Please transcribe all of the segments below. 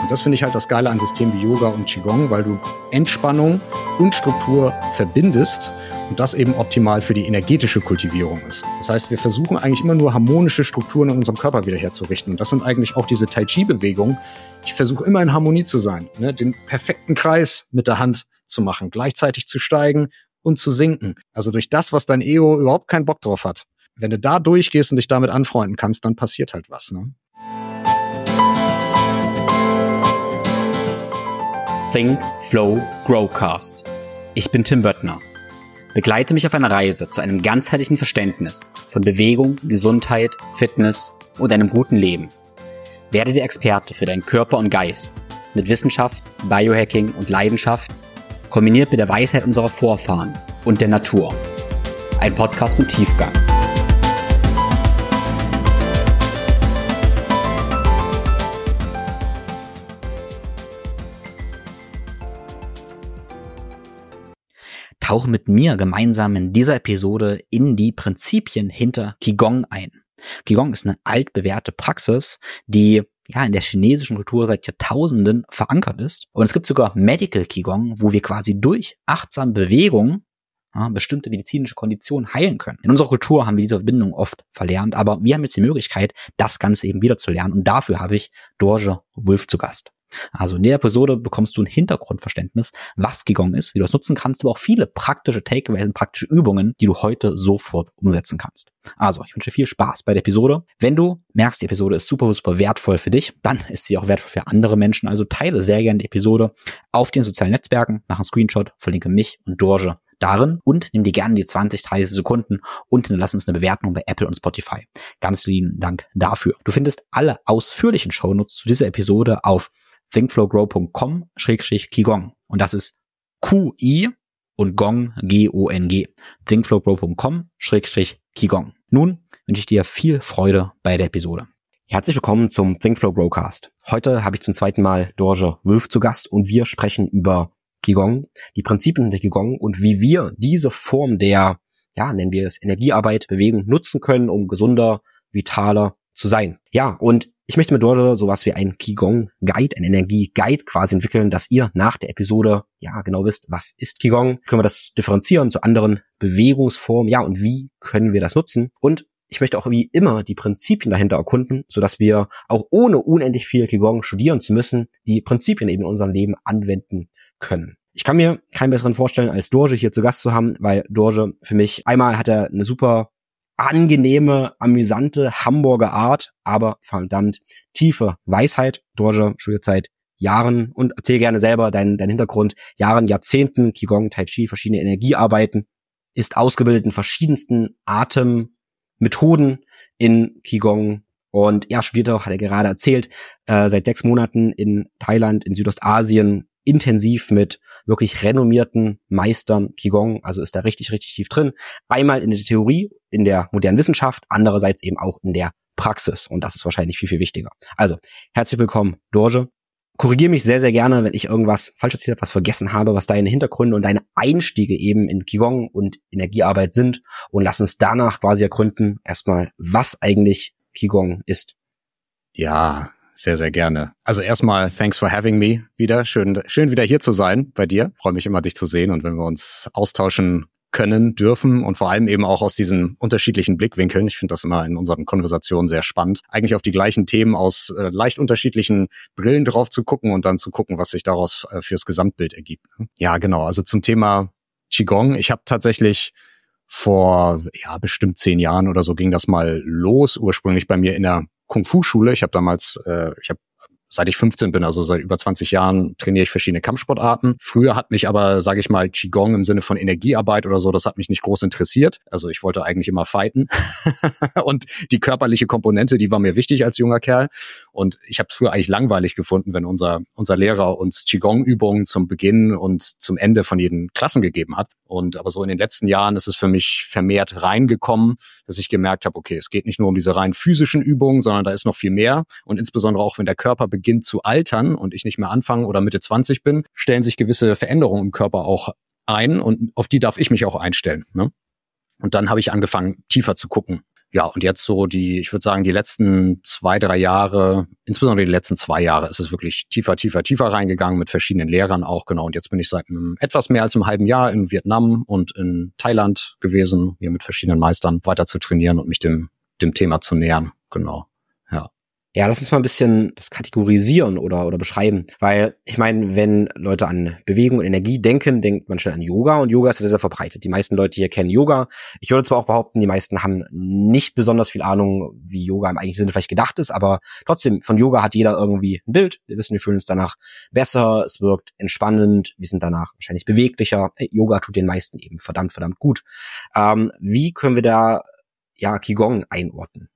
Und das finde ich halt das Geile an Systemen wie Yoga und Qigong, weil du Entspannung und Struktur verbindest und das eben optimal für die energetische Kultivierung ist. Das heißt, wir versuchen eigentlich immer nur harmonische Strukturen in unserem Körper wieder herzurichten. Und das sind eigentlich auch diese Tai Chi-Bewegungen. Ich versuche immer in Harmonie zu sein, ne? Den perfekten Kreis mit der Hand zu machen, gleichzeitig zu steigen und zu sinken. Also durch das, was dein Ego überhaupt keinen Bock drauf hat. Wenn du da durchgehst und dich damit anfreunden kannst, dann passiert halt was, ne? Think, Flow, Growcast. Ich bin Tim Böttner. Begleite mich auf einer Reise zu einem ganzheitlichen Verständnis von Bewegung, Gesundheit, Fitness und einem guten Leben. Werde der Experte für deinen Körper und Geist mit Wissenschaft, Biohacking und Leidenschaft, kombiniert mit der Weisheit unserer Vorfahren und der Natur. Ein Podcast mit Tiefgang. Tauche mit mir gemeinsam in dieser Episode in die Prinzipien hinter Qigong ein. Qigong ist eine altbewährte Praxis, die in der chinesischen Kultur seit Jahrtausenden verankert ist. Und es gibt sogar Medical Qigong, wo wir quasi durch achtsame Bewegung bestimmte medizinische Konditionen heilen können. In unserer Kultur haben wir diese Verbindung oft verlernt, aber wir haben jetzt die Möglichkeit, das Ganze eben wieder zu lernen. Und dafür habe ich Dorje Wulff zu Gast. Also in der Episode bekommst du ein Hintergrundverständnis, was Qigong ist, wie du es nutzen kannst, aber auch viele praktische Takeaways und praktische Übungen, die du heute sofort umsetzen kannst. Also, ich wünsche dir viel Spaß bei der Episode. Wenn du merkst, die Episode ist super, super wertvoll für dich, dann ist sie auch wertvoll für andere Menschen. Also teile sehr gerne die Episode auf den sozialen Netzwerken, mach einen Screenshot, verlinke mich und Dorje darin und nimm dir gerne die 20, 30 Sekunden und hinterlass uns eine Bewertung bei Apple und Spotify. Ganz lieben Dank dafür. Du findest alle ausführlichen Shownotes zu dieser Episode auf thinkflowgrow.com/Qigong. Und das ist QI und Gong, G-O-N-G. thinkflowgrow.com/Qigong. Nun wünsche ich dir viel Freude bei der Episode. Herzlich willkommen zum Thinkflow Growcast. Heute habe ich zum zweiten Mal Dorje Wulff zu Gast und wir sprechen über Qigong, die Prinzipien der Qigong und wie wir diese Form der, nennen wir es Energiearbeit, Bewegung nutzen können, um gesunder, vitaler zu sein. Ja, und ich möchte mit Dorje sowas wie einen Qigong-Guide, einen Energie-Guide quasi entwickeln, dass ihr nach der Episode genau wisst, was ist Qigong, können wir das differenzieren zu anderen Bewegungsformen, und wie können wir das nutzen. Und ich möchte auch wie immer die Prinzipien dahinter erkunden, sodass wir auch ohne unendlich viel Qigong studieren zu müssen, die Prinzipien eben in unserem Leben anwenden können. Ich kann mir keinen besseren vorstellen, als Dorje hier zu Gast zu haben, weil Dorje für mich, einmal hat er eine super angenehme, amüsante Hamburger Art, aber verdammt tiefe Weisheit. Dorje studiert seit Jahren und erzähl gerne selber deinen Hintergrund. Jahrzehnten Qigong, Tai Chi, verschiedene Energiearbeiten, ist ausgebildet in verschiedensten Atemmethoden in Qigong und er studiert auch, hat er gerade erzählt, seit 6 Monaten in Thailand, in Südostasien, intensiv mit wirklich renommierten Meistern Qigong, also ist da richtig, richtig tief drin. Einmal in der Theorie, in der modernen Wissenschaft, andererseits eben auch in der Praxis. Und das ist wahrscheinlich viel, viel wichtiger. Also, herzlich willkommen, Dorje. Korrigiere mich sehr, sehr gerne, wenn ich irgendwas falsch erzählt habe, was vergessen habe, was deine Hintergründe und deine Einstiege eben in Qigong und Energiearbeit sind. Und lass uns danach quasi ergründen, erstmal, was eigentlich Qigong ist. Ja, sehr, sehr gerne. Also erstmal, thanks for having me wieder. Schön wieder hier zu sein bei dir. Freue mich immer, dich zu sehen und wenn wir uns austauschen können, dürfen und vor allem eben auch aus diesen unterschiedlichen Blickwinkeln. Ich finde das immer in unseren Konversationen sehr spannend. Eigentlich auf die gleichen Themen aus leicht unterschiedlichen Brillen drauf zu gucken und dann zu gucken, was sich daraus fürs Gesamtbild ergibt. Ja, genau. Also zum Thema Qigong. Ich habe tatsächlich vor bestimmt 10 Jahren oder so ging das mal los, ursprünglich bei mir in der Kung-Fu-Schule. Ich habe damals, seit ich 15 bin, also seit über 20 Jahren, trainiere ich verschiedene Kampfsportarten. Früher hat mich aber, sage ich mal, Qigong im Sinne von Energiearbeit oder so, das hat mich nicht groß interessiert. Also ich wollte eigentlich immer fighten. Und die körperliche Komponente, die war mir wichtig als junger Kerl. Und ich habe es früher eigentlich langweilig gefunden, wenn unser Lehrer uns Qigong-Übungen zum Beginn und zum Ende von jeden Klassen gegeben hat. Aber so in den letzten Jahren ist es für mich vermehrt reingekommen, dass ich gemerkt habe, okay, es geht nicht nur um diese rein physischen Übungen, sondern da ist noch viel mehr. Und insbesondere auch, wenn der Körper beginnt zu altern und ich nicht mehr Anfang oder Mitte 20 bin, stellen sich gewisse Veränderungen im Körper auch ein und auf die darf ich mich auch einstellen, ne? Und dann habe ich angefangen, tiefer zu gucken. Ja, und jetzt so ich würde sagen, die letzten 2-3 Jahre, insbesondere die letzten 2 Jahre, ist es wirklich tiefer reingegangen mit verschiedenen Lehrern auch, genau. Und jetzt bin ich seit etwas mehr als einem halben Jahr in Vietnam und in Thailand gewesen, hier mit verschiedenen Meistern weiter zu trainieren und mich dem Thema zu nähern, genau, ja. Ja, lass uns mal ein bisschen das kategorisieren oder beschreiben, weil ich meine, wenn Leute an Bewegung und Energie denken, denkt man schnell an Yoga und Yoga ist sehr, sehr verbreitet. Die meisten Leute hier kennen Yoga. Ich würde zwar auch behaupten, die meisten haben nicht besonders viel Ahnung, wie Yoga im eigentlichen Sinne vielleicht gedacht ist, aber trotzdem, von Yoga hat jeder irgendwie ein Bild. Wir wissen, wir fühlen uns danach besser, es wirkt entspannend, wir sind danach wahrscheinlich beweglicher. Yoga tut den meisten eben verdammt gut. Wie können wir da Qigong einordnen?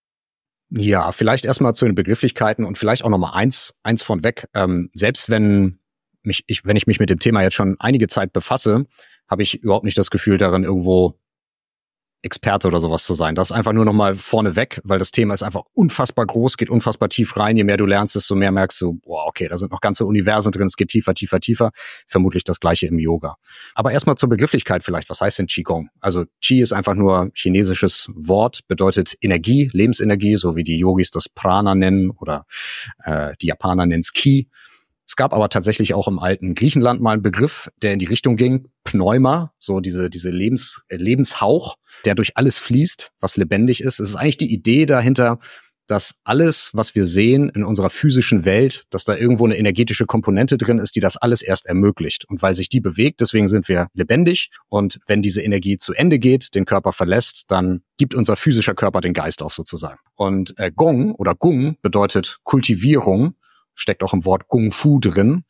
Ja, vielleicht erstmal zu den Begrifflichkeiten und vielleicht auch nochmal eins von weg. Selbst wenn ich mich mit dem Thema jetzt schon einige Zeit befasse, habe ich überhaupt nicht das Gefühl, darin irgendwo Experte oder sowas zu sein. Das ist einfach nur nochmal vorneweg, weil das Thema ist einfach unfassbar groß, geht unfassbar tief rein. Je mehr du lernst, desto mehr merkst du, boah, okay, da sind noch ganze Universen drin, es geht tiefer. Vermutlich das Gleiche im Yoga. Aber erstmal zur Begrifflichkeit vielleicht. Was heißt denn Qigong? Also Qi ist einfach nur chinesisches Wort, bedeutet Energie, Lebensenergie, so wie die Yogis das Prana nennen oder die Japaner nennen es Qi. Es gab aber tatsächlich auch im alten Griechenland mal einen Begriff, der in die Richtung ging, Pneuma, so diese Lebenshauch, der durch alles fließt, was lebendig ist. Es ist eigentlich die Idee dahinter, dass alles, was wir sehen in unserer physischen Welt, dass da irgendwo eine energetische Komponente drin ist, die das alles erst ermöglicht. Und weil sich die bewegt, deswegen sind wir lebendig. Und wenn diese Energie zu Ende geht, den Körper verlässt, dann gibt unser physischer Körper den Geist auf sozusagen. Und Gong oder Gung bedeutet Kultivierung, steckt auch im Wort Kung Fu drin.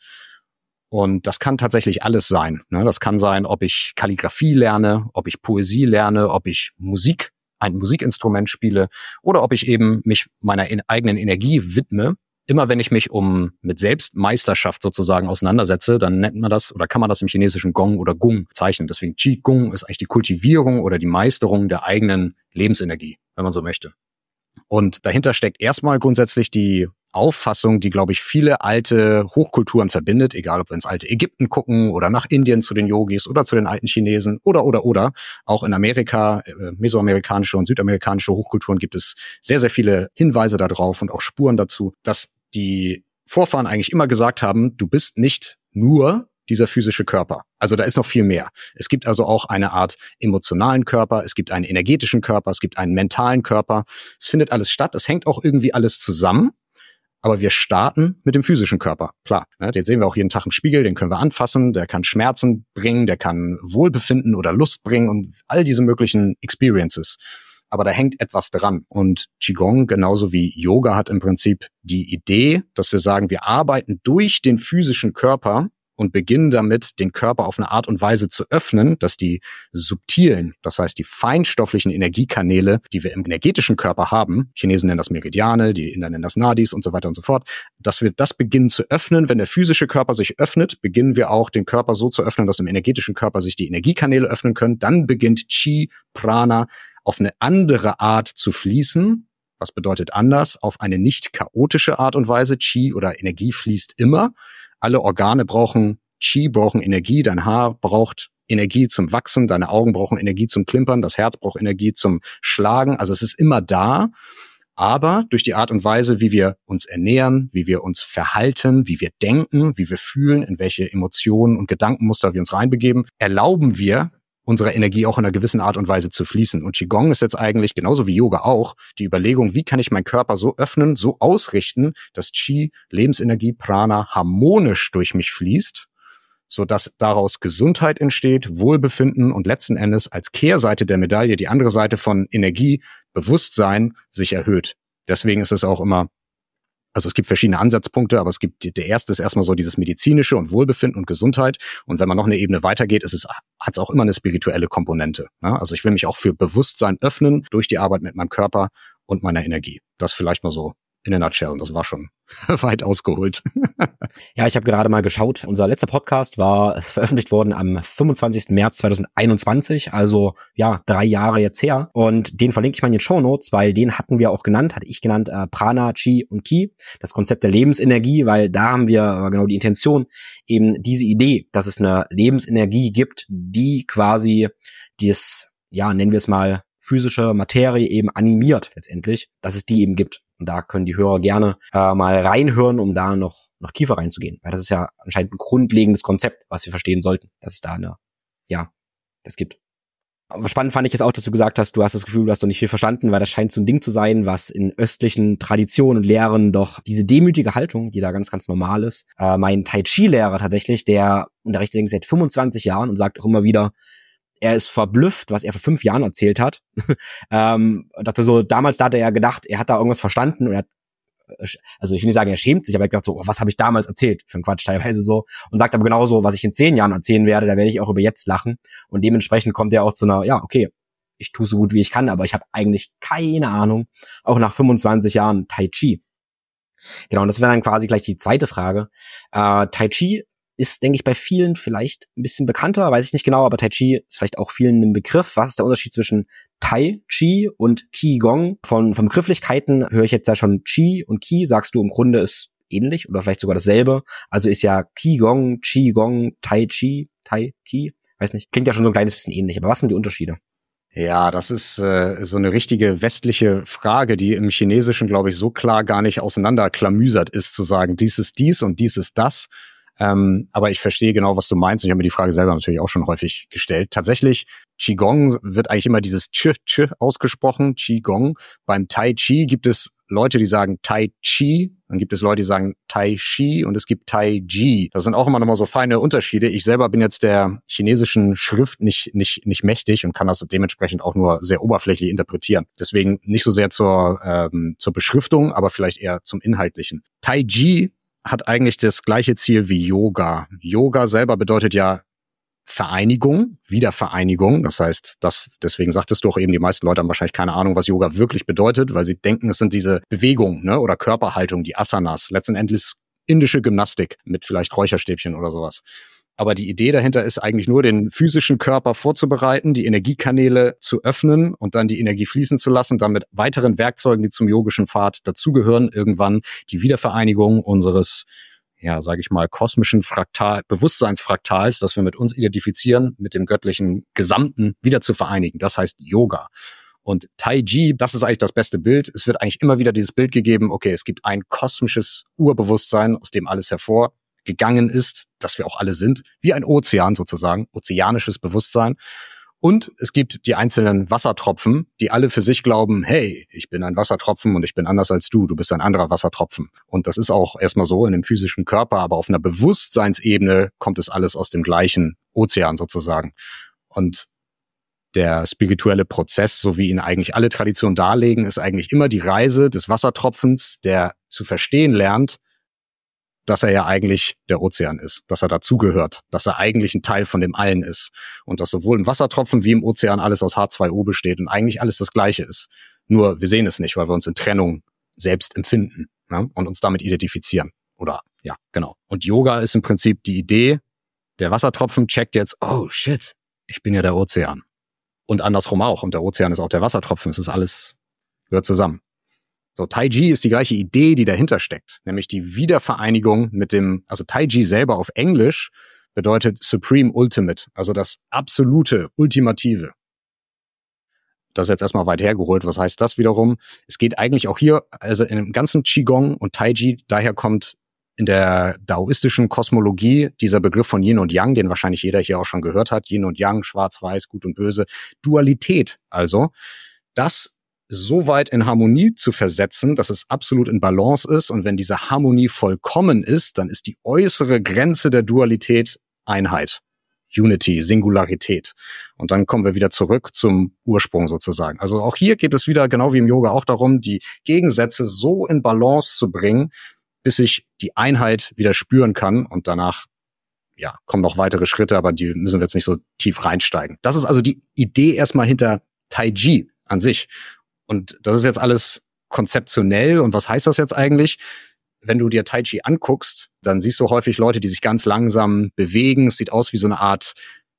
Und das kann tatsächlich alles sein. Das kann sein, ob ich Kalligrafie lerne, ob ich Poesie lerne, ob ich ein Musikinstrument spiele oder ob ich eben mich meiner eigenen Energie widme. Immer wenn ich mich mit Selbstmeisterschaft sozusagen auseinandersetze, dann nennt man das oder kann man das im chinesischen Gong oder Gung bezeichnen. Deswegen Qigong ist eigentlich die Kultivierung oder die Meisterung der eigenen Lebensenergie, wenn man so möchte. Und dahinter steckt erstmal grundsätzlich die Auffassung, die, glaube ich, viele alte Hochkulturen verbindet, egal ob wir ins alte Ägypten gucken oder nach Indien zu den Yogis oder zu den alten Chinesen oder. Auch in Amerika, mesoamerikanische und südamerikanische Hochkulturen gibt es sehr, sehr viele Hinweise darauf und auch Spuren dazu, dass die Vorfahren eigentlich immer gesagt haben, du bist nicht nur dieser physische Körper. Also da ist noch viel mehr. Es gibt also auch eine Art emotionalen Körper, es gibt einen energetischen Körper, es gibt einen mentalen Körper. Es findet alles statt, es hängt auch irgendwie alles zusammen. Aber wir starten mit dem physischen Körper, klar. Den sehen wir auch jeden Tag im Spiegel, den können wir anfassen, der kann Schmerzen bringen, der kann Wohlbefinden oder Lust bringen und all diese möglichen Experiences. Aber da hängt etwas dran. Und Qigong, genauso wie Yoga, hat im Prinzip die Idee, dass wir sagen, wir arbeiten durch den physischen Körper und beginnen damit, den Körper auf eine Art und Weise zu öffnen, dass die subtilen, das heißt die feinstofflichen Energiekanäle, die wir im energetischen Körper haben, Chinesen nennen das Meridiane, die Inder nennen das Nadis und so weiter und so fort, dass wir das beginnen zu öffnen. Wenn der physische Körper sich öffnet, beginnen wir auch den Körper so zu öffnen, dass im energetischen Körper sich die Energiekanäle öffnen können. Dann beginnt Qi, Prana auf eine andere Art zu fließen. Was bedeutet anders? Auf eine nicht chaotische Art und Weise. Qi oder Energie fließt immer. Alle Organe brauchen Qi, brauchen Energie. Dein Haar braucht Energie zum Wachsen. Deine Augen brauchen Energie zum Klimpern. Das Herz braucht Energie zum Schlagen. Also es ist immer da. Aber durch die Art und Weise, wie wir uns ernähren, wie wir uns verhalten, wie wir denken, wie wir fühlen, in welche Emotionen und Gedankenmuster wir uns reinbegeben, erlauben wir unserer Energie auch in einer gewissen Art und Weise zu fließen. Und Qigong ist jetzt eigentlich, genauso wie Yoga auch, die Überlegung, wie kann ich meinen Körper so öffnen, so ausrichten, dass Qi, Lebensenergie, Prana harmonisch durch mich fließt, sodass daraus Gesundheit entsteht, Wohlbefinden und letzten Endes als Kehrseite der Medaille, die andere Seite von Energie, Bewusstsein sich erhöht. Deswegen ist es auch immer, also es gibt verschiedene Ansatzpunkte, aber der erste ist erstmal so dieses medizinische und Wohlbefinden und Gesundheit. Und wenn man noch eine Ebene weitergeht, hat es auch immer eine spirituelle Komponente. Ne? Also ich will mich auch für Bewusstsein öffnen durch die Arbeit mit meinem Körper und meiner Energie. Das vielleicht mal so in a nutshell. Und das war schon weit ausgeholt. Ja, ich habe gerade mal geschaut. Unser letzter Podcast war veröffentlicht worden am 25. März 2021. Also ja, 3 Jahre jetzt her. Und den verlinke ich mal in den Shownotes, weil den hatte ich genannt, Prana, Qi und Ki. Das Konzept der Lebensenergie, weil da haben wir genau die Intention, eben diese Idee, dass es eine Lebensenergie gibt, die quasi nennen wir es mal, physische Materie eben animiert letztendlich, dass es die eben gibt. Und da können die Hörer gerne mal reinhören, um da noch tiefer reinzugehen. Weil das ist ja anscheinend ein grundlegendes Konzept, was wir verstehen sollten, dass es da das gibt. Aber spannend fand ich jetzt auch, dass du gesagt hast, du hast das Gefühl, du hast noch nicht viel verstanden, weil das scheint so ein Ding zu sein, was in östlichen Traditionen und Lehren doch diese demütige Haltung, die da ganz, ganz normal ist. Mein Tai Chi-Lehrer tatsächlich, der unterrichtet seit 25 Jahren und sagt auch immer wieder, er ist verblüfft, was er vor 5 Jahren erzählt hat. Dachte so, damals da hat er ja gedacht, er hat da irgendwas verstanden und er hat, also ich will nicht sagen, er schämt sich, aber er hat gedacht so, was habe ich damals erzählt? Für einen Quatsch teilweise so. Und sagt aber genauso, was ich in 10 Jahren erzählen werde, da werde ich auch über jetzt lachen. Und dementsprechend kommt er auch zu einer, ja, okay, ich tue so gut wie ich kann, aber ich habe eigentlich keine Ahnung, auch nach 25 Jahren Tai Chi. Genau, und das wäre dann quasi gleich die zweite Frage. Tai Chi ist, denke ich, bei vielen vielleicht ein bisschen bekannter, weiß ich nicht genau, aber Tai Chi ist vielleicht auch vielen ein Begriff. Was ist der Unterschied zwischen Tai Chi und Qigong? Von Begrifflichkeiten höre ich jetzt ja schon Qi und Qi, sagst du im Grunde ist ähnlich oder vielleicht sogar dasselbe. Also ist ja Qigong, Qigong, Tai Chi, Tai Qi, weiß nicht. Klingt ja schon so ein kleines bisschen ähnlich, aber was sind die Unterschiede? Ja, das ist so eine richtige westliche Frage, die im Chinesischen, glaube ich, so klar gar nicht auseinanderklamüsert ist, zu sagen, dies ist dies und dies ist das. Aber ich verstehe genau, was du meinst. Und ich habe mir die Frage selber natürlich auch schon häufig gestellt. Tatsächlich, Qigong wird eigentlich immer dieses Ch ausgesprochen, Qigong. Beim Tai Chi gibt es Leute, die sagen Tai Chi, dann gibt es Leute, die sagen Tai Chi und es gibt Tai Ji. Das sind auch immer noch mal so feine Unterschiede. Ich selber bin jetzt der chinesischen Schrift nicht mächtig und kann das dementsprechend auch nur sehr oberflächlich interpretieren. Deswegen nicht so sehr zur Beschriftung, aber vielleicht eher zum Inhaltlichen. Tai Ji hat eigentlich das gleiche Ziel wie Yoga. Yoga selber bedeutet ja Vereinigung, Wiedervereinigung. Das heißt, deswegen sagtest du auch eben, die meisten Leute haben wahrscheinlich keine Ahnung, was Yoga wirklich bedeutet, weil sie denken, es sind diese Bewegungen, ne, oder Körperhaltung, die Asanas. Letzten Endes indische Gymnastik mit vielleicht Räucherstäbchen oder sowas. Aber die Idee dahinter ist eigentlich nur, den physischen Körper vorzubereiten, die Energiekanäle zu öffnen und dann die Energie fließen zu lassen, dann mit weiteren Werkzeugen, die zum yogischen Pfad dazugehören, irgendwann die Wiedervereinigung unseres, ja, sage ich mal, kosmischen Bewusstseinsfraktals, das wir mit uns identifizieren, mit dem göttlichen Gesamten wieder zu vereinigen. Das heißt Yoga. Und Tai Chi, das ist eigentlich das beste Bild. Es wird eigentlich immer wieder dieses Bild gegeben, okay, es gibt ein kosmisches Urbewusstsein, aus dem alles hervorgegangen ist, das wir auch alle sind, wie ein Ozean sozusagen, ozeanisches Bewusstsein. Und es gibt die einzelnen Wassertropfen, die alle für sich glauben, hey, ich bin ein Wassertropfen und ich bin anders als du bist ein anderer Wassertropfen. Und das ist auch erstmal so in dem physischen Körper, aber auf einer Bewusstseinsebene kommt es alles aus dem gleichen Ozean sozusagen. Und der spirituelle Prozess, so wie ihn eigentlich alle Traditionen darlegen, ist eigentlich immer die Reise des Wassertropfens, der zu verstehen lernt, dass er ja eigentlich der Ozean ist, dass er dazugehört, dass er eigentlich ein Teil von dem Allen ist und dass sowohl im Wassertropfen wie im Ozean alles aus H2O besteht und eigentlich alles das Gleiche ist. Nur wir sehen es nicht, weil wir uns in Trennung selbst empfinden, ne, und uns damit identifizieren. Oder ja, genau. Und Yoga ist im Prinzip die Idee, der Wassertropfen checkt jetzt, oh shit, ich bin ja der Ozean. Und andersrum auch. Und der Ozean ist auch der Wassertropfen. Es ist alles, gehört zusammen. So, Tai Chi ist die gleiche Idee, die dahinter steckt, nämlich die Wiedervereinigung mit dem, also Tai Chi selber auf Englisch bedeutet Supreme Ultimate, also das absolute, ultimative. Das ist jetzt erstmal weit hergeholt. Was heißt das wiederum? Es geht eigentlich auch hier, also in dem ganzen Qigong und Tai Chi, daher kommt in der daoistischen Kosmologie dieser Begriff von Yin und Yang, den wahrscheinlich jeder hier auch schon gehört hat, Yin und Yang, Schwarz-Weiß, Gut und Böse, Dualität also, das so weit in Harmonie zu versetzen, dass es absolut in Balance ist. Und wenn diese Harmonie vollkommen ist, dann ist die äußere Grenze der Dualität Einheit, Unity, Singularität. Und dann kommen wir wieder zurück zum Ursprung sozusagen. Also auch hier geht es wieder, genau wie im Yoga, auch darum, die Gegensätze so in Balance zu bringen, bis ich die Einheit wieder spüren kann. Und danach, ja, kommen noch weitere Schritte, aber die müssen wir jetzt nicht so tief reinsteigen. Das ist also die Idee erstmal hinter Tai Chi an sich. Und das ist jetzt alles konzeptionell. Und was heißt das jetzt eigentlich? Wenn du dir Tai Chi anguckst, dann siehst du häufig Leute, die sich ganz langsam bewegen. Es sieht aus wie so eine Art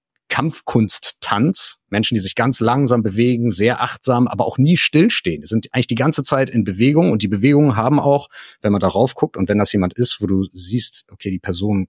Kampfkunsttanz. Menschen, die sich ganz langsam bewegen, sehr achtsam, aber auch nie stillstehen. Die sind eigentlich die ganze Zeit in Bewegung. Und die Bewegungen haben auch, wenn man darauf guckt und wenn das jemand ist, wo du siehst, okay, die Person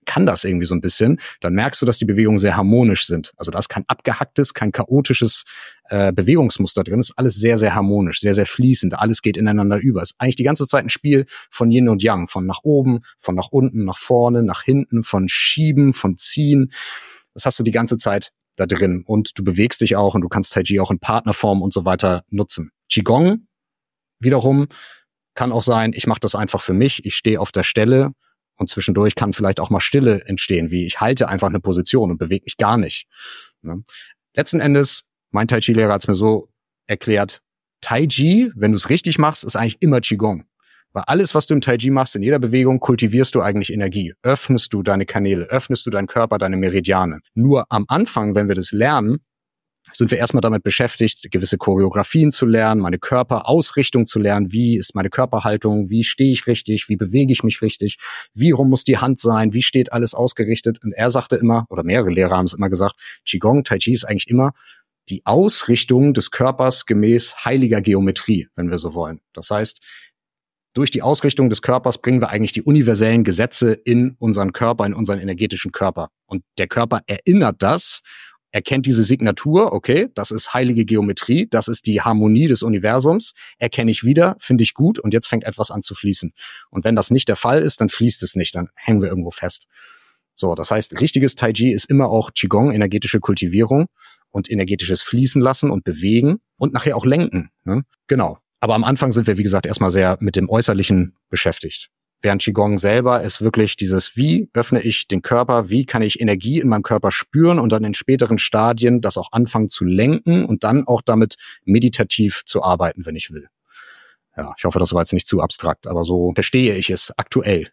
kann das irgendwie so ein bisschen, dann merkst du, dass die Bewegungen sehr harmonisch sind. Also da ist kein abgehacktes, kein chaotisches Bewegungsmuster drin, ist alles sehr, sehr harmonisch, sehr, sehr fließend, alles geht ineinander über. Ist eigentlich die ganze Zeit ein Spiel von Yin und Yang, von nach oben, von nach unten, nach vorne, nach hinten, von Schieben, von Ziehen. Das hast du die ganze Zeit da drin und du bewegst dich auch und du kannst Tai Chi auch in Partnerform und so weiter nutzen. Qigong wiederum kann auch sein, ich mache das einfach für mich, ich stehe auf der Stelle und zwischendurch kann vielleicht auch mal Stille entstehen, wie ich halte einfach eine Position und bewege mich gar nicht. Ne? Letzten Endes, mein Tai Chi-Lehrer hat es mir so erklärt, Tai Chi, wenn du es richtig machst, ist eigentlich immer Qigong. Weil alles, was du im Tai Chi machst, in jeder Bewegung, kultivierst du eigentlich Energie. Öffnest du deine Kanäle, öffnest du deinen Körper, deine Meridiane. Nur am Anfang, wenn wir das lernen, sind wir erstmal damit beschäftigt, gewisse Choreografien zu lernen, meine Körperausrichtung zu lernen, wie ist meine Körperhaltung, wie stehe ich richtig, wie bewege ich mich richtig, wie rum muss die Hand sein, wie steht alles ausgerichtet. Und er sagte immer, oder mehrere Lehrer haben es immer gesagt, Qigong, Tai Chi ist eigentlich immer die Ausrichtung des Körpers gemäß heiliger Geometrie, wenn wir so wollen. Das heißt, durch die Ausrichtung des Körpers bringen wir eigentlich die universellen Gesetze in unseren Körper, in unseren energetischen Körper. Und der Körper erinnert das, erkennt diese Signatur, okay, das ist heilige Geometrie, das ist die Harmonie des Universums, erkenne ich wieder, finde ich gut und jetzt fängt etwas an zu fließen. Und wenn das nicht der Fall ist, dann fließt es nicht, dann hängen wir irgendwo fest. So, das heißt, richtiges Tai Chi ist immer auch Qigong, energetische Kultivierung und energetisches Fließen lassen und bewegen und nachher auch lenken. Ne? Genau. Aber am Anfang sind wir, wie gesagt, erstmal sehr mit dem Äußerlichen beschäftigt. Während Qigong selber ist wirklich dieses, wie öffne ich den Körper, wie kann ich Energie in meinem Körper spüren und dann in späteren Stadien das auch anfangen zu lenken und dann auch damit meditativ zu arbeiten, wenn ich will. Ja, ich hoffe, das war jetzt nicht zu abstrakt, aber so verstehe ich es aktuell.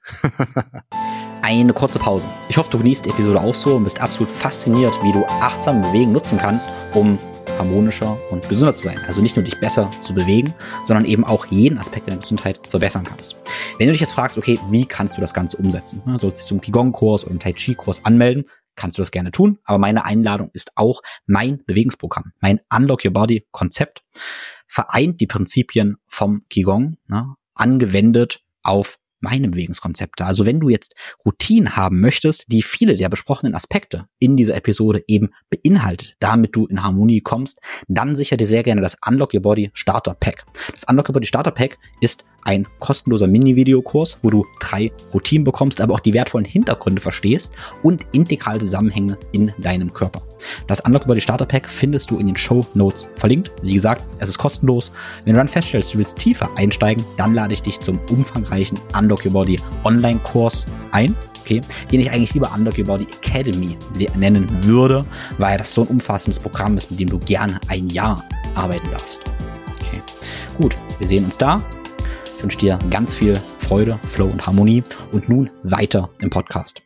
Eine kurze Pause. Ich hoffe, du genießt die Episode auch so und bist absolut fasziniert, wie du achtsam Bewegen nutzen kannst, um harmonischer und gesünder zu sein. Also nicht nur dich besser zu bewegen, sondern eben auch jeden Aspekt deiner Gesundheit verbessern kannst. Wenn du dich jetzt fragst, okay, wie kannst du das Ganze umsetzen? Sollst du dich zum Qigong-Kurs oder einem Tai Chi-Kurs anmelden? Kannst du das gerne tun. Aber meine Einladung ist auch mein Bewegungsprogramm. Mein Unlock Your Body-Konzept vereint die Prinzipien vom Qigong, angewendet auf meine Bewegungskonzepte. Also wenn du jetzt Routinen haben möchtest, die viele der besprochenen Aspekte in dieser Episode eben beinhaltet, damit du in Harmonie kommst, dann sicher dir sehr gerne das Unlock Your Body Starter Pack. Das Unlock Your Body Starter Pack ist ein kostenloser Mini-Videokurs, wo du 3 Routinen bekommst, aber auch die wertvollen Hintergründe verstehst und integrale Zusammenhänge in deinem Körper. Das Unlock Your Body Starter Pack findest du in den Shownotes verlinkt. Wie gesagt, es ist kostenlos. Wenn du dann feststellst, du willst tiefer einsteigen, dann lade ich dich zum umfangreichen Unlock Your Body Online-Kurs ein. Okay, den ich eigentlich lieber Unlock Your Body Academy nennen würde, weil das so ein umfassendes Programm ist, mit dem du gerne ein Jahr arbeiten darfst. Okay, gut, wir sehen uns da. Ich wünsche dir ganz viel Freude, Flow und Harmonie und nun weiter im Podcast.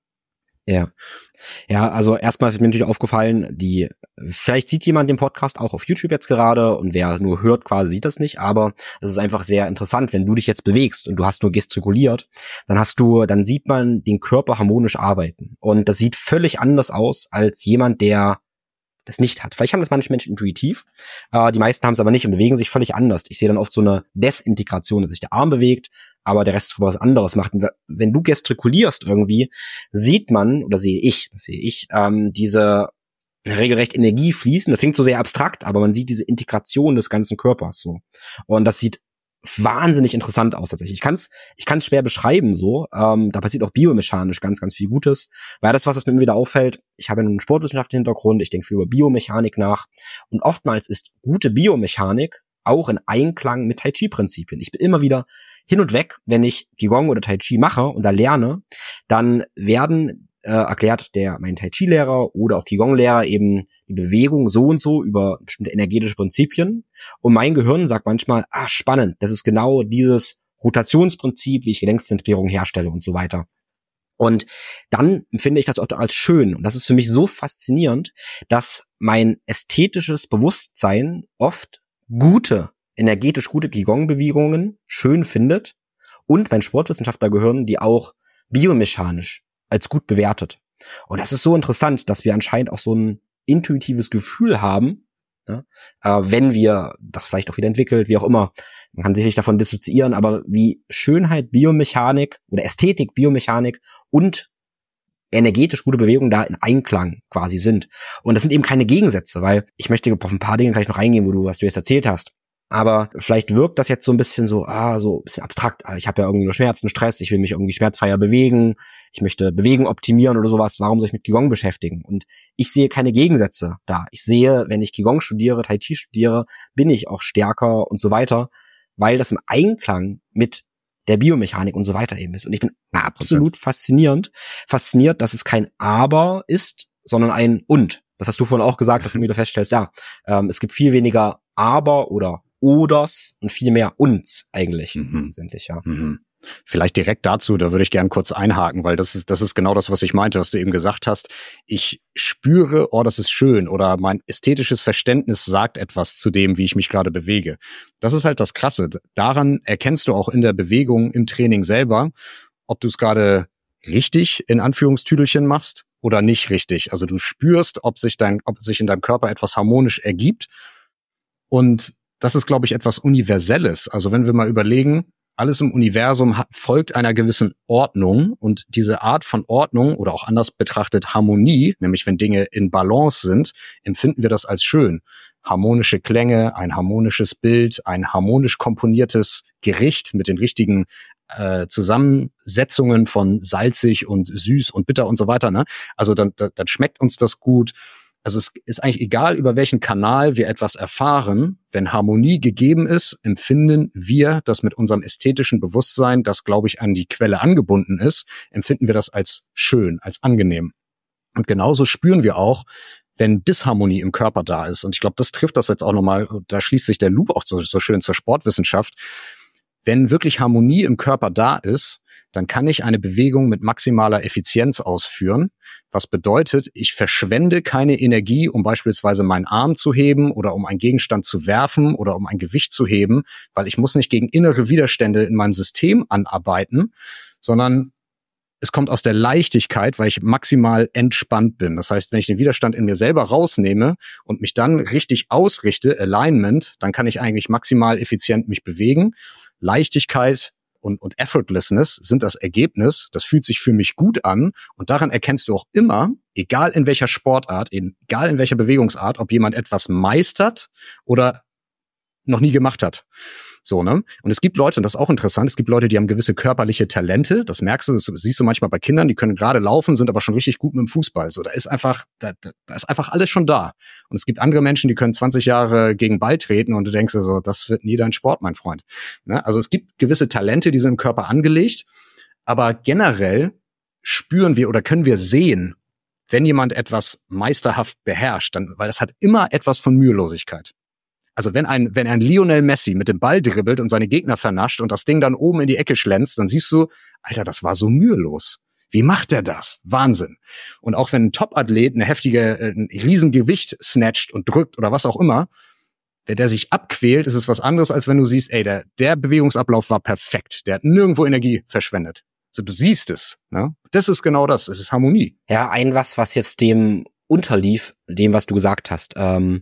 Ja, also erstmal ist mir natürlich aufgefallen, vielleicht sieht jemand den Podcast auch auf YouTube jetzt gerade und wer nur hört quasi sieht das nicht, aber es ist einfach sehr interessant, wenn du dich jetzt bewegst und du hast nur gestikuliert, dann sieht man den Körper harmonisch arbeiten und das sieht völlig anders aus als jemand, der das nicht hat. Vielleicht haben das manche Menschen intuitiv, die meisten haben es aber nicht und bewegen sich völlig anders. Ich sehe dann oft so eine Desintegration, dass sich der Arm bewegt, aber der Rest was anderes macht. Und wenn du gestikulierst irgendwie, sieht man, oder sehe ich, diese regelrecht Energie fließen. Das klingt so sehr abstrakt, aber man sieht diese Integration des ganzen Körpers so. Und das sieht wahnsinnig interessant aus tatsächlich. Ich kann's schwer beschreiben so. Da passiert auch biomechanisch ganz, ganz viel Gutes. Weil das, was mir wieder auffällt, ich habe einen sportwissenschaftlichen Hintergrund, ich denke viel über Biomechanik nach. Und oftmals ist gute Biomechanik auch in Einklang mit Tai Chi-Prinzipien. Ich bin immer wieder hin und weg, wenn ich Qigong oder Tai Chi mache und da lerne, dann werden erklärt mein Tai Chi-Lehrer oder auch Qigong-Lehrer eben die Bewegung so und so über bestimmte energetische Prinzipien. Und mein Gehirn sagt manchmal, spannend, das ist genau dieses Rotationsprinzip, wie ich Gelenkszentrierung herstelle und so weiter. Und dann empfinde ich das auch als schön. Und das ist für mich so faszinierend, dass mein ästhetisches Bewusstsein oft energetisch gute Qigong-Bewegungen schön findet und mein Sportwissenschaftlergehirn die auch biomechanisch als gut bewertet. Und das ist so interessant, dass wir anscheinend auch so ein intuitives Gefühl haben, wenn wir das vielleicht auch wieder entwickelt, wie auch immer. Man kann sicherlich davon dissoziieren, aber wie Schönheit, Biomechanik oder Ästhetik, Biomechanik und energetisch gute Bewegungen da in Einklang quasi sind. Und das sind eben keine Gegensätze, weil ich möchte auf ein paar Dinge gleich noch reingehen, was du jetzt erzählt hast. Aber vielleicht wirkt das jetzt so ein bisschen so ein bisschen abstrakt. Ich habe ja irgendwie nur Schmerzen, Stress, ich will mich irgendwie schmerzfreier bewegen, ich möchte Bewegung optimieren oder sowas. Warum soll ich mit Qigong beschäftigen? Und ich sehe keine Gegensätze da. Ich sehe, wenn ich Qigong studiere, Tai Chi studiere, bin ich auch stärker und so weiter, weil das im Einklang mit der Biomechanik und so weiter eben ist. Und ich bin absolut fasziniert, dass es kein Aber ist, sondern ein Und. Das hast du vorhin auch gesagt, dass du wieder feststellst, es gibt viel weniger Aber oder Oders und viel mehr Uns eigentlich letztendlich, ja. Vielleicht direkt dazu, da würde ich gern kurz einhaken, weil das ist genau das, was ich meinte, was du eben gesagt hast. Ich spüre, das ist schön, oder mein ästhetisches Verständnis sagt etwas zu dem, wie ich mich gerade bewege. Das ist halt das Krasse. Daran erkennst du auch in der Bewegung, im Training selber, ob du es gerade richtig in Anführungstüdelchen machst oder nicht richtig. Also du spürst, ob sich in deinem Körper etwas harmonisch ergibt. Und das ist, glaube ich, etwas Universelles. Also wenn wir mal überlegen, alles im Universum folgt einer gewissen Ordnung, und diese Art von Ordnung oder auch anders betrachtet Harmonie, nämlich wenn Dinge in Balance sind, empfinden wir das als schön. Harmonische Klänge, ein harmonisches Bild, ein harmonisch komponiertes Gericht mit den richtigen Zusammensetzungen von salzig und süß und bitter und so weiter, ne? Also dann schmeckt uns das gut. Also es ist eigentlich egal, über welchen Kanal wir etwas erfahren. Wenn Harmonie gegeben ist, empfinden wir das mit unserem ästhetischen Bewusstsein, das, glaube ich, an die Quelle angebunden ist, empfinden wir das als schön, als angenehm. Und genauso spüren wir auch, wenn Disharmonie im Körper da ist. Und ich glaube, das trifft das jetzt auch nochmal, da schließt sich der Loop auch so schön zur Sportwissenschaft. Wenn wirklich Harmonie im Körper da ist, dann kann ich eine Bewegung mit maximaler Effizienz ausführen. Was bedeutet, ich verschwende keine Energie, um beispielsweise meinen Arm zu heben oder um einen Gegenstand zu werfen oder um ein Gewicht zu heben, weil ich muss nicht gegen innere Widerstände in meinem System anarbeiten, sondern es kommt aus der Leichtigkeit, weil ich maximal entspannt bin. Das heißt, wenn ich den Widerstand in mir selber rausnehme und mich dann richtig ausrichte, Alignment, dann kann ich eigentlich maximal effizient mich bewegen. Leichtigkeit und Effortlessness sind das Ergebnis. Das fühlt sich für mich gut an. Und daran erkennst du auch immer, egal in welcher Sportart, egal in welcher Bewegungsart, ob jemand etwas meistert oder noch nie gemacht hat. So, ne? Und es gibt Leute, und das ist auch interessant, es gibt Leute, die haben gewisse körperliche Talente. Das merkst du, das siehst du manchmal bei Kindern, die können gerade laufen, sind aber schon richtig gut mit dem Fußball. So, da ist einfach alles schon da. Und es gibt andere Menschen, die können 20 Jahre gegen Ball treten und du denkst dir so, das wird nie dein Sport, mein Freund. Ne? Also es gibt gewisse Talente, die sind im Körper angelegt, aber generell spüren wir oder können wir sehen, wenn jemand etwas meisterhaft beherrscht, dann, weil das hat immer etwas von Mühelosigkeit. Also wenn ein Lionel Messi mit dem Ball dribbelt und seine Gegner vernascht und das Ding dann oben in die Ecke schlänzt, dann siehst du, Alter, das war so mühelos. Wie macht der das? Wahnsinn. Und auch wenn ein Top-Athlet ein Riesengewicht snatcht und drückt oder was auch immer, wenn der sich abquält, ist es was anderes, als wenn du siehst, ey, der Bewegungsablauf war perfekt. Der hat nirgendwo Energie verschwendet. So, du siehst es, ne? Das ist genau das. Es ist Harmonie. Ja, was jetzt dem unterlief, dem, was du gesagt hast,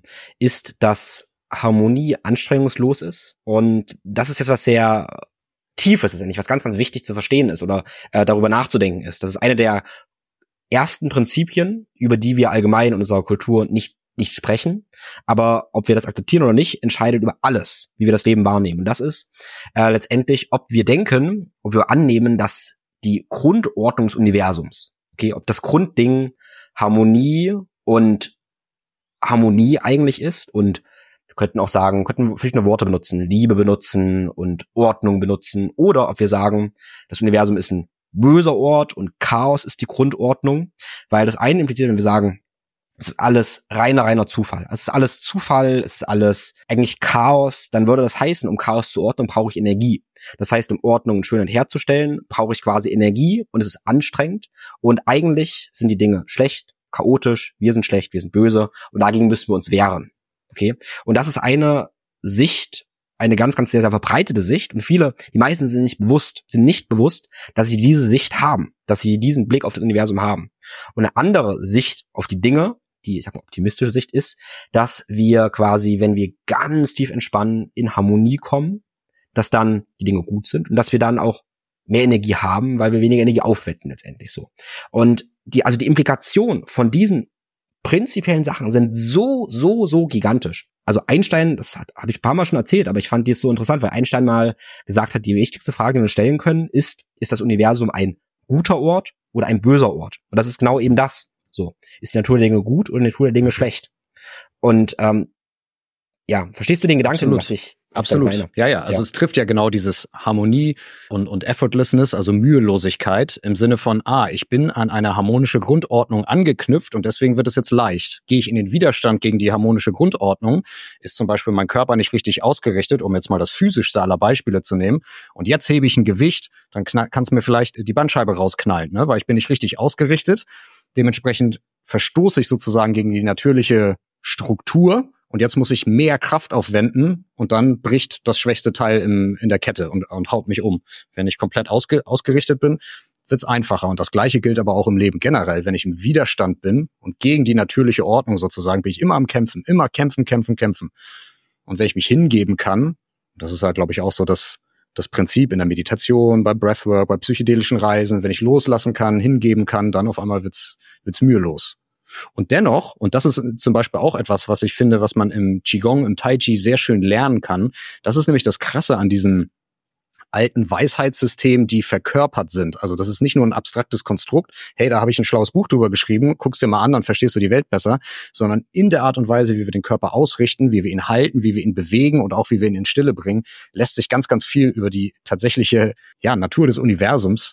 ist, dass Harmonie anstrengungslos ist. Und das ist jetzt was sehr Tiefes, ist eigentlich was ganz, ganz wichtig zu verstehen ist oder darüber nachzudenken ist. Das ist eine der ersten Prinzipien, über die wir allgemein in unserer Kultur nicht sprechen. Aber ob wir das akzeptieren oder nicht, entscheidet über alles, wie wir das Leben wahrnehmen. Und das ist letztendlich, ob wir annehmen, dass die Grundordnung des Universums, okay, ob das Grundding Harmonie eigentlich ist, und wir könnten verschiedene Worte benutzen, Liebe benutzen und Ordnung benutzen, oder ob wir sagen, das Universum ist ein böser Ort und Chaos ist die Grundordnung, weil das eine impliziert, wenn wir sagen, es ist alles reiner Zufall. Es ist alles Zufall, es ist alles eigentlich Chaos, dann würde das heißen, um Chaos zu ordnen, brauche ich Energie. Das heißt, um Ordnung und Schönheit herzustellen, brauche ich quasi Energie, und es ist anstrengend, und eigentlich sind die Dinge schlecht, chaotisch, wir sind schlecht, wir sind böse, und dagegen müssen wir uns wehren. Okay? Und das ist eine Sicht, eine ganz, ganz sehr, sehr verbreitete Sicht, und die meisten sind nicht bewusst, dass sie diese Sicht haben, dass sie diesen Blick auf das Universum haben. Und eine andere Sicht auf die Dinge, die, ich sag mal, optimistische Sicht ist, dass wir quasi, wenn wir ganz tief entspannen, in Harmonie kommen, dass dann die Dinge gut sind und dass wir dann auch mehr Energie haben, weil wir weniger Energie aufwenden letztendlich so. Und die Implikation von diesen prinzipiellen Sachen sind so gigantisch. Also Einstein, das habe ich ein paar Mal schon erzählt, aber ich fand dies so interessant, weil Einstein mal gesagt hat, die wichtigste Frage, die wir stellen können, ist das Universum ein guter Ort oder ein böser Ort? Und das ist genau eben das. So, ist die Natur der Dinge gut oder die Natur der Dinge schlecht? Und verstehst du den Gedanken, Absolut. was ich Absolut. Ja. Also es trifft ja genau dieses Harmonie und Effortlessness, also Mühelosigkeit im Sinne von, ich bin an eine harmonische Grundordnung angeknüpft und deswegen wird es jetzt leicht. Gehe ich in den Widerstand gegen die harmonische Grundordnung, ist zum Beispiel mein Körper nicht richtig ausgerichtet, um jetzt mal das physischste aller Beispiele zu nehmen. Und jetzt hebe ich ein Gewicht, dann kann es mir vielleicht die Bandscheibe rausknallen, ne? Weil ich bin nicht richtig ausgerichtet. Dementsprechend verstoße ich sozusagen gegen die natürliche Struktur. Und jetzt muss ich mehr Kraft aufwenden und dann bricht das schwächste Teil in der Kette und haut mich um. Wenn ich komplett ausgerichtet bin, wird's einfacher. Und das Gleiche gilt aber auch im Leben generell. Wenn ich im Widerstand bin und gegen die natürliche Ordnung sozusagen, bin ich immer am Kämpfen, immer kämpfen. Und wenn ich mich hingeben kann, das ist halt, glaube ich, auch so das Prinzip in der Meditation, bei Breathwork, bei psychedelischen Reisen, wenn ich loslassen kann, hingeben kann, dann auf einmal wird's mühelos. Und dennoch, und das ist zum Beispiel auch etwas, was ich finde, was man im Qigong, im Tai Chi sehr schön lernen kann, das ist nämlich das Krasse an diesen alten Weisheitssystemen, die verkörpert sind. Also das ist nicht nur ein abstraktes Konstrukt, hey, da habe ich ein schlaues Buch drüber geschrieben, guck's dir mal an, dann verstehst du die Welt besser, sondern in der Art und Weise, wie wir den Körper ausrichten, wie wir ihn halten, wie wir ihn bewegen und auch wie wir ihn in Stille bringen, lässt sich ganz, ganz viel über die tatsächliche Natur des Universums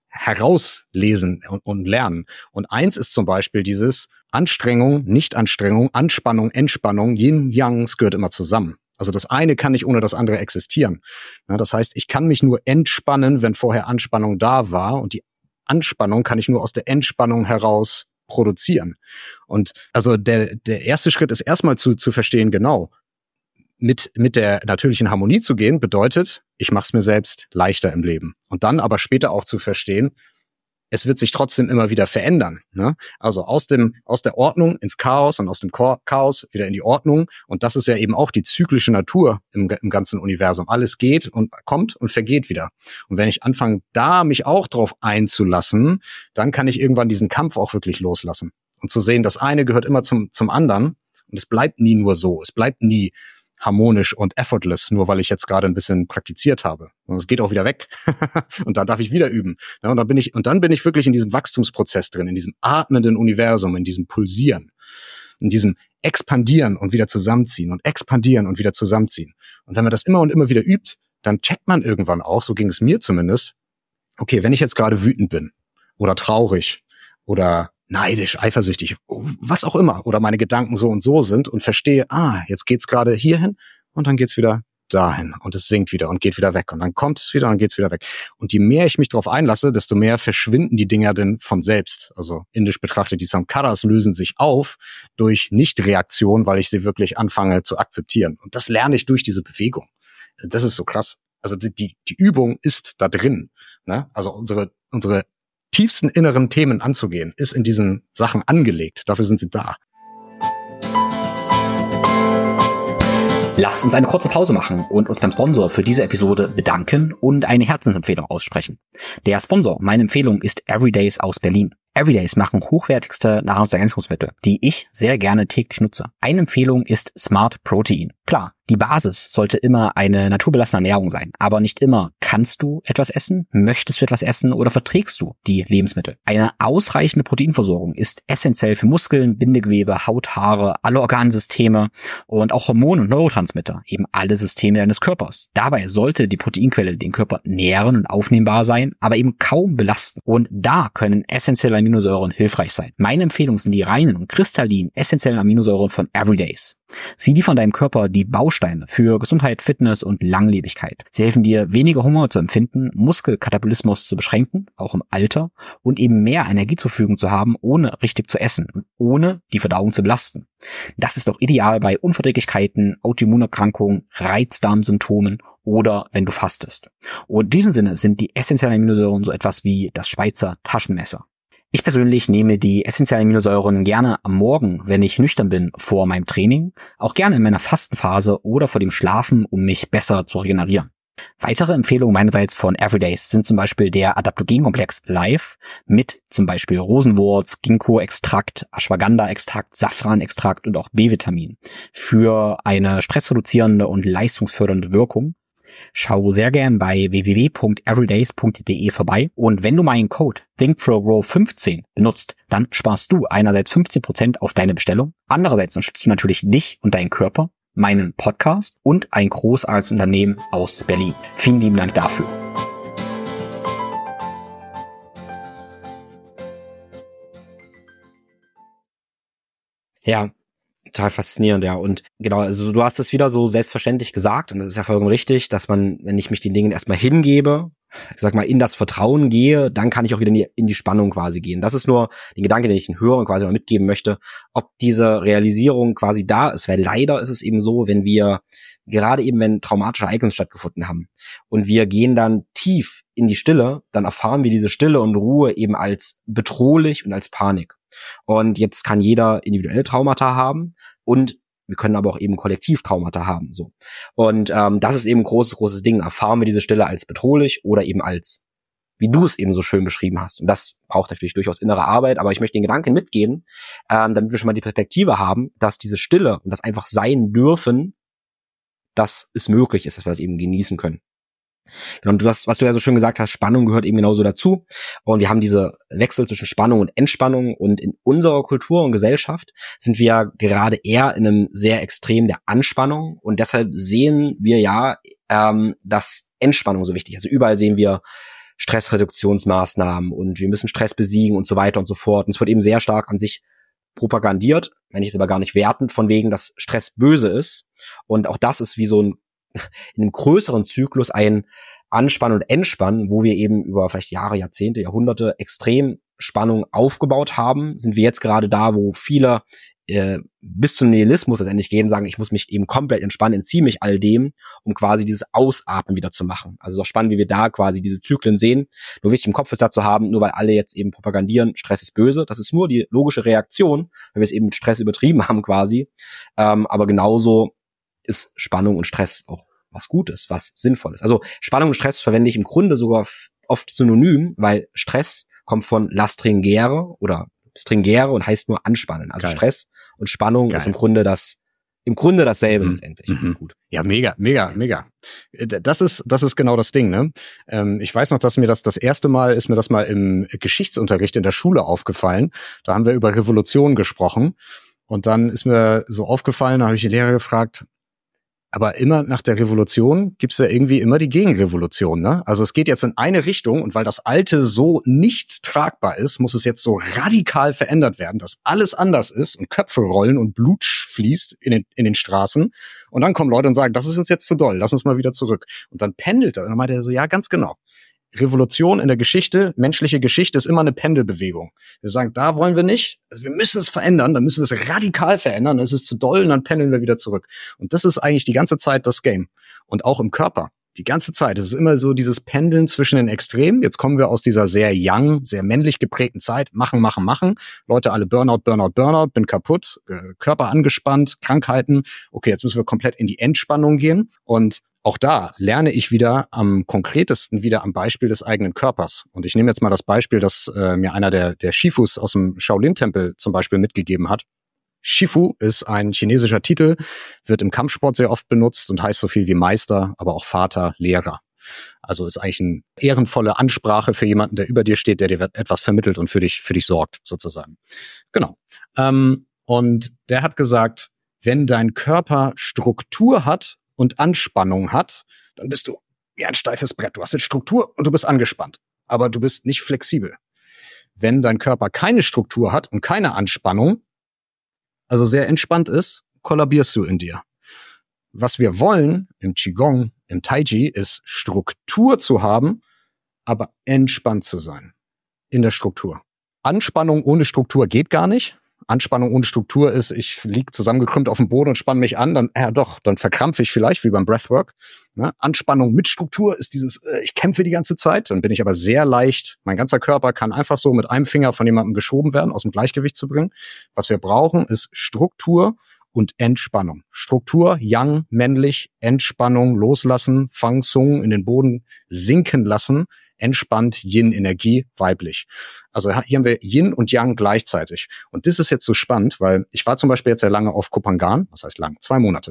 herauslesen und lernen. Und eins ist zum Beispiel dieses Anstrengung, Nicht-Anstrengung, Anspannung, Entspannung, Yin-Yang, es gehört immer zusammen. Also das eine kann nicht ohne das andere existieren. Ja, das heißt, ich kann mich nur entspannen, wenn vorher Anspannung da war und die Anspannung kann ich nur aus der Entspannung heraus produzieren. Und also der erste Schritt ist erstmal zu verstehen, genau, mit der natürlichen Harmonie zu gehen, bedeutet, ich mache es mir selbst leichter im Leben. Und dann aber später auch zu verstehen, es wird sich trotzdem immer wieder verändern. Ne? Also aus der Ordnung ins Chaos und aus dem Chaos wieder in die Ordnung. Und das ist ja eben auch die zyklische Natur im ganzen Universum. Alles geht und kommt und vergeht wieder. Und wenn ich anfange, da mich auch drauf einzulassen, dann kann ich irgendwann diesen Kampf auch wirklich loslassen. Und zu sehen, das eine gehört immer zum anderen. Und es bleibt nie nur so. Es bleibt nie harmonisch und effortless, nur weil ich jetzt gerade ein bisschen praktiziert habe. Und es geht auch wieder weg. Und dann darf ich wieder üben. Ja, und dann bin ich wirklich in diesem Wachstumsprozess drin, in diesem atmenden Universum, in diesem Pulsieren, in diesem Expandieren und wieder zusammenziehen und expandieren und wieder zusammenziehen. Und wenn man das immer und immer wieder übt, dann checkt man irgendwann auch, so ging es mir zumindest, okay, wenn ich jetzt gerade wütend bin oder traurig oder neidisch, eifersüchtig, was auch immer, oder meine Gedanken so und so sind und verstehe, jetzt geht's gerade hierhin und dann geht's wieder dahin und es sinkt wieder und geht wieder weg und dann kommt es wieder und dann geht's wieder weg. Und je mehr ich mich darauf einlasse, desto mehr verschwinden die Dinger denn von selbst. Also indisch betrachtet, die Samkaras lösen sich auf durch Nichtreaktion, weil ich sie wirklich anfange zu akzeptieren. Und das lerne ich durch diese Bewegung. Das ist so krass. Also die Übung ist da drin. Ne? Also unsere tiefsten inneren Themen anzugehen, ist in diesen Sachen angelegt. Dafür sind sie da. Lasst uns eine kurze Pause machen und uns beim Sponsor für diese Episode bedanken und eine Herzensempfehlung aussprechen. Der Sponsor meiner Empfehlung ist Everydays aus Berlin. Everydays machen hochwertigste Nahrungsergänzungsmittel, die ich sehr gerne täglich nutze. Eine Empfehlung ist Smart Protein. Klar, die Basis sollte immer eine naturbelassene Ernährung sein, aber nicht immer kannst du etwas essen, möchtest du etwas essen oder verträgst du die Lebensmittel. Eine ausreichende Proteinversorgung ist essentiell für Muskeln, Bindegewebe, Haut, Haare, alle Organsysteme und auch Hormone und Neurotransmitter, eben alle Systeme deines Körpers. Dabei sollte die Proteinquelle den Körper nähren und aufnehmbar sein, aber eben kaum belasten. Und da können essentielle Aminosäuren hilfreich sein. Meine Empfehlung sind die reinen und kristallinen essentiellen Aminosäuren von Everydays. Sie liefern deinem Körper die Bausteine für Gesundheit, Fitness und Langlebigkeit. Sie helfen dir, weniger Hunger zu empfinden, Muskelkatabolismus zu beschränken, auch im Alter, und eben mehr Energie zur Verfügung zu haben, ohne richtig zu essen und ohne die Verdauung zu belasten. Das ist doch ideal bei Unverträglichkeiten, Autoimmunerkrankungen, Reizdarmsymptomen oder wenn du fastest. Und in diesem Sinne sind die essentiellen Aminosäuren so etwas wie das Schweizer Taschenmesser. Ich persönlich nehme die essentiellen Aminosäuren gerne am Morgen, wenn ich nüchtern bin, vor meinem Training, auch gerne in meiner Fastenphase oder vor dem Schlafen, um mich besser zu regenerieren. Weitere Empfehlungen meinerseits von Everydays sind zum Beispiel der Adaptogenkomplex Live mit zum Beispiel Rosenwurz, Ginkgo-Extrakt, Ashwagandha-Extrakt, Safran-Extrakt und auch B-Vitamin für eine stressreduzierende und leistungsfördernde Wirkung. Schau sehr gern bei www.everydays.de vorbei und wenn du meinen Code ThinkFlowGrow15 benutzt, dann sparst du einerseits 15% auf deine Bestellung, andererseits unterstützt du natürlich dich und deinen Körper, meinen Podcast und ein großartiges Unternehmen aus Berlin. Vielen lieben Dank dafür. Ja, total faszinierend, ja. Und genau, also du hast es wieder so selbstverständlich gesagt und das ist ja vollkommen richtig, dass man, wenn ich mich den Dingen erstmal hingebe, ich sag mal, in das Vertrauen gehe, dann kann ich auch wieder in die Spannung quasi gehen. Das ist nur den Gedanke, den ich den Hörern quasi mal mitgeben möchte, ob diese Realisierung quasi da ist, weil leider ist es eben so, wenn wir, gerade eben wenn traumatische Ereignisse stattgefunden haben und wir gehen dann tief in die Stille, dann erfahren wir diese Stille und Ruhe eben als bedrohlich und als Panik. Und jetzt kann jeder individuell Traumata haben und wir können aber auch eben Kollektivtraumata haben, so. Und das ist eben ein großes Ding. Erfahren wir diese Stille als bedrohlich oder eben als, wie du es eben so schön beschrieben hast. Und das braucht natürlich durchaus innere Arbeit, aber ich möchte den Gedanken mitgeben, damit wir schon mal die Perspektive haben, dass diese Stille und das einfach sein dürfen, dass es möglich ist, dass wir das eben genießen können. Und was du ja so schön gesagt hast, Spannung gehört eben genauso dazu. Und wir haben diese Wechsel zwischen Spannung und Entspannung. Und in unserer Kultur und Gesellschaft sind wir ja gerade eher in einem sehr Extrem der Anspannung. Und deshalb sehen wir ja, dass Entspannung so wichtig ist. Also überall sehen wir Stressreduktionsmaßnahmen und wir müssen Stress besiegen und so weiter und so fort. Und es wird eben sehr stark an sich propagandiert, wenn ich es aber gar nicht wertend, von wegen, dass Stress böse ist. Und auch das ist wie so ein in einem größeren Zyklus ein Anspannen und Entspannen, wo wir eben über vielleicht Jahre, Jahrzehnte, Jahrhunderte extrem Spannung aufgebaut haben, sind wir jetzt gerade da, wo viele bis zum Nihilismus letztendlich gehen, sagen, ich muss mich eben komplett entspannen, entziehe mich all dem, um quasi dieses Ausatmen wieder zu machen. Also es ist auch spannend, wie wir da quasi diese Zyklen sehen. Nur wichtig im Kopf ist dazu haben, nur weil alle jetzt eben propagandieren, Stress ist böse, das ist nur die logische Reaktion, wenn wir es eben mit Stress übertrieben haben quasi. Aber genauso ist Spannung und Stress auch was Gutes, was Sinnvolles. Also Spannung und Stress verwende ich im Grunde sogar oft synonym, weil Stress kommt von la stringere oder stringere und heißt nur anspannen. Also geil. Stress und Spannung geil. Ist im Grunde dasselbe letztendlich. Gut. Ja, mega. Das ist genau das Ding, ne? Ich weiß noch, dass mir das erste Mal ist mir das mal im Geschichtsunterricht in der Schule aufgefallen. Da haben wir über Revolution gesprochen und dann ist mir so aufgefallen, da habe ich die Lehrer gefragt, aber immer nach der Revolution gibt's ja irgendwie immer die Gegenrevolution, ne? Also es geht jetzt in eine Richtung und weil das Alte so nicht tragbar ist, muss es jetzt so radikal verändert werden, dass alles anders ist und Köpfe rollen und Blut fließt in den Straßen. Und dann kommen Leute und sagen, das ist uns jetzt zu doll, lass uns mal wieder zurück. Und dann pendelt er. Und dann meint er so, ja, ganz genau. Revolution in der Geschichte, menschliche Geschichte ist immer eine Pendelbewegung. Wir sagen, da wollen wir nicht, also wir müssen es verändern, dann müssen wir es radikal verändern, dann ist es zu doll und dann pendeln wir wieder zurück. Und das ist eigentlich die ganze Zeit das Game. Und auch im Körper, die ganze Zeit. Es ist immer so dieses Pendeln zwischen den Extremen. Jetzt kommen wir aus dieser sehr young, sehr männlich geprägten Zeit. Machen. Leute alle Burnout, bin kaputt, Körper angespannt, Krankheiten. Okay, jetzt müssen wir komplett in die Entspannung gehen. Und auch da lerne ich wieder am konkretesten wieder am Beispiel des eigenen Körpers. Und ich nehme jetzt mal das Beispiel, das mir einer der Shifus aus dem Shaolin-Tempel zum Beispiel mitgegeben hat. Shifu ist ein chinesischer Titel, wird im Kampfsport sehr oft benutzt und heißt so viel wie Meister, aber auch Vater, Lehrer. Also ist eigentlich eine ehrenvolle Ansprache für jemanden, der über dir steht, der dir etwas vermittelt und für dich sorgt, sozusagen. Genau. Und der hat gesagt, wenn dein Körper Struktur hat und Anspannung hat, dann bist du wie ein steifes Brett. Du hast jetzt Struktur und du bist angespannt, aber du bist nicht flexibel. Wenn dein Körper keine Struktur hat und keine Anspannung, also sehr entspannt ist, kollabierst du in dir. Was wir wollen im Qigong, im Taiji, ist Struktur zu haben, aber entspannt zu sein in der Struktur. Anspannung ohne Struktur geht gar nicht. Anspannung ohne Struktur ist, ich liege zusammengekrümmt auf dem Boden und spanne mich an, dann verkrampfe ich vielleicht, wie beim Breathwork. Ne? Anspannung mit Struktur ist dieses, ich kämpfe die ganze Zeit, dann bin ich aber sehr leicht, mein ganzer Körper kann einfach so mit einem Finger von jemandem geschoben werden, aus dem Gleichgewicht zu bringen. Was wir brauchen, ist Struktur und Entspannung. Struktur, Yang, männlich, Entspannung, loslassen, Fang, Sung, in den Boden sinken lassen, entspannt, Yin, Energie, weiblich. Also hier haben wir Yin und Yang gleichzeitig. Und das ist jetzt so spannend, weil ich war zum Beispiel jetzt sehr lange auf Kopangan, was heißt lang? 2 Monate.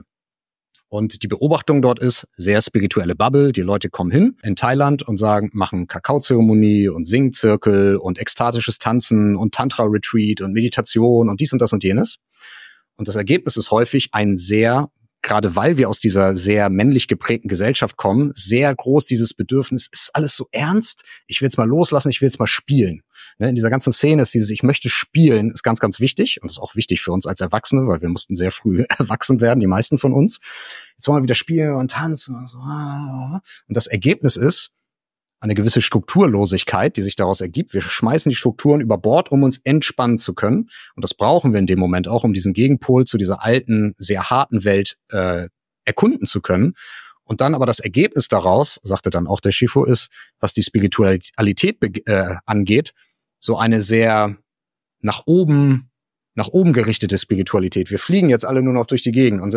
Und die Beobachtung dort ist, sehr spirituelle Bubble. Die Leute kommen hin in Thailand und machen Kakaozeremonie und Singzirkel und ekstatisches Tanzen und Tantra-Retreat und Meditation und dies und das und jenes. Und das Ergebnis ist häufig ein sehr, gerade weil wir aus dieser sehr männlich geprägten Gesellschaft kommen, sehr groß dieses Bedürfnis, ist alles so ernst, ich will jetzt mal loslassen, ich will jetzt mal spielen. In dieser ganzen Szene ist dieses, ich möchte spielen, ist ganz, ganz wichtig und ist auch wichtig für uns als Erwachsene, weil wir mussten sehr früh erwachsen werden, die meisten von uns. Jetzt wollen wir wieder spielen und tanzen und so. Und das Ergebnis ist eine gewisse Strukturlosigkeit, die sich daraus ergibt. Wir schmeißen die Strukturen über Bord, um uns entspannen zu können. Und das brauchen wir in dem Moment auch, um diesen Gegenpol zu dieser alten, sehr harten Welt erkunden zu können. Und dann aber das Ergebnis daraus, sagte dann auch der Shifu, ist, was die Spiritualität angeht, so eine sehr nach oben gerichtete Spiritualität. Wir fliegen jetzt alle nur noch durch die Gegend und sind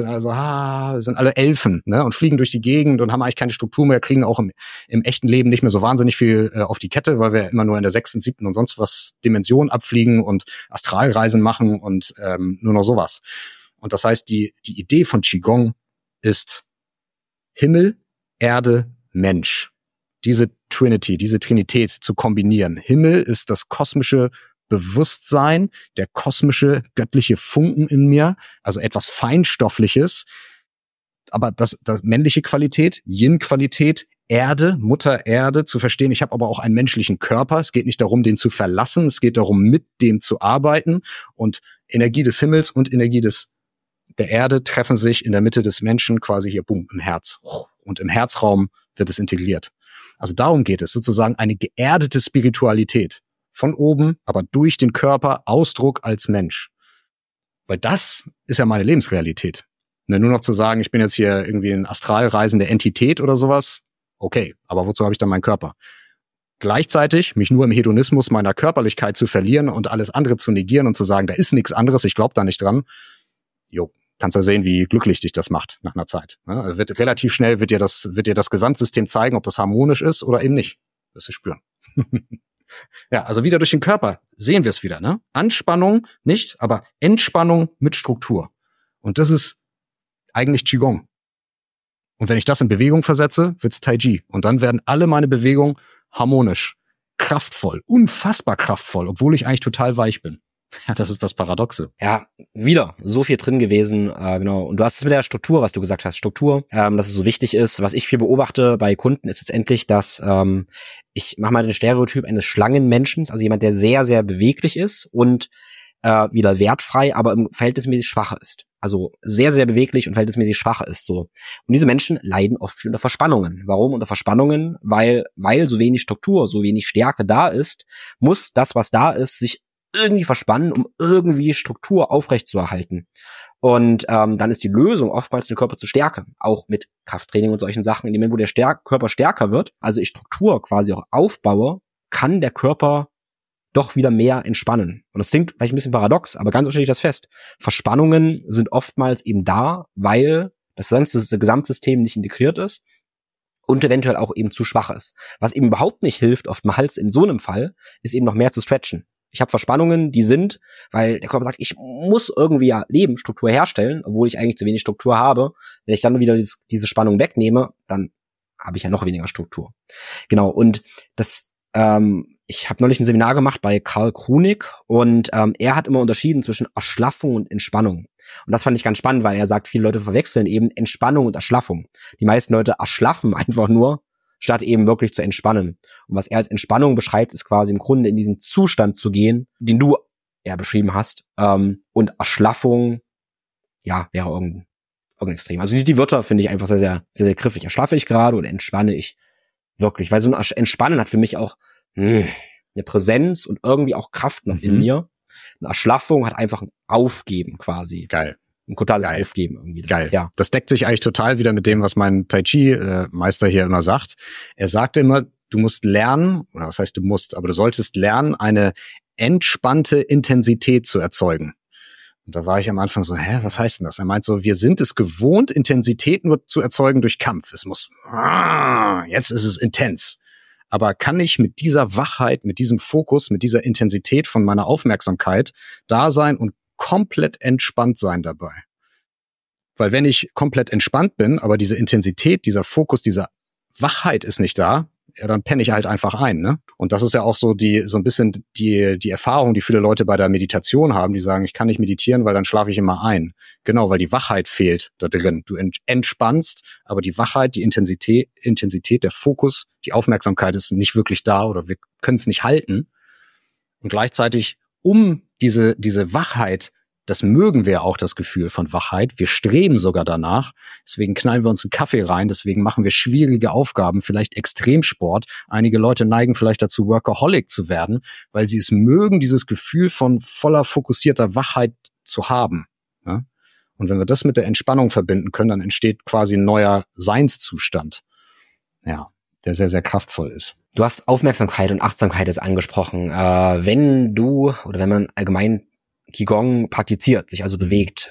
sind alle Elfen, ne, und fliegen durch die Gegend und haben eigentlich keine Struktur mehr, kriegen auch im echten Leben nicht mehr so wahnsinnig viel auf die Kette, weil wir immer nur in der 6., 7. und sonst was Dimension abfliegen und Astralreisen machen und nur noch sowas. Und das heißt, die Idee von Qigong ist Himmel, Erde, Mensch. Diese Trinity, diese Trinität zu kombinieren. Himmel ist das kosmische Bewusstsein, der kosmische, göttliche Funken in mir, also etwas Feinstoffliches, aber das männliche Qualität, Yin-Qualität, Erde, Mutter Erde, zu verstehen, ich habe aber auch einen menschlichen Körper, es geht nicht darum, den zu verlassen, es geht darum, mit dem zu arbeiten und Energie des Himmels und Energie der Erde treffen sich in der Mitte des Menschen quasi hier, boom, im Herz. Und im Herzraum wird es integriert. Also darum geht es, sozusagen eine geerdete Spiritualität. Von oben, aber durch den Körper, Ausdruck als Mensch. Weil das ist ja meine Lebensrealität. Nur noch zu sagen, ich bin jetzt hier irgendwie eine astralreisende Entität oder sowas, okay, aber wozu habe ich dann meinen Körper? Gleichzeitig mich nur im Hedonismus meiner Körperlichkeit zu verlieren und alles andere zu negieren und zu sagen, da ist nichts anderes, ich glaube da nicht dran. Kannst ja sehen, wie glücklich dich das macht nach einer Zeit. Also relativ schnell wird dir das Gesamtsystem zeigen, ob das harmonisch ist oder eben nicht. Wirst du spüren. Ja, also wieder durch den Körper sehen wir es wieder, ne? Anspannung nicht, aber Entspannung mit Struktur. Und das ist eigentlich Qigong. Und wenn ich das in Bewegung versetze, wird's Tai Chi. Und dann werden alle meine Bewegungen harmonisch, kraftvoll, unfassbar kraftvoll, obwohl ich eigentlich total weich bin. Ja, das ist das Paradoxe. Ja, wieder so viel drin gewesen, genau. Und du hast es mit der Struktur, was du gesagt hast, Struktur, dass es so wichtig ist. Was ich viel beobachte bei Kunden ist letztendlich, dass ich mache mal den Stereotyp eines Schlangenmenschen, also jemand, der sehr, sehr beweglich ist und wieder wertfrei, aber verhältnismäßig schwach ist. Also sehr, sehr beweglich und verhältnismäßig schwach ist so. Und diese Menschen leiden oft unter Verspannungen. Warum unter Verspannungen? Weil so wenig Struktur, so wenig Stärke da ist, muss das, was da ist, sich irgendwie verspannen, um irgendwie Struktur aufrechtzuerhalten. Und dann ist die Lösung oftmals, den Körper zu stärken, auch mit Krafttraining und solchen Sachen. In dem Moment, wo der Körper stärker wird, also ich Struktur quasi auch aufbaue, kann der Körper doch wieder mehr entspannen. Und das klingt vielleicht ein bisschen paradox, aber ganz stelle ich das fest. Verspannungen sind oftmals eben da, weil das Gesamtsystem nicht integriert ist und eventuell auch eben zu schwach ist. Was eben überhaupt nicht hilft, oftmals in so einem Fall, ist eben noch mehr zu stretchen. Ich habe Verspannungen, die sind, weil der Körper sagt, ich muss irgendwie ja Struktur herstellen, obwohl ich eigentlich zu wenig Struktur habe. Wenn ich dann wieder diese Spannung wegnehme, dann habe ich ja noch weniger Struktur. Genau, und das ich habe neulich ein Seminar gemacht bei Karl Krunig und er hat immer unterschieden zwischen Erschlaffung und Entspannung. Und das fand ich ganz spannend, weil er sagt, viele Leute verwechseln eben Entspannung und Erschlaffung. Die meisten Leute erschlaffen einfach nur, statt eben wirklich zu entspannen. Und was er als Entspannung beschreibt, ist quasi im Grunde in diesen Zustand zu gehen, den du ja beschrieben hast. Und Erschlaffung, ja, wäre irgendein Extrem. Also die Wörter finde ich einfach sehr, sehr, sehr, sehr griffig. Erschlaffe ich gerade oder entspanne ich wirklich? Weil so ein Entspannen hat für mich auch eine Präsenz und irgendwie auch Kraft noch in mir. Eine Erschlaffung hat einfach ein Aufgeben quasi. Geil. Ein totales Aufgeben irgendwie. Geil. Ja. Das deckt sich eigentlich total wieder mit dem, was mein Tai Chi-Meister hier immer sagt. Er sagte immer, du musst lernen, oder was heißt du musst, aber du solltest lernen, eine entspannte Intensität zu erzeugen. Und da war ich am Anfang so, was heißt denn das? Er meint so, wir sind es gewohnt, Intensität nur zu erzeugen durch Kampf. Es muss, jetzt ist es intens. Aber kann ich mit dieser Wachheit, mit diesem Fokus, mit dieser Intensität von meiner Aufmerksamkeit da sein und komplett entspannt sein dabei? Weil wenn ich komplett entspannt bin, aber diese Intensität, dieser Fokus, diese Wachheit ist nicht da, ja, dann penne ich halt einfach ein, ne? Und das ist ja auch so ein bisschen die Erfahrung, die viele Leute bei der Meditation haben, die sagen, ich kann nicht meditieren, weil dann schlafe ich immer ein. Genau, weil die Wachheit fehlt da drin. Du entspannst, aber die Wachheit, die Intensität, der Fokus, die Aufmerksamkeit ist nicht wirklich da oder wir können es nicht halten. Und gleichzeitig, um diese Wachheit, das mögen wir auch, das Gefühl von Wachheit. Wir streben sogar danach. Deswegen knallen wir uns einen Kaffee rein. Deswegen machen wir schwierige Aufgaben, vielleicht Extremsport. Einige Leute neigen vielleicht dazu, Workaholic zu werden, weil sie es mögen, dieses Gefühl von voller fokussierter Wachheit zu haben. Ja? Und wenn wir das mit der Entspannung verbinden können, dann entsteht quasi ein neuer Seinszustand. Ja, der sehr, sehr kraftvoll ist. Du hast Aufmerksamkeit und Achtsamkeit jetzt angesprochen. Wenn man allgemein Qigong praktiziert, sich also bewegt,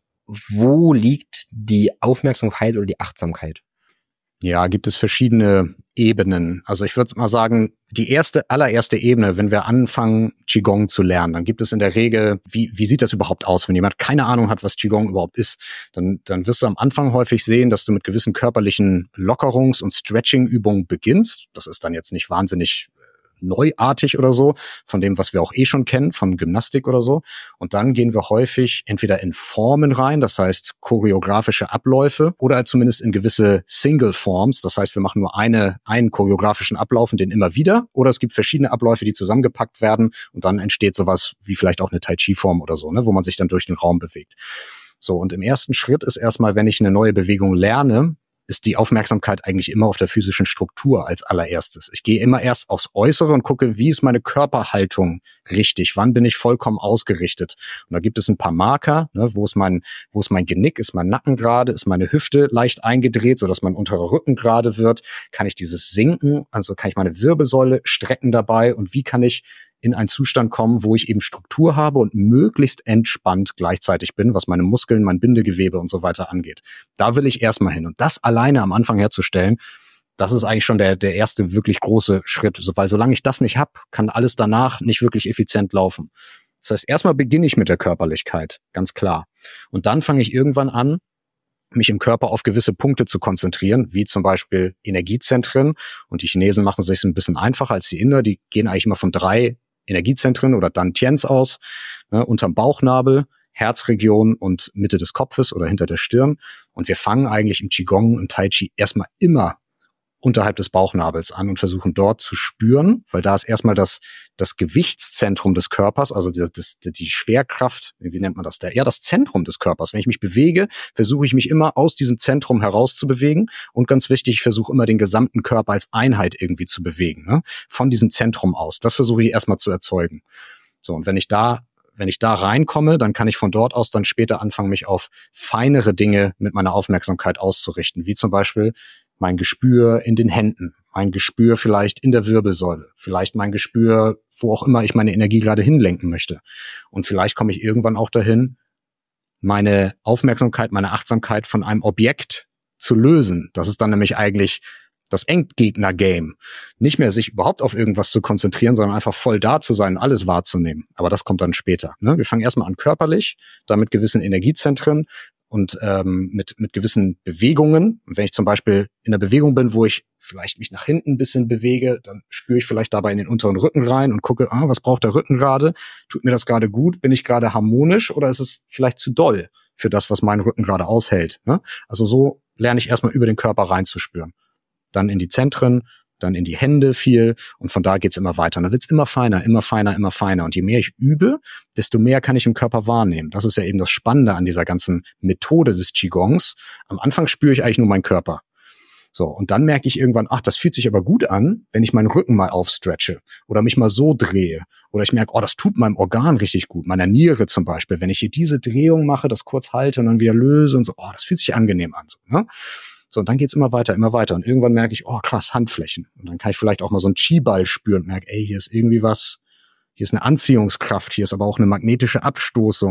wo liegt die Aufmerksamkeit oder die Achtsamkeit? Ja, gibt es verschiedene Ebenen. Also ich würde mal sagen, die allererste Ebene, wenn wir anfangen, Qigong zu lernen, dann gibt es in der Regel, wie sieht das überhaupt aus? Wenn jemand keine Ahnung hat, was Qigong überhaupt ist, dann wirst du am Anfang häufig sehen, dass du mit gewissen körperlichen Lockerungs- und Stretching-Übungen beginnst. Das ist dann jetzt nicht wahnsinnig neuartig oder so, von dem, was wir auch schon kennen, von Gymnastik oder so. Und dann gehen wir häufig entweder in Formen rein, das heißt choreografische Abläufe, oder zumindest in gewisse Single Forms, das heißt, wir machen nur einen choreografischen Ablauf und den immer wieder, oder es gibt verschiedene Abläufe, die zusammengepackt werden und dann entsteht sowas wie vielleicht auch eine Tai Chi Form oder so, ne, wo man sich dann durch den Raum bewegt. So, und im ersten Schritt ist erstmal, wenn ich eine neue Bewegung lerne, ist die Aufmerksamkeit eigentlich immer auf der physischen Struktur als allererstes. Ich gehe immer erst aufs Äußere und gucke, wie ist meine Körperhaltung richtig? Wann bin ich vollkommen ausgerichtet? Und da gibt es ein paar Marker, ne, wo ist mein Genick? Ist mein Nacken gerade? Ist meine Hüfte leicht eingedreht, sodass mein unterer Rücken gerade wird? Kann ich dieses Sinken? Also kann ich meine Wirbelsäule strecken dabei? Und wie kann ich in einen Zustand kommen, wo ich eben Struktur habe und möglichst entspannt gleichzeitig bin, was meine Muskeln, mein Bindegewebe und so weiter angeht. Da will ich erstmal hin. Und das alleine am Anfang herzustellen, das ist eigentlich schon der erste wirklich große Schritt. Weil solange ich das nicht habe, kann alles danach nicht wirklich effizient laufen. Das heißt, erstmal beginne ich mit der Körperlichkeit, ganz klar. Und dann fange ich irgendwann an, mich im Körper auf gewisse Punkte zu konzentrieren, wie zum Beispiel Energiezentren. Und die Chinesen machen es sich ein bisschen einfacher als die Inder. Die gehen eigentlich immer von 3 Energiezentren oder Dantians aus, ne, unterm Bauchnabel, Herzregion und Mitte des Kopfes oder hinter der Stirn. Und wir fangen eigentlich im Qigong, im Tai Chi erstmal immer unterhalb des Bauchnabels an und versuchen dort zu spüren, weil da ist erstmal das Gewichtszentrum des Körpers, also die Schwerkraft, wie nennt man das da? Ja, das Zentrum des Körpers. Wenn ich mich bewege, versuche ich mich immer aus diesem Zentrum heraus zu bewegen und ganz wichtig, ich versuche immer den gesamten Körper als Einheit irgendwie zu bewegen, ne? Von diesem Zentrum aus. Das versuche ich erstmal zu erzeugen. So, und wenn ich da reinkomme, dann kann ich von dort aus dann später anfangen, mich auf feinere Dinge mit meiner Aufmerksamkeit auszurichten, wie zum Beispiel mein Gespür in den Händen, mein Gespür vielleicht in der Wirbelsäule, vielleicht mein Gespür, wo auch immer ich meine Energie gerade hinlenken möchte. Und vielleicht komme ich irgendwann auch dahin, meine Aufmerksamkeit, meine Achtsamkeit von einem Objekt zu lösen. Das ist dann nämlich eigentlich das Endgegner-Game. Nicht mehr sich überhaupt auf irgendwas zu konzentrieren, sondern einfach voll da zu sein, alles wahrzunehmen. Aber das kommt dann später. Ne? Wir fangen erstmal an körperlich, dann mit gewissen Energiezentren, und mit gewissen Bewegungen. Und wenn ich zum Beispiel in der Bewegung bin, wo ich vielleicht mich nach hinten ein bisschen bewege, dann spüre ich vielleicht dabei in den unteren Rücken rein und gucke, was braucht der Rücken gerade? Tut mir das gerade gut? Bin ich gerade harmonisch oder ist es vielleicht zu doll für das, was mein Rücken gerade aushält? Ne? Also so lerne ich erstmal über den Körper reinzuspüren. Dann in die Zentren, dann in die Hände viel und von da geht's immer weiter. Und dann wird's immer feiner, immer feiner, immer feiner. Und je mehr ich übe, desto mehr kann ich im Körper wahrnehmen. Das ist ja eben das Spannende an dieser ganzen Methode des Qigongs. Am Anfang spüre ich eigentlich nur meinen Körper. So, und dann merke ich irgendwann, das fühlt sich aber gut an, wenn ich meinen Rücken mal aufstretche oder mich mal so drehe. Oder ich merke, das tut meinem Organ richtig gut, meiner Niere zum Beispiel. Wenn ich hier diese Drehung mache, das kurz halte und dann wieder löse und so, das fühlt sich angenehm an. So, ne? So, und dann geht's immer weiter, immer weiter. Und irgendwann merke ich, krass, Handflächen. Und dann kann ich vielleicht auch mal so einen Qi-Ball spüren und merke, hier ist irgendwie was, hier ist eine Anziehungskraft, hier ist aber auch eine magnetische Abstoßung.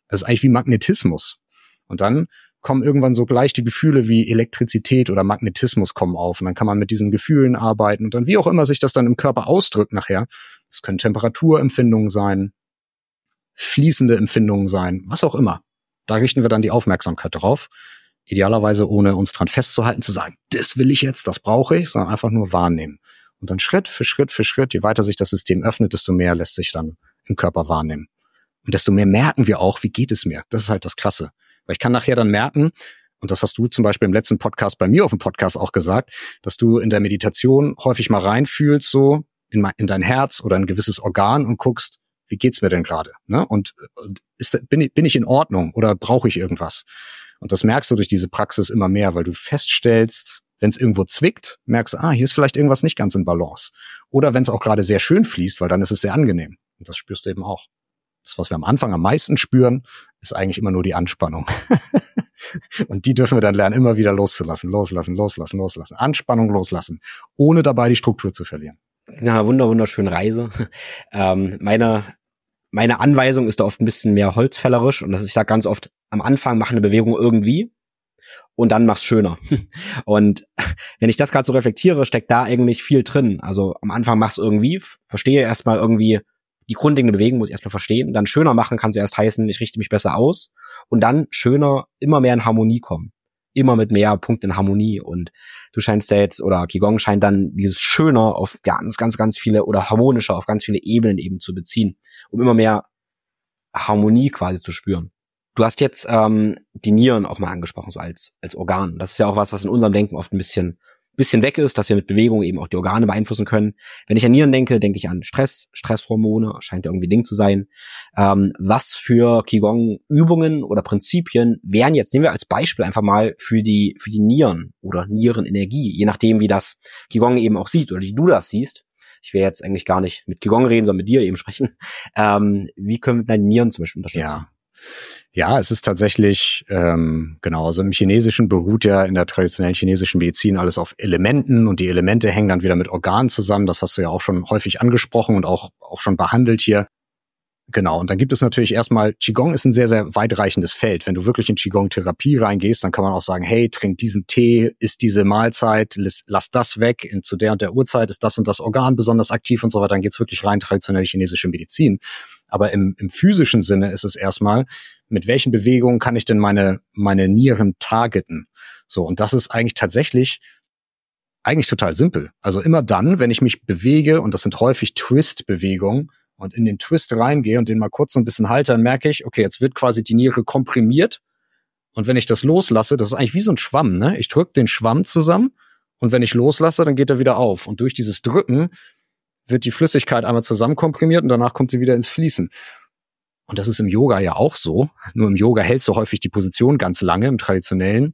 Das ist eigentlich wie Magnetismus. Und dann kommen irgendwann so gleich die Gefühle wie Elektrizität oder Magnetismus kommen auf. Und dann kann man mit diesen Gefühlen arbeiten und dann wie auch immer sich das dann im Körper ausdrückt nachher. Das können Temperaturempfindungen sein, fließende Empfindungen sein, was auch immer. Da richten wir dann die Aufmerksamkeit drauf. Idealerweise ohne uns dran festzuhalten, zu sagen, das will ich jetzt, das brauche ich, sondern einfach nur wahrnehmen. Und dann Schritt für Schritt für Schritt, je weiter sich das System öffnet, desto mehr lässt sich dann im Körper wahrnehmen. Und desto mehr merken wir auch, wie geht es mir. Das ist halt das Krasse. Weil ich kann nachher dann merken, und das hast du zum Beispiel im letzten Podcast bei mir auf dem Podcast auch gesagt, dass du in der Meditation häufig mal reinfühlst, so in dein Herz oder ein gewisses Organ und guckst, wie geht's mir denn gerade? Ne? Und bin ich in Ordnung oder brauche ich irgendwas? Und das merkst du durch diese Praxis immer mehr, weil du feststellst, wenn es irgendwo zwickt, merkst du, hier ist vielleicht irgendwas nicht ganz in Balance. Oder wenn es auch gerade sehr schön fließt, weil dann ist es sehr angenehm. Und das spürst du eben auch. Das, was wir am Anfang am meisten spüren, ist eigentlich immer nur die Anspannung. Und die dürfen wir dann lernen, immer wieder loslassen. Anspannung loslassen, ohne dabei die Struktur zu verlieren. Na, wunderschöne Reise. Meine Anweisung ist da oft ein bisschen mehr holzfällerisch und ich sage ganz oft, am Anfang mach eine Bewegung irgendwie und dann mach's schöner. Und wenn ich das gerade so reflektiere, steckt da eigentlich viel drin. Also am Anfang mach's irgendwie, verstehe erstmal irgendwie die grundlegende Bewegung, muss ich erstmal verstehen. Dann schöner machen kann es erst heißen, ich richte mich besser aus und dann schöner immer mehr in Harmonie kommen. Immer mit mehr Punkten in Harmonie und du scheinst ja jetzt, oder Qigong scheint dann dieses Schöner auf ganz viele oder harmonischer auf ganz viele Ebenen eben zu beziehen, um immer mehr Harmonie quasi zu spüren. Du hast jetzt die Nieren auch mal angesprochen, so als Organ. Das ist ja auch was in unserem Denken oft ein bisschen weg ist, dass wir mit Bewegung eben auch die Organe beeinflussen können. Wenn ich an Nieren denke, denke ich an Stresshormone, scheint ja irgendwie Ding zu sein. Was für Qigong-Übungen oder Prinzipien wären jetzt, nehmen wir als Beispiel einfach mal für die Nieren oder Nierenenergie, je nachdem, wie das Qigong eben auch sieht oder wie du das siehst. Ich will jetzt eigentlich gar nicht mit Qigong reden, sondern mit dir eben sprechen. Wie können wir deine Nieren zum Beispiel unterstützen? Ja, es ist tatsächlich, also im Chinesischen beruht ja in der traditionellen chinesischen Medizin alles auf Elementen und die Elemente hängen dann wieder mit Organen zusammen. Das hast du ja auch schon häufig angesprochen und auch schon behandelt hier. Genau, und dann gibt es natürlich erstmal, Qigong ist ein sehr, sehr weitreichendes Feld. Wenn du wirklich in Qigong-Therapie reingehst, dann kann man auch sagen, hey, trink diesen Tee, isst diese Mahlzeit, lass das weg, zu der und der Uhrzeit ist das und das Organ besonders aktiv und so weiter. Dann geht's wirklich rein traditionelle chinesische Medizin. Aber im physischen Sinne ist es erstmal, mit welchen Bewegungen kann ich denn meine Nieren targeten? So, und das ist eigentlich tatsächlich total simpel. Also immer dann, wenn ich mich bewege, und das sind häufig Twist-Bewegungen, und in den Twist reingehe und den mal kurz so ein bisschen halte, dann merke ich, okay, jetzt wird quasi die Niere komprimiert. Und wenn ich das loslasse, das ist eigentlich wie so ein Schwamm, ne? Ich drücke den Schwamm zusammen und wenn ich loslasse, dann geht er wieder auf. Und durch dieses Drücken wird die Flüssigkeit einmal zusammenkomprimiert und danach kommt sie wieder ins Fließen. Und das ist im Yoga ja auch so. Nur im Yoga hältst du häufig die Position ganz lange, im traditionellen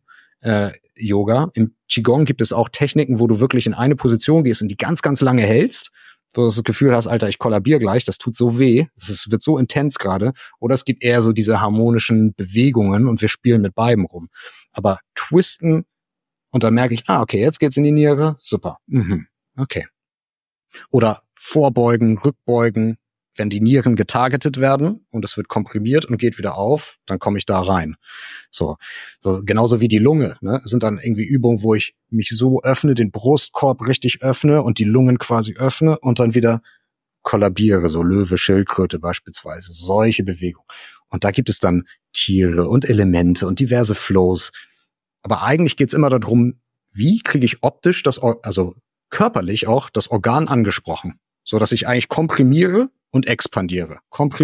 Yoga. Im Qigong gibt es auch Techniken, wo du wirklich in eine Position gehst und die ganz, ganz lange hältst, wo du das Gefühl hast, Alter, ich kollabiere gleich, das tut so weh, wird so intens gerade. Oder es gibt eher so diese harmonischen Bewegungen und wir spielen mit beiden rum. Aber twisten und dann merke ich, okay, jetzt geht's in die Niere, super, okay. Oder vorbeugen, rückbeugen, wenn die Nieren getargetet werden und es wird komprimiert und geht wieder auf, dann komme ich da rein. So genauso wie die Lunge, ne? Es sind dann irgendwie Übungen, wo ich mich so öffne, den Brustkorb richtig öffne und die Lungen quasi öffne und dann wieder kollabiere, so Löwe, Schildkröte beispielsweise, solche Bewegungen. Und da gibt es dann Tiere und Elemente und diverse Flows. Aber eigentlich geht's immer darum, wie kriege ich optisch also körperlich auch das Organ angesprochen, so dass ich eigentlich komprimiere und expandiere.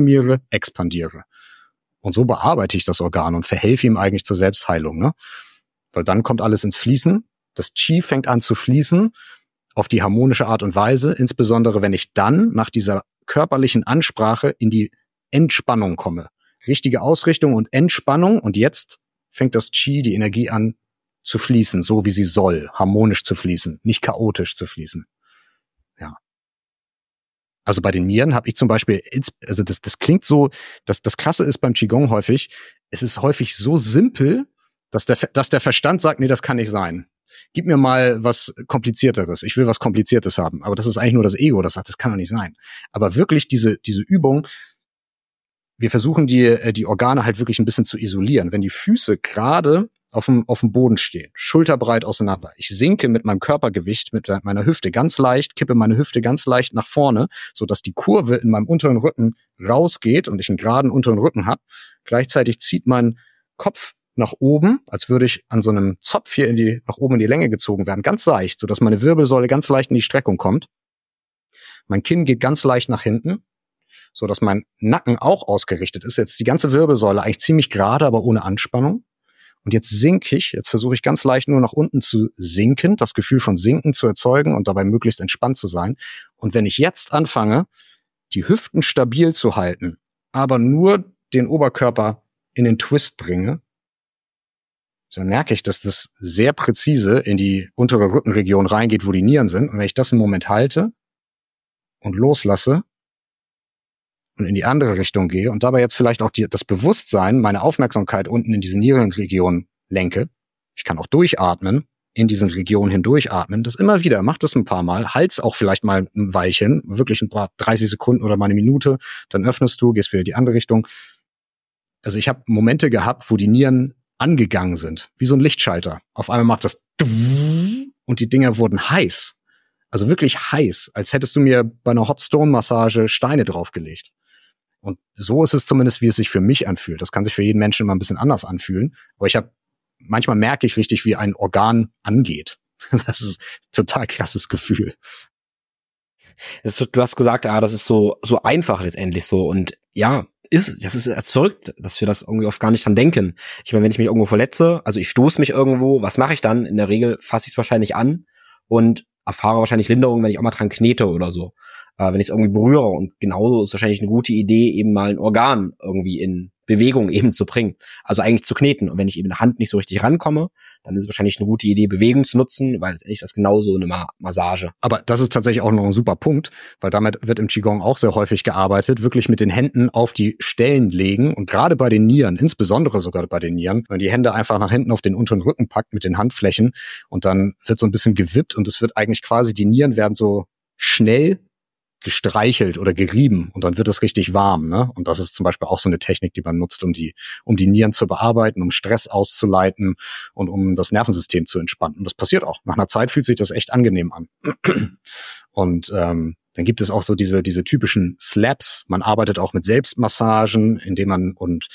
Und so bearbeite ich das Organ und verhelfe ihm eigentlich zur Selbstheilung, ne? Weil dann kommt alles ins Fließen. Das Qi fängt an zu fließen auf die harmonische Art und Weise, insbesondere wenn ich dann nach dieser körperlichen Ansprache in die Entspannung komme. Richtige Ausrichtung und Entspannung und jetzt fängt das Qi, die Energie an zu fließen, so wie sie soll, harmonisch zu fließen, nicht chaotisch zu fließen. Ja. Also bei den Nieren habe ich zum Beispiel, also das klingt so, das Krasse ist beim Qigong häufig, es ist häufig so simpel, dass der Verstand sagt, nee, das kann nicht sein. Gib mir mal was Komplizierteres. Ich will was Kompliziertes haben. Aber das ist eigentlich nur das Ego, das sagt, das kann doch nicht sein. Aber wirklich diese Übung, wir versuchen die Organe halt wirklich ein bisschen zu isolieren. Wenn die Füße gerade auf dem Boden stehen, schulterbreit auseinander, ich sinke mit meinem Körpergewicht, mit meiner Hüfte ganz leicht, kippe meine Hüfte ganz leicht nach vorne, so dass die Kurve in meinem unteren Rücken rausgeht und ich einen geraden unteren Rücken habe. Gleichzeitig zieht mein Kopf nach oben, als würde ich an so einem Zopf hier nach oben in die Länge gezogen werden, ganz leicht, so dass meine Wirbelsäule ganz leicht in die Streckung kommt. Mein Kinn geht ganz leicht nach hinten, so dass mein Nacken auch ausgerichtet ist. Jetzt die ganze Wirbelsäule eigentlich ziemlich gerade, aber ohne Anspannung. Und jetzt versuche ich ganz leicht nur nach unten zu sinken, das Gefühl von Sinken zu erzeugen und dabei möglichst entspannt zu sein. Und wenn ich jetzt anfange, die Hüften stabil zu halten, aber nur den Oberkörper in den Twist bringe, dann merke ich, dass das sehr präzise in die untere Rückenregion reingeht, wo die Nieren sind. Und wenn ich das einen Moment halte und loslasse und in die andere Richtung gehe und dabei jetzt vielleicht auch das Bewusstsein, meine Aufmerksamkeit unten in diese Nierenregion lenke, ich kann auch durchatmen, in diesen Regionen hindurchatmen, das immer wieder, mach das ein paar Mal, halt's auch vielleicht mal ein Weilchen, wirklich ein paar 30 Sekunden oder mal eine Minute, dann öffnest du, gehst wieder in die andere Richtung. Also ich habe Momente gehabt, wo die Nieren angegangen sind, wie so ein Lichtschalter. Auf einmal macht das und die Dinger wurden heiß. Also wirklich heiß, als hättest du mir bei einer Hot Stone Massage Steine draufgelegt. Und so ist es zumindest, wie es sich für mich anfühlt. Das kann sich für jeden Menschen immer ein bisschen anders anfühlen. Aber manchmal merke ich richtig, wie ein Organ angeht. Das ist ein total krasses Gefühl. Du hast gesagt, das ist so einfach letztendlich so. Und ja, das ist verrückt, dass wir das irgendwie oft gar nicht dran denken. Ich meine, wenn ich mich irgendwo verletze, also ich stoße mich irgendwo, was mache ich dann? In der Regel fasse ich es wahrscheinlich an und erfahre wahrscheinlich Linderung, wenn ich auch mal dran knete oder so. Wenn ich es irgendwie berühre. Und genauso ist wahrscheinlich eine gute Idee, eben mal ein Organ irgendwie in Bewegung eben zu bringen. Also eigentlich zu kneten. Und wenn ich eben in der Hand nicht so richtig rankomme, dann ist es wahrscheinlich eine gute Idee, Bewegung zu nutzen, weil letztendlich das genauso eine Massage. Aber das ist tatsächlich auch noch ein super Punkt, weil damit wird im Qigong auch sehr häufig gearbeitet, wirklich mit den Händen auf die Stellen legen und gerade bei den Nieren, insbesondere sogar bei den Nieren, wenn man die Hände einfach nach hinten auf den unteren Rücken packt mit den Handflächen und dann wird so ein bisschen gewippt und es wird eigentlich quasi, die Nieren werden so schnell gestreichelt oder gerieben und dann wird es richtig warm, ne? Und das ist zum Beispiel auch so eine Technik, die man nutzt, um die Nieren zu bearbeiten, um Stress auszuleiten und um das Nervensystem zu entspannen. Und das passiert auch. Nach einer Zeit fühlt sich das echt angenehm an. Und dann gibt es auch so diese typischen Slaps. Man arbeitet auch mit Selbstmassagen, indem man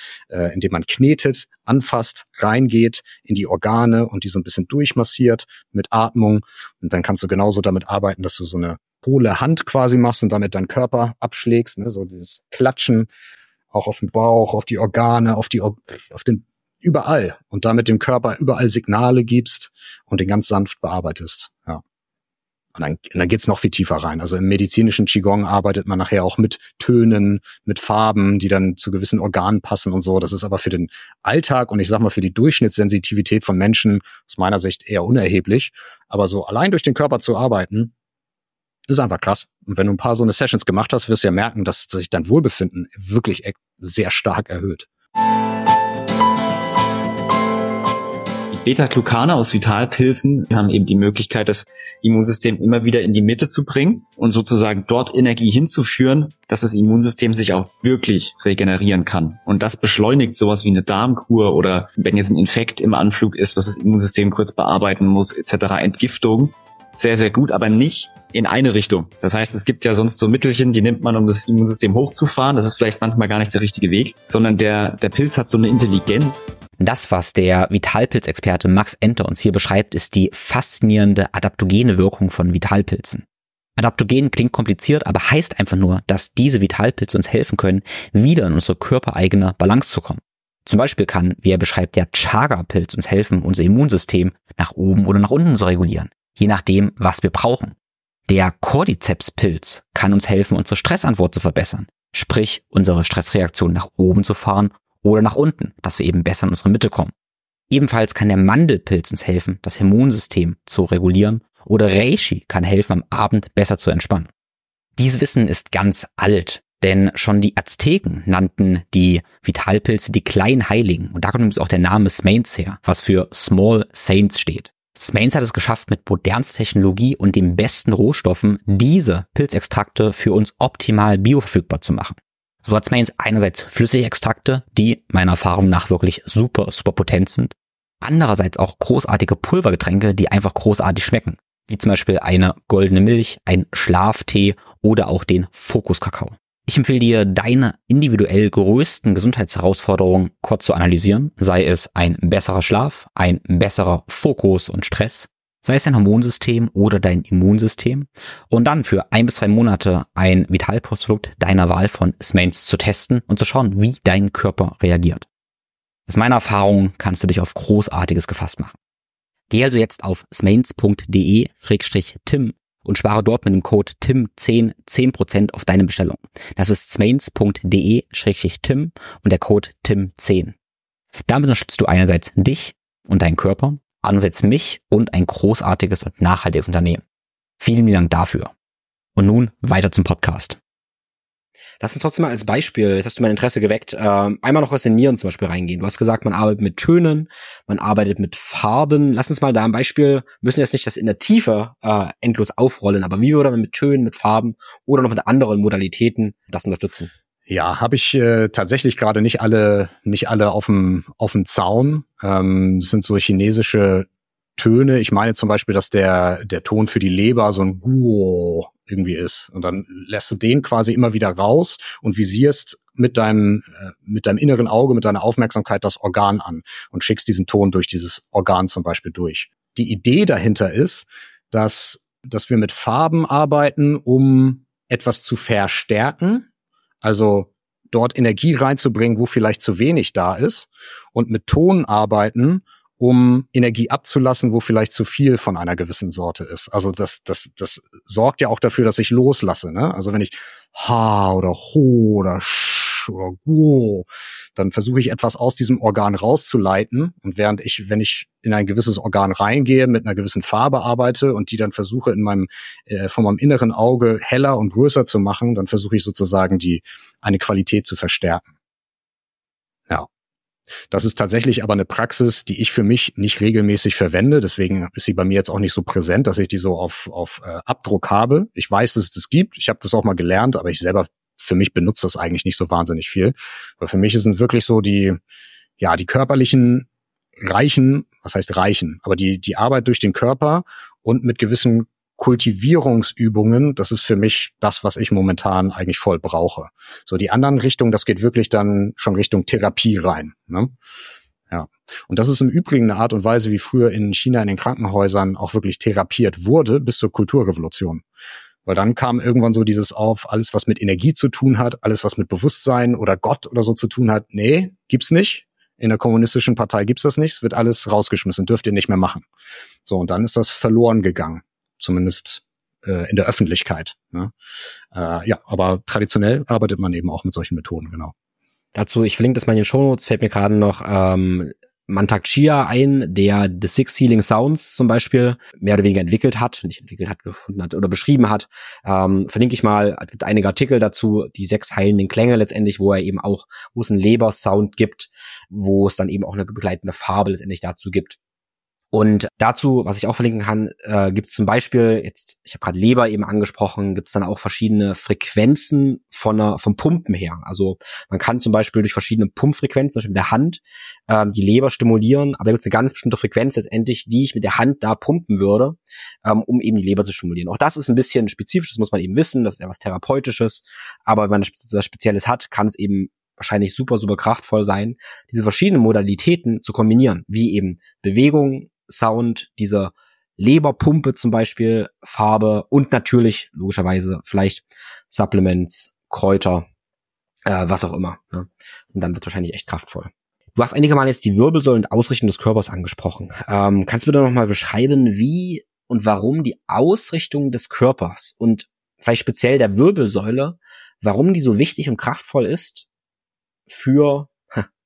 knetet, anfasst, reingeht in die Organe und die so ein bisschen durchmassiert mit Atmung. Und dann kannst du genauso damit arbeiten, dass du so eine hohle Hand quasi machst und damit deinen Körper abschlägst, ne? So dieses Klatschen auch auf den Bauch, auf die Organe, auf den überall und damit dem Körper überall Signale gibst und den ganz sanft bearbeitest. Ja. Und dann geht's noch viel tiefer rein. Also im medizinischen Qigong arbeitet man nachher auch mit Tönen, mit Farben, die dann zu gewissen Organen passen und so. Das ist aber für den Alltag und ich sag mal für die Durchschnittssensitivität von Menschen aus meiner Sicht eher unerheblich. Aber so allein durch den Körper zu arbeiten, ist einfach krass. Und wenn du ein paar so eine Sessions gemacht hast, wirst du ja merken, dass sich dein Wohlbefinden wirklich sehr stark erhöht. Die Beta-Glucane aus Vitalpilzen haben eben die Möglichkeit, das Immunsystem immer wieder in die Mitte zu bringen und sozusagen dort Energie hinzuführen, dass das Immunsystem sich auch wirklich regenerieren kann. Und das beschleunigt sowas wie eine Darmkur oder wenn jetzt ein Infekt im Anflug ist, was das Immunsystem kurz bearbeiten muss, etc. Entgiftung. Sehr, sehr gut, aber nicht in eine Richtung. Das heißt, es gibt ja sonst so Mittelchen, die nimmt man, um das Immunsystem hochzufahren. Das ist vielleicht manchmal gar nicht der richtige Weg, sondern der Pilz hat so eine Intelligenz. Das, was der Vitalpilzexperte Max Enter uns hier beschreibt, ist die faszinierende adaptogene Wirkung von Vitalpilzen. Adaptogen klingt kompliziert, aber heißt einfach nur, dass diese Vitalpilze uns helfen können, wieder in unsere körpereigene Balance zu kommen. Zum Beispiel kann, wie er beschreibt, der Chaga-Pilz uns helfen, unser Immunsystem nach oben oder nach unten zu regulieren, je nachdem, was wir brauchen. Der Cordyceps-Pilz kann uns helfen, unsere Stressantwort zu verbessern, sprich unsere Stressreaktion nach oben zu fahren oder nach unten, dass wir eben besser in unsere Mitte kommen. Ebenfalls kann der Mandelpilz uns helfen, das Immunsystem zu regulieren oder Reishi kann helfen, am Abend besser zu entspannen. Dieses Wissen ist ganz alt, denn schon die Azteken nannten die Vitalpilze die kleinen Heiligen und da kommt übrigens auch der Name Smains her, was für Small Saints steht. Smains hat es geschafft, mit modernster Technologie und den besten Rohstoffen diese Pilzextrakte für uns optimal bioverfügbar zu machen. So hat Smains einerseits Flüssigextrakte, die meiner Erfahrung nach wirklich super, super potent sind. Andererseits auch großartige Pulvergetränke, die einfach großartig schmecken. Wie zum Beispiel eine goldene Milch, ein Schlaftee oder auch den Fokus-Kakao. Ich empfehle dir, deine individuell größten Gesundheitsherausforderungen kurz zu analysieren, sei es ein besserer Schlaf, ein besserer Fokus und Stress, sei es dein Hormonsystem oder dein Immunsystem, und dann für 1 bis 2 Monate ein Vitalpostprodukt deiner Wahl von Smains zu testen und zu schauen, wie dein Körper reagiert. Aus meiner Erfahrung kannst du dich auf Großartiges gefasst machen. Geh also jetzt auf smains.de/tim und spare dort mit dem Code TIM10 10% auf deine Bestellung. Das ist smains.de/tim und der Code TIM10. Damit unterstützt du einerseits dich und deinen Körper, andererseits mich und ein großartiges und nachhaltiges Unternehmen. Vielen Dank dafür. Und nun weiter zum Podcast. Lass uns trotzdem mal als Beispiel, jetzt hast du mein Interesse geweckt, einmal noch was in Nieren zum Beispiel reingehen. Du hast gesagt, man arbeitet mit Tönen, man arbeitet mit Farben. Lass uns mal da ein Beispiel, müssen jetzt nicht das in der Tiefe endlos aufrollen, aber wie würde man mit Tönen, mit Farben oder noch mit anderen Modalitäten das unterstützen? Ja, habe ich tatsächlich gerade nicht alle auf dem Zaun. Das sind so chinesische Töne. Ich meine zum Beispiel, dass der Ton für die Leber so ein Guo irgendwie ist. Und dann lässt du den quasi immer wieder raus und visierst mit deinem inneren Auge, mit deiner Aufmerksamkeit das Organ an und schickst diesen Ton durch dieses Organ zum Beispiel durch. Die Idee dahinter ist, dass wir mit Farben arbeiten, um etwas zu verstärken, also dort Energie reinzubringen, wo vielleicht zu wenig da ist, und mit Ton arbeiten, um Energie abzulassen, wo vielleicht zu viel von einer gewissen Sorte ist. Also das sorgt ja auch dafür, dass ich loslasse, ne? Also wenn ich ha oder ho oder sch oder guo, dann versuche ich etwas aus diesem Organ rauszuleiten, und wenn ich in ein gewisses Organ reingehe, mit einer gewissen Farbe arbeite und die dann versuche von meinem inneren Auge heller und größer zu machen, dann versuche ich sozusagen eine Qualität zu verstärken. Ja. Das ist tatsächlich aber eine Praxis, die ich für mich nicht regelmäßig verwende. Deswegen ist sie bei mir jetzt auch nicht so präsent, dass ich die so auf Abdruck habe. Ich weiß, dass es das gibt. Ich habe das auch mal gelernt, aber ich selber für mich benutze das eigentlich nicht so wahnsinnig viel. Weil für mich sind wirklich so die körperlichen reichen, aber die Arbeit durch den Körper und mit gewissen Kultivierungsübungen, das ist für mich das, was ich momentan eigentlich voll brauche. So die anderen Richtungen, das geht wirklich dann schon Richtung Therapie rein, ne? Ja. Und das ist im Übrigen eine Art und Weise, wie früher in China in den Krankenhäusern auch wirklich therapiert wurde, bis zur Kulturrevolution. Weil dann kam irgendwann so dieses auf, alles was mit Energie zu tun hat, alles was mit Bewusstsein oder Gott oder so zu tun hat, nee, gibt's nicht. In der kommunistischen Partei gibt's das nicht, es wird alles rausgeschmissen, dürft ihr nicht mehr machen. So, und dann ist das verloren gegangen. Zumindest in der Öffentlichkeit. Ne? Aber traditionell arbeitet man eben auch mit solchen Methoden, genau. Dazu, ich verlinke das mal in den Shownotes, fällt mir gerade noch Mantak Chia ein, der The Six Healing Sounds zum Beispiel mehr oder weniger gefunden hat oder beschrieben hat. Verlinke ich mal, es gibt einige Artikel dazu, die 6 heilenden Klänge letztendlich, wo es einen Leber-Sound gibt, wo es dann eben auch eine begleitende Farbe letztendlich dazu gibt. Und dazu, was ich auch verlinken kann, gibt es zum Beispiel, ich habe gerade Leber eben angesprochen, gibt es dann auch verschiedene Frequenzen vom Pumpen her. Also man kann zum Beispiel durch verschiedene Pumpfrequenzen, zum Beispiel mit der Hand, die Leber stimulieren, aber da gibt es eine ganz bestimmte Frequenz letztendlich, die ich mit der Hand da pumpen würde, um eben die Leber zu stimulieren. Auch das ist ein bisschen spezifisch, das muss man eben wissen, das ist ja was Therapeutisches, aber wenn man was Spezielles hat, kann es eben wahrscheinlich super, super kraftvoll sein, diese verschiedenen Modalitäten zu kombinieren, wie eben Bewegung, Sound, diese Leberpumpe zum Beispiel, Farbe und natürlich, logischerweise, vielleicht Supplements, Kräuter, was auch immer. Ne? Und dann wird wahrscheinlich echt kraftvoll. Du hast einige Mal jetzt die Wirbelsäule und Ausrichtung des Körpers angesprochen. Kannst du bitte nochmal beschreiben, wie und warum die Ausrichtung des Körpers und vielleicht speziell der Wirbelsäule, warum die so wichtig und kraftvoll ist für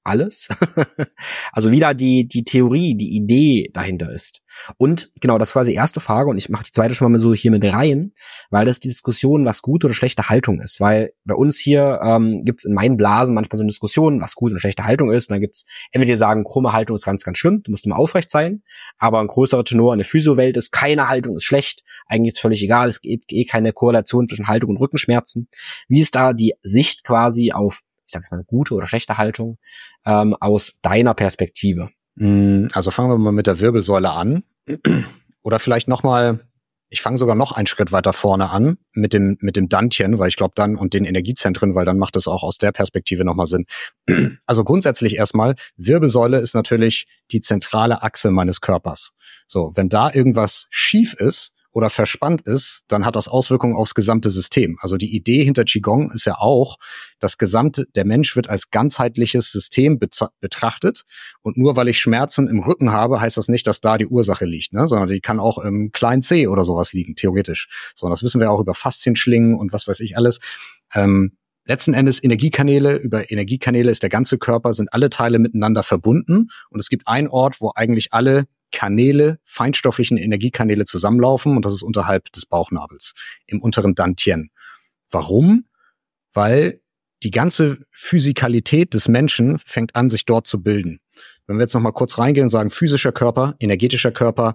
alles. Also wieder die Theorie, die Idee dahinter ist. Und genau, das war die erste Frage und ich mache die zweite schon mal so hier mit rein, weil das die Diskussion, was gute oder schlechte Haltung ist. Weil bei uns hier gibt's in meinen Blasen manchmal so eine Diskussion, was gute und schlechte Haltung ist. Und dann gibt's entweder die sagen, krumme Haltung ist ganz, ganz schlimm, du musst immer aufrecht sein. Aber ein größerer Tenor in der Physio-Welt ist, keine Haltung ist schlecht. Eigentlich ist völlig egal, es gibt keine Korrelation zwischen Haltung und Rückenschmerzen. Wie ist da die Sicht quasi auf, ich sag jetzt mal, gute oder schlechte Haltung aus deiner Perspektive? Also fangen wir mal mit der Wirbelsäule an. Oder vielleicht nochmal, ich fange sogar noch einen Schritt weiter vorne an mit dem Dantien, weil ich glaube dann und den Energiezentren, weil dann macht es auch aus der Perspektive nochmal Sinn. Also grundsätzlich erstmal, Wirbelsäule ist natürlich die zentrale Achse meines Körpers. So, wenn da irgendwas schief ist oder verspannt ist, dann hat das Auswirkungen aufs gesamte System. Also die Idee hinter Qigong ist ja auch, der Mensch wird als ganzheitliches System betrachtet und nur weil ich Schmerzen im Rücken habe, heißt das nicht, dass da die Ursache liegt, ne? Sondern die kann auch im kleinen Zeh oder sowas liegen, theoretisch. So, und das wissen wir auch über Faszienschlingen und was weiß ich alles. Letzten Endes über Energiekanäle ist der ganze Körper, sind alle Teile miteinander verbunden und es gibt einen Ort, wo eigentlich alle Kanäle, feinstofflichen Energiekanäle zusammenlaufen und das ist unterhalb des Bauchnabels, im unteren Dantien. Warum? Weil die ganze Physikalität des Menschen fängt an, sich dort zu bilden. Wenn wir jetzt noch mal kurz reingehen und sagen, physischer Körper, energetischer Körper,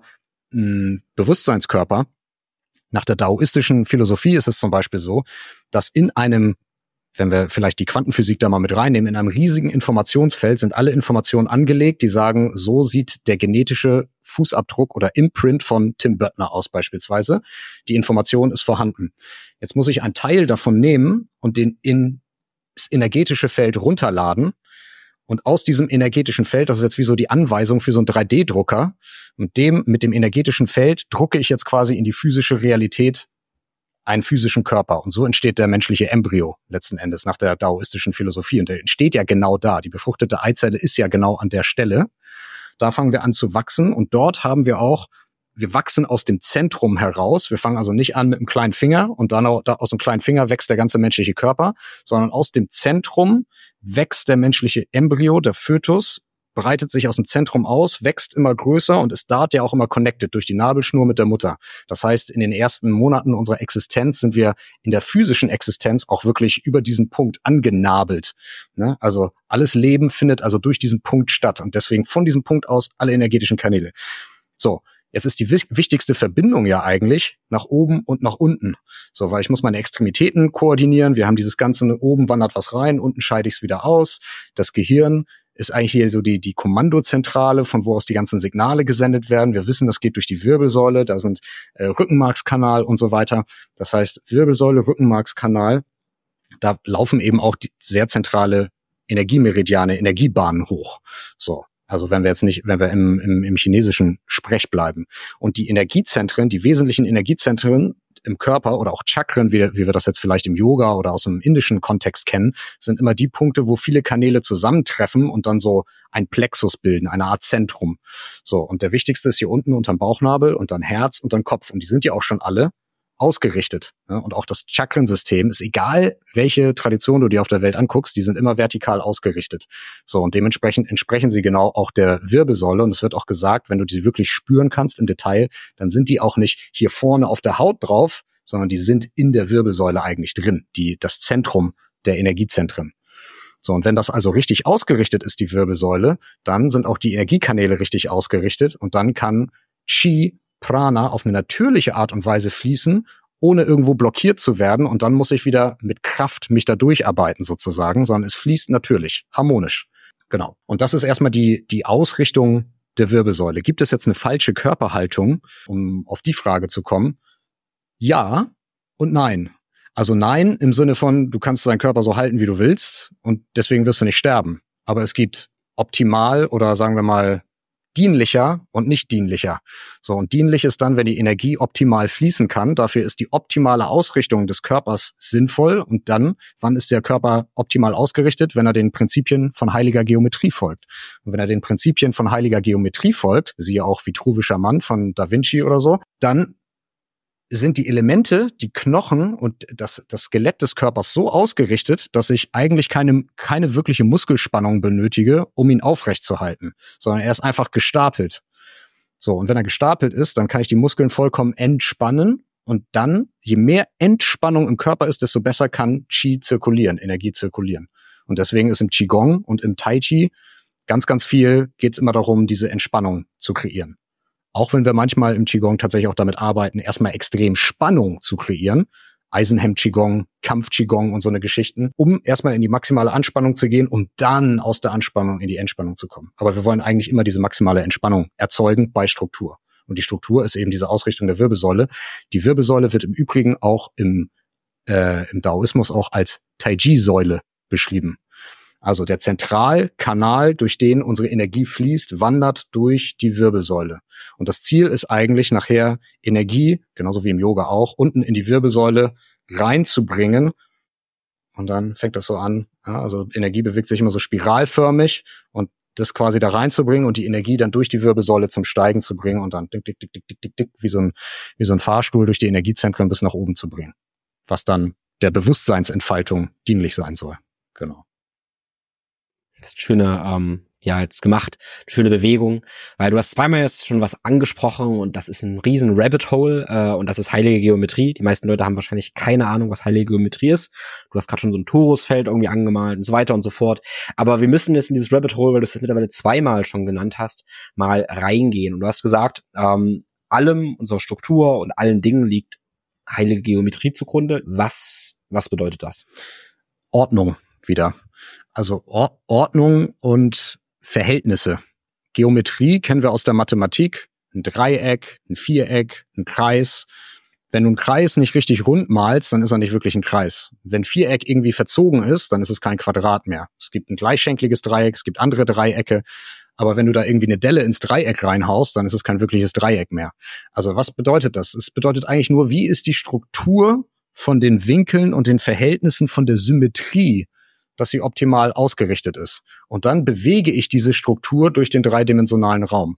Bewusstseinskörper, nach der daoistischen Philosophie ist es zum Beispiel so, dass in einem, wenn wir vielleicht die Quantenphysik da mal mit reinnehmen, in einem riesigen Informationsfeld sind alle Informationen angelegt, die sagen, so sieht der genetische Fußabdruck oder Imprint von Tim Böttner aus beispielsweise. Die Information ist vorhanden. Jetzt muss ich einen Teil davon nehmen und den ins energetische Feld runterladen. Und aus diesem energetischen Feld, das ist jetzt wie so die Anweisung für so einen 3D-Drucker, mit dem energetischen Feld drucke ich jetzt quasi in die physische Realität einen physischen Körper. Und so entsteht der menschliche Embryo letzten Endes nach der daoistischen Philosophie. Und der entsteht ja genau da. Die befruchtete Eizelle ist ja genau an der Stelle. Da fangen wir an zu wachsen. Und dort haben wir wachsen aus dem Zentrum heraus. Wir fangen also nicht an mit einem kleinen Finger und dann aus dem kleinen Finger wächst der ganze menschliche Körper, sondern aus dem Zentrum wächst der menschliche Embryo, der Fötus, breitet sich aus dem Zentrum aus, wächst immer größer und ist dort ja auch immer connected durch die Nabelschnur mit der Mutter. Das heißt, in den ersten Monaten unserer Existenz sind wir in der physischen Existenz auch wirklich über diesen Punkt angenabelt. Ne? Also alles Leben findet also durch diesen Punkt statt und deswegen von diesem Punkt aus alle energetischen Kanäle. So, jetzt ist die wichtigste Verbindung ja eigentlich nach oben und nach unten. So, weil ich muss meine Extremitäten koordinieren. Wir haben dieses Ganze, oben wandert was rein, unten scheide ich es wieder aus. Das Gehirn ist eigentlich hier so die Kommandozentrale, von wo aus die ganzen Signale gesendet werden. Wir wissen, das geht durch die Wirbelsäule, da sind Rückenmarkskanal und so weiter. Das heißt, Wirbelsäule, Rückenmarkskanal, da laufen eben auch die sehr zentrale Energiemeridiane, Energiebahnen hoch. So. Also wenn wir im chinesischen Sprech bleiben. Und die Energiezentren, die wesentlichen Energiezentren im Körper oder auch Chakren, wie wir das jetzt vielleicht im Yoga oder aus dem indischen Kontext kennen, sind immer die Punkte, wo viele Kanäle zusammentreffen und dann so ein Plexus bilden, eine Art Zentrum. So, und der wichtigste ist hier unten unterm Bauchnabel und dann Herz und dann Kopf. Und die sind ja auch schon alle ausgerichtet. Ja? Und auch das Chakrensystem ist egal, welche Tradition du dir auf der Welt anguckst, die sind immer vertikal ausgerichtet. So, und dementsprechend entsprechen sie genau auch der Wirbelsäule. Und es wird auch gesagt, wenn du die wirklich spüren kannst im Detail, dann sind die auch nicht hier vorne auf der Haut drauf, sondern die sind in der Wirbelsäule eigentlich drin, das Zentrum der Energiezentren. So, und wenn das also richtig ausgerichtet ist, die Wirbelsäule, dann sind auch die Energiekanäle richtig ausgerichtet und dann kann Qi, Prana auf eine natürliche Art und Weise fließen, ohne irgendwo blockiert zu werden. Und dann muss ich wieder mit Kraft mich da durcharbeiten sozusagen, sondern es fließt natürlich, harmonisch. Genau. Und das ist erstmal die Ausrichtung der Wirbelsäule. Gibt es jetzt eine falsche Körperhaltung, um auf die Frage zu kommen? Ja und nein. Also nein im Sinne von, du kannst deinen Körper so halten, wie du willst und deswegen wirst du nicht sterben. Aber es gibt optimal oder sagen wir mal dienlicher und nicht dienlicher. So, und dienlich ist dann, wenn die Energie optimal fließen kann. Dafür ist die optimale Ausrichtung des Körpers sinnvoll. Und dann, wann ist der Körper optimal ausgerichtet? Wenn er den Prinzipien von heiliger Geometrie folgt. Und wenn er den Prinzipien von heiliger Geometrie folgt, siehe auch Vitruvischer Mann von Da Vinci oder so, dann sind die Elemente, die Knochen und das Skelett des Körpers so ausgerichtet, dass ich eigentlich keine wirkliche Muskelspannung benötige, um ihn aufrechtzuerhalten, sondern er ist einfach gestapelt. So, und wenn er gestapelt ist, dann kann ich die Muskeln vollkommen entspannen und dann, je mehr Entspannung im Körper ist, desto besser kann Qi zirkulieren, Energie zirkulieren. Und deswegen ist im Qigong und im Tai Chi ganz, ganz viel geht es immer darum, diese Entspannung zu kreieren. Auch wenn wir manchmal im Qigong tatsächlich auch damit arbeiten, erstmal extrem Spannung zu kreieren. Eisenhemd-Qigong, Kampf-Qigong und so eine Geschichten, um erstmal in die maximale Anspannung zu gehen, um dann aus der Anspannung in die Entspannung zu kommen. Aber wir wollen eigentlich immer diese maximale Entspannung erzeugen bei Struktur. Und die Struktur ist eben diese Ausrichtung der Wirbelsäule. Die Wirbelsäule wird im Übrigen auch im Daoismus auch als Tai-Chi-Säule beschrieben. Also der Zentralkanal, durch den unsere Energie fließt, wandert durch die Wirbelsäule. Und das Ziel ist eigentlich nachher Energie, genauso wie im Yoga auch, unten in die Wirbelsäule reinzubringen. Und dann fängt das so an, ja, also Energie bewegt sich immer so spiralförmig und das quasi da reinzubringen und die Energie dann durch die Wirbelsäule zum Steigen zu bringen und dann dick, dick, dick, dick, dick, dick, wie so ein Fahrstuhl durch die Energiezentren bis nach oben zu bringen. Was dann der Bewusstseinsentfaltung dienlich sein soll. Genau. Das ist schöne, jetzt gemacht, schöne Bewegung, weil du hast zweimal jetzt schon was angesprochen und das ist ein riesen Rabbit Hole und das ist heilige Geometrie. Die meisten Leute haben wahrscheinlich keine Ahnung, was heilige Geometrie ist. Du hast gerade schon so ein Torusfeld irgendwie angemalt und so weiter und so fort. Aber wir müssen jetzt in dieses Rabbit Hole, weil du es mittlerweile zweimal schon genannt hast, mal reingehen. Und du hast gesagt, allem unserer Struktur und allen Dingen liegt heilige Geometrie zugrunde. Was bedeutet das? Ordnung wieder. Also Ordnung und Verhältnisse. Geometrie kennen wir aus der Mathematik. Ein Dreieck, ein Viereck, ein Kreis. Wenn du einen Kreis nicht richtig rund malst, dann ist er nicht wirklich ein Kreis. Wenn Viereck irgendwie verzogen ist, dann ist es kein Quadrat mehr. Es gibt ein gleichschenkliges Dreieck, es gibt andere Dreiecke. Aber wenn du da irgendwie eine Delle ins Dreieck reinhaust, dann ist es kein wirkliches Dreieck mehr. Also was bedeutet das? Es bedeutet eigentlich nur, wie ist die Struktur von den Winkeln und den Verhältnissen von der Symmetrie, dass sie optimal ausgerichtet ist. Und dann bewege ich diese Struktur durch den dreidimensionalen Raum.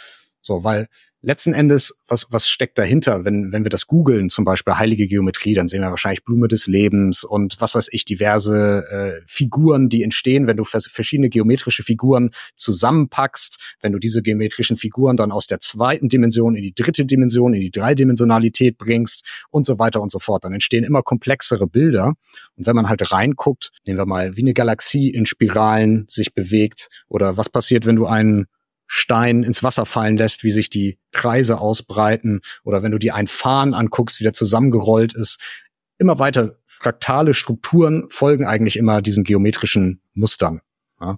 So, weil letzten Endes, was steckt dahinter? Wenn wir das googeln, zum Beispiel heilige Geometrie, dann sehen wir wahrscheinlich Blume des Lebens und was weiß ich, diverse Figuren, die entstehen, wenn du verschiedene geometrische Figuren zusammenpackst, wenn du diese geometrischen Figuren dann aus der zweiten Dimension in die dritte Dimension, in die Dreidimensionalität bringst und so weiter und so fort. Dann entstehen immer komplexere Bilder. Und wenn man halt reinguckt, nehmen wir mal, wie eine Galaxie in Spiralen sich bewegt oder was passiert, wenn du einen Stein ins Wasser fallen lässt, wie sich die Kreise ausbreiten oder wenn du dir einen Farn anguckst, wie der zusammengerollt ist. Immer weiter fraktale Strukturen folgen eigentlich immer diesen geometrischen Mustern. Ja.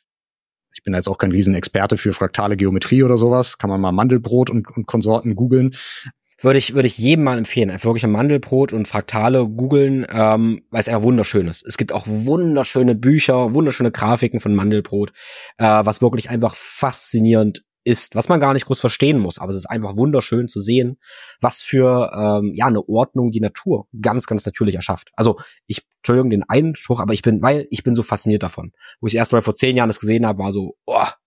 Ich bin jetzt auch kein Riesenexperte für fraktale Geometrie oder sowas. Kann man mal Mandelbrot und Konsorten googeln. Würde ich jedem mal empfehlen, einfach wirklich ein Mandelbrot und Fraktale googeln, weil es einfach wunderschön ist. Es gibt auch wunderschöne Bücher, wunderschöne Grafiken von Mandelbrot, was wirklich einfach faszinierend ist, was man gar nicht groß verstehen muss, aber es ist einfach wunderschön zu sehen, was für eine Ordnung die Natur ganz, ganz natürlich erschafft. Also Entschuldigung, den Einspruch, aber ich bin so fasziniert davon. Wo ich erst mal vor 10 Jahren das gesehen habe, war so,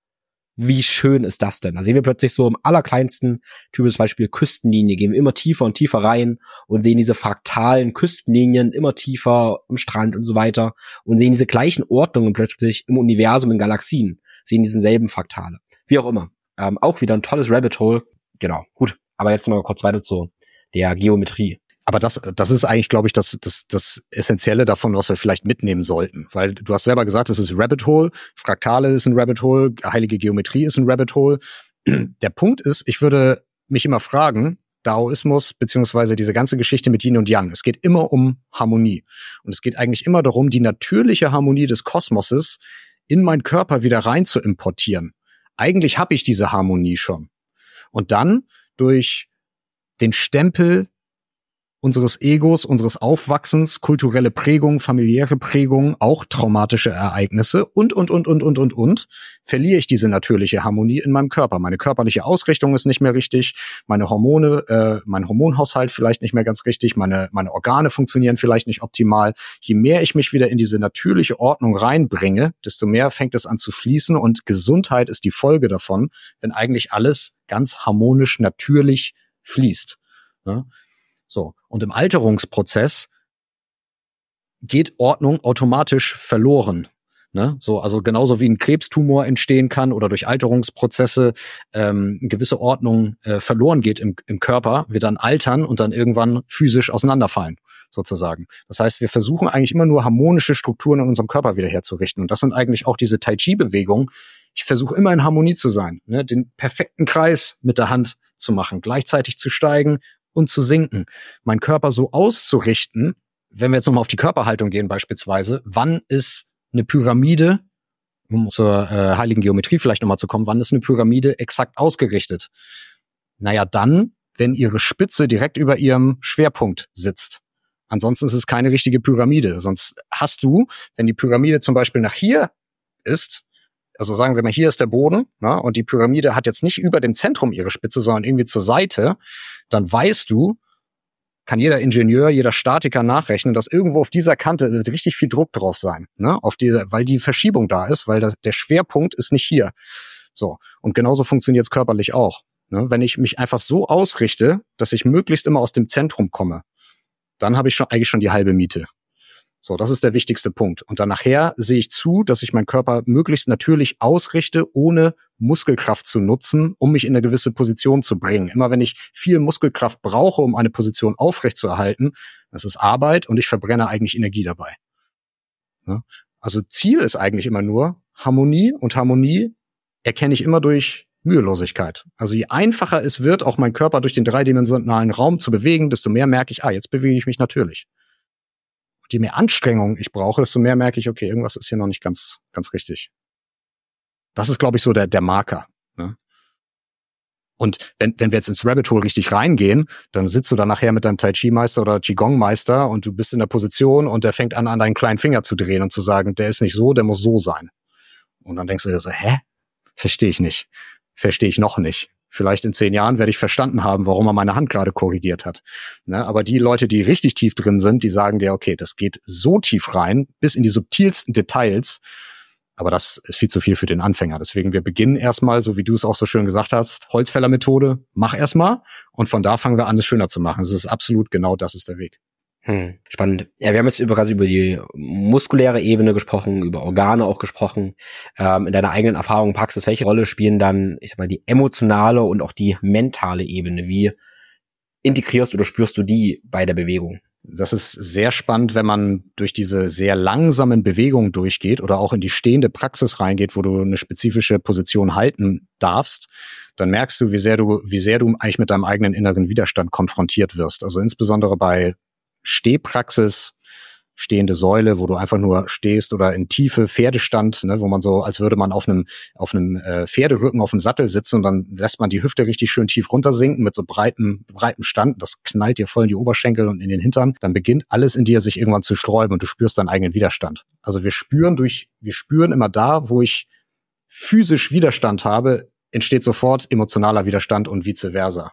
wie schön ist das denn? Da sehen wir plötzlich so im allerkleinsten, typisches Beispiel Küstenlinie, gehen wir immer tiefer und tiefer rein und sehen diese fraktalen Küstenlinien immer tiefer am Strand und so weiter und sehen diese gleichen Ordnungen plötzlich im Universum, in Galaxien, sehen diesen selben Fraktale. Wie auch immer. Auch wieder ein tolles Rabbit Hole. Genau, gut. Aber jetzt mal kurz weiter zu der Geometrie. Aber das ist eigentlich, glaube ich, das Essentielle davon, was wir vielleicht mitnehmen sollten. Weil du hast selber gesagt, es ist Rabbit Hole, Fraktale ist ein Rabbit Hole, heilige Geometrie ist ein Rabbit Hole. Der Punkt ist, ich würde mich immer fragen, Daoismus beziehungsweise diese ganze Geschichte mit Yin und Yang, es geht immer um Harmonie. Und es geht eigentlich immer darum, die natürliche Harmonie des Kosmoses in meinen Körper wieder rein zu importieren. Eigentlich habe ich diese Harmonie schon. Und dann durch den Stempel unseres Egos, unseres Aufwachsens, kulturelle Prägung, familiäre Prägung, auch traumatische Ereignisse und, verliere ich diese natürliche Harmonie in meinem Körper. Meine körperliche Ausrichtung ist nicht mehr richtig, meine Hormone, mein Hormonhaushalt vielleicht nicht mehr ganz richtig, meine Organe funktionieren vielleicht nicht optimal. Je mehr ich mich wieder in diese natürliche Ordnung reinbringe, desto mehr fängt es an zu fließen und Gesundheit ist die Folge davon, wenn eigentlich alles ganz harmonisch, natürlich fließt. Ja? So. Und im Alterungsprozess geht Ordnung automatisch verloren. Ne? So, also genauso wie ein Krebstumor entstehen kann oder durch Alterungsprozesse gewisse Ordnung verloren geht im Körper, wir dann altern und dann irgendwann physisch auseinanderfallen, sozusagen. Das heißt, wir versuchen eigentlich immer nur harmonische Strukturen in unserem Körper wieder herzurichten. Und das sind eigentlich auch diese Tai Chi-Bewegungen. Ich versuche immer in Harmonie zu sein, ne? Den perfekten Kreis mit der Hand zu machen, gleichzeitig zu steigen und zu sinken. Meinen Körper so auszurichten, wenn wir jetzt nochmal auf die Körperhaltung gehen beispielsweise, wann ist eine Pyramide, um zur heiligen Geometrie vielleicht nochmal zu kommen, wann ist eine Pyramide exakt ausgerichtet? Naja, dann, wenn ihre Spitze direkt über ihrem Schwerpunkt sitzt. Ansonsten ist es keine richtige Pyramide. Sonst hast du, wenn die Pyramide zum Beispiel nach hier ist, also sagen wir mal, hier ist der Boden, ne, und die Pyramide hat jetzt nicht über dem Zentrum ihre Spitze, sondern irgendwie zur Seite, dann weißt du, kann jeder Ingenieur, jeder Statiker nachrechnen, dass irgendwo auf dieser Kante wird richtig viel Druck drauf sein, ne? Weil die Verschiebung da ist, weil der Schwerpunkt ist nicht hier. So. Und genauso funktioniert es körperlich auch. Ne? Wenn ich mich einfach so ausrichte, dass ich möglichst immer aus dem Zentrum komme, dann habe ich eigentlich schon die halbe Miete. So, das ist der wichtigste Punkt. Und dann nachher sehe ich zu, dass ich meinen Körper möglichst natürlich ausrichte, ohne Muskelkraft zu nutzen, um mich in eine gewisse Position zu bringen. Immer wenn ich viel Muskelkraft brauche, um eine Position aufrechtzuerhalten, das ist Arbeit und ich verbrenne eigentlich Energie dabei. Ja? Also Ziel ist eigentlich immer nur Harmonie, und Harmonie erkenne ich immer durch Mühelosigkeit. Also je einfacher es wird, auch mein Körper durch den dreidimensionalen Raum zu bewegen, desto mehr merke ich, jetzt bewege ich mich natürlich. Je mehr Anstrengung ich brauche, desto mehr merke ich, okay, irgendwas ist hier noch nicht ganz richtig. Das ist, glaube ich, so der Marker. Ne? Und wenn wir jetzt ins Rabbit Hole richtig reingehen, dann sitzt du da nachher mit deinem Tai Chi Meister oder Qigong Meister und du bist in der Position und der fängt an deinen kleinen Finger zu drehen und zu sagen, der ist nicht so, der muss so sein. Und dann denkst du dir so, verstehe ich nicht. Verstehe ich noch nicht. Vielleicht in 10 Jahren werde ich verstanden haben, warum er meine Hand gerade korrigiert hat. Ne? Aber die Leute, die richtig tief drin sind, die sagen dir, okay, das geht so tief rein, bis in die subtilsten Details. Aber das ist viel zu viel für den Anfänger. Deswegen, wir beginnen erstmal, so wie du es auch so schön gesagt hast, Holzfällermethode, mach erstmal. Und von da fangen wir an, es schöner zu machen. Es ist absolut genau das ist der Weg. Spannend. Ja, wir haben jetzt über die muskuläre Ebene gesprochen, über Organe auch gesprochen. In deiner eigenen Erfahrung, Praxis, welche Rolle spielen dann, ich sag mal, die emotionale und auch die mentale Ebene? Wie integrierst oder spürst du die bei der Bewegung? Das ist sehr spannend, wenn man durch diese sehr langsamen Bewegungen durchgeht oder auch in die stehende Praxis reingeht, wo du eine spezifische Position halten darfst. Dann merkst du, wie sehr du eigentlich mit deinem eigenen inneren Widerstand konfrontiert wirst. Also insbesondere bei Stehpraxis, stehende Säule, wo du einfach nur stehst, oder in tiefe Pferdestand, ne, wo man so, als würde man auf einem Pferderücken auf dem Sattel sitzen, und dann lässt man die Hüfte richtig schön tief runtersinken mit so breitem Stand. Das knallt dir voll in die Oberschenkel und in den Hintern. Dann beginnt alles in dir sich irgendwann zu sträuben und du spürst deinen eigenen Widerstand. Also wir spüren immer da, wo ich physisch Widerstand habe, entsteht sofort emotionaler Widerstand und vice versa.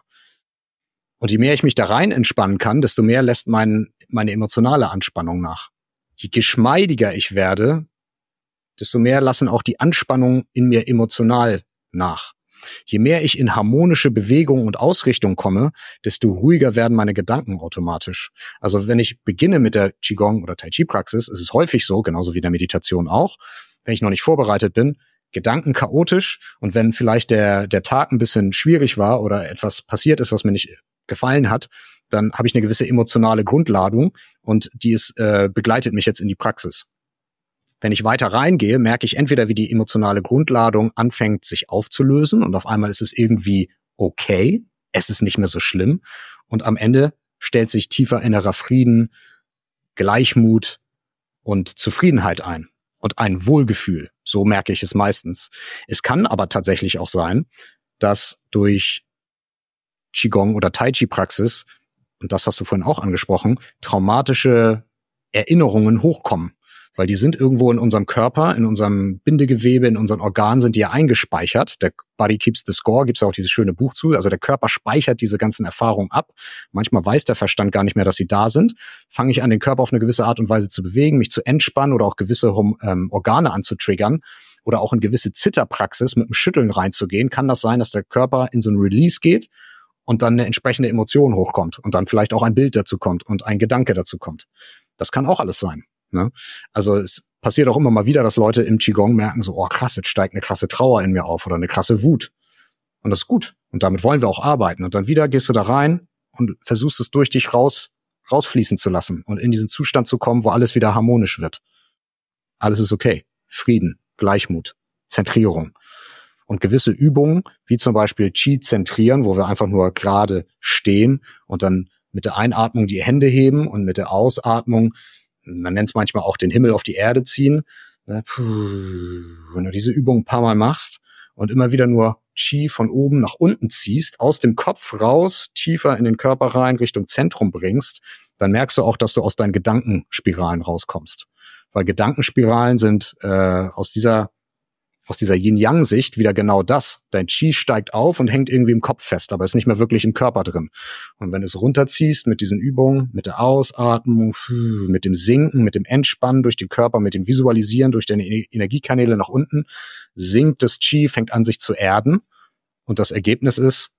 Und je mehr ich mich da rein entspannen kann, desto mehr lässt meine emotionale Anspannung nach. Je geschmeidiger ich werde, desto mehr lassen auch die Anspannungen in mir emotional nach. Je mehr ich in harmonische Bewegung und Ausrichtung komme, desto ruhiger werden meine Gedanken automatisch. Also wenn ich beginne mit der Qigong- oder Tai Chi-Praxis, ist es häufig so, genauso wie in der Meditation auch, wenn ich noch nicht vorbereitet bin, Gedanken chaotisch, und wenn vielleicht der Tag ein bisschen schwierig war oder etwas passiert ist, was mir nicht gefallen hat, dann habe ich eine gewisse emotionale Grundladung, und die begleitet mich jetzt in die Praxis. Wenn ich weiter reingehe, merke ich entweder, wie die emotionale Grundladung anfängt, sich aufzulösen, und auf einmal ist es irgendwie okay, es ist nicht mehr so schlimm, und am Ende stellt sich tiefer innerer Frieden, Gleichmut und Zufriedenheit ein und ein Wohlgefühl. So merke ich es meistens. Es kann aber tatsächlich auch sein, dass durch Qigong oder Tai Chi Praxis, und das hast du vorhin auch angesprochen, traumatische Erinnerungen hochkommen, weil die sind irgendwo in unserem Körper, in unserem Bindegewebe, in unseren Organen sind die ja eingespeichert. Der Body Keeps the Score, gibt's ja auch dieses schöne Buch zu. Also der Körper speichert diese ganzen Erfahrungen ab. Manchmal weiß der Verstand gar nicht mehr, dass sie da sind. Fange ich an, den Körper auf eine gewisse Art und Weise zu bewegen, mich zu entspannen oder auch gewisse Organe anzutriggern oder auch in gewisse Zitterpraxis mit dem Schütteln reinzugehen, kann das sein, dass der Körper in so ein Release geht und dann eine entsprechende Emotion hochkommt und dann vielleicht auch ein Bild dazu kommt und ein Gedanke dazu kommt. Das kann auch alles sein. Ne? Also es passiert auch immer mal wieder, dass Leute im Qigong merken so, oh krass, jetzt steigt eine krasse Trauer in mir auf oder eine krasse Wut. Und das ist gut. Und damit wollen wir auch arbeiten. Und dann wieder gehst du da rein und versuchst es durch dich rausfließen zu lassen und in diesen Zustand zu kommen, wo alles wieder harmonisch wird. Alles ist okay. Frieden, Gleichmut, Zentrierung. Und gewisse Übungen, wie zum Beispiel Qi zentrieren, wo wir einfach nur gerade stehen und dann mit der Einatmung die Hände heben und mit der Ausatmung, man nennt es manchmal auch den Himmel auf die Erde ziehen. Wenn du diese Übung ein paar Mal machst und immer wieder nur Qi von oben nach unten ziehst, aus dem Kopf raus, tiefer in den Körper rein, Richtung Zentrum bringst, dann merkst du auch, dass du aus deinen Gedankenspiralen rauskommst. Weil Gedankenspiralen sind aus dieser Yin-Yang-Sicht wieder genau das. Dein Qi steigt auf und hängt irgendwie im Kopf fest, aber ist nicht mehr wirklich im Körper drin. Und wenn du es runterziehst mit diesen Übungen, mit der Ausatmung, mit dem Sinken, mit dem Entspannen durch den Körper, mit dem Visualisieren durch deine Energiekanäle nach unten, sinkt das Qi, fängt an sich zu erden. Und das Ergebnis ist,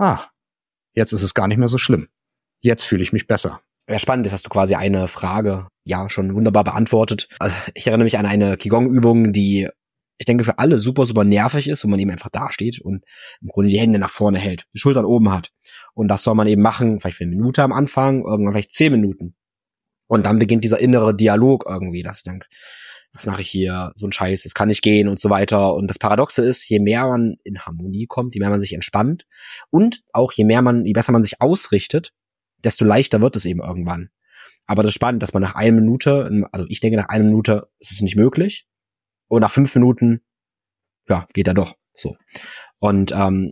jetzt ist es gar nicht mehr so schlimm. Jetzt fühle ich mich besser. Ja, spannend ist, hast du quasi eine Frage ja schon wunderbar beantwortet. Also ich erinnere mich an eine Qigong-Übung, die ich denke für alle super, super nervig ist, wo man eben einfach dasteht und im Grunde die Hände nach vorne hält, die Schultern oben hat. Und das soll man eben machen, vielleicht für 1 Minute am Anfang, irgendwann vielleicht 10 Minuten. Und dann beginnt dieser innere Dialog irgendwie, dass ich denke, was mache ich hier, so ein Scheiß, das kann nicht gehen und so weiter. Und das Paradoxe ist, je mehr man in Harmonie kommt, je mehr man sich entspannt und auch je besser man sich ausrichtet, desto leichter wird es eben irgendwann. Aber das ist spannend, dass man nach 1 Minute, also ich denke, nach 1 Minute ist es nicht möglich. Und nach 5 Minuten, ja, geht er doch so. Und und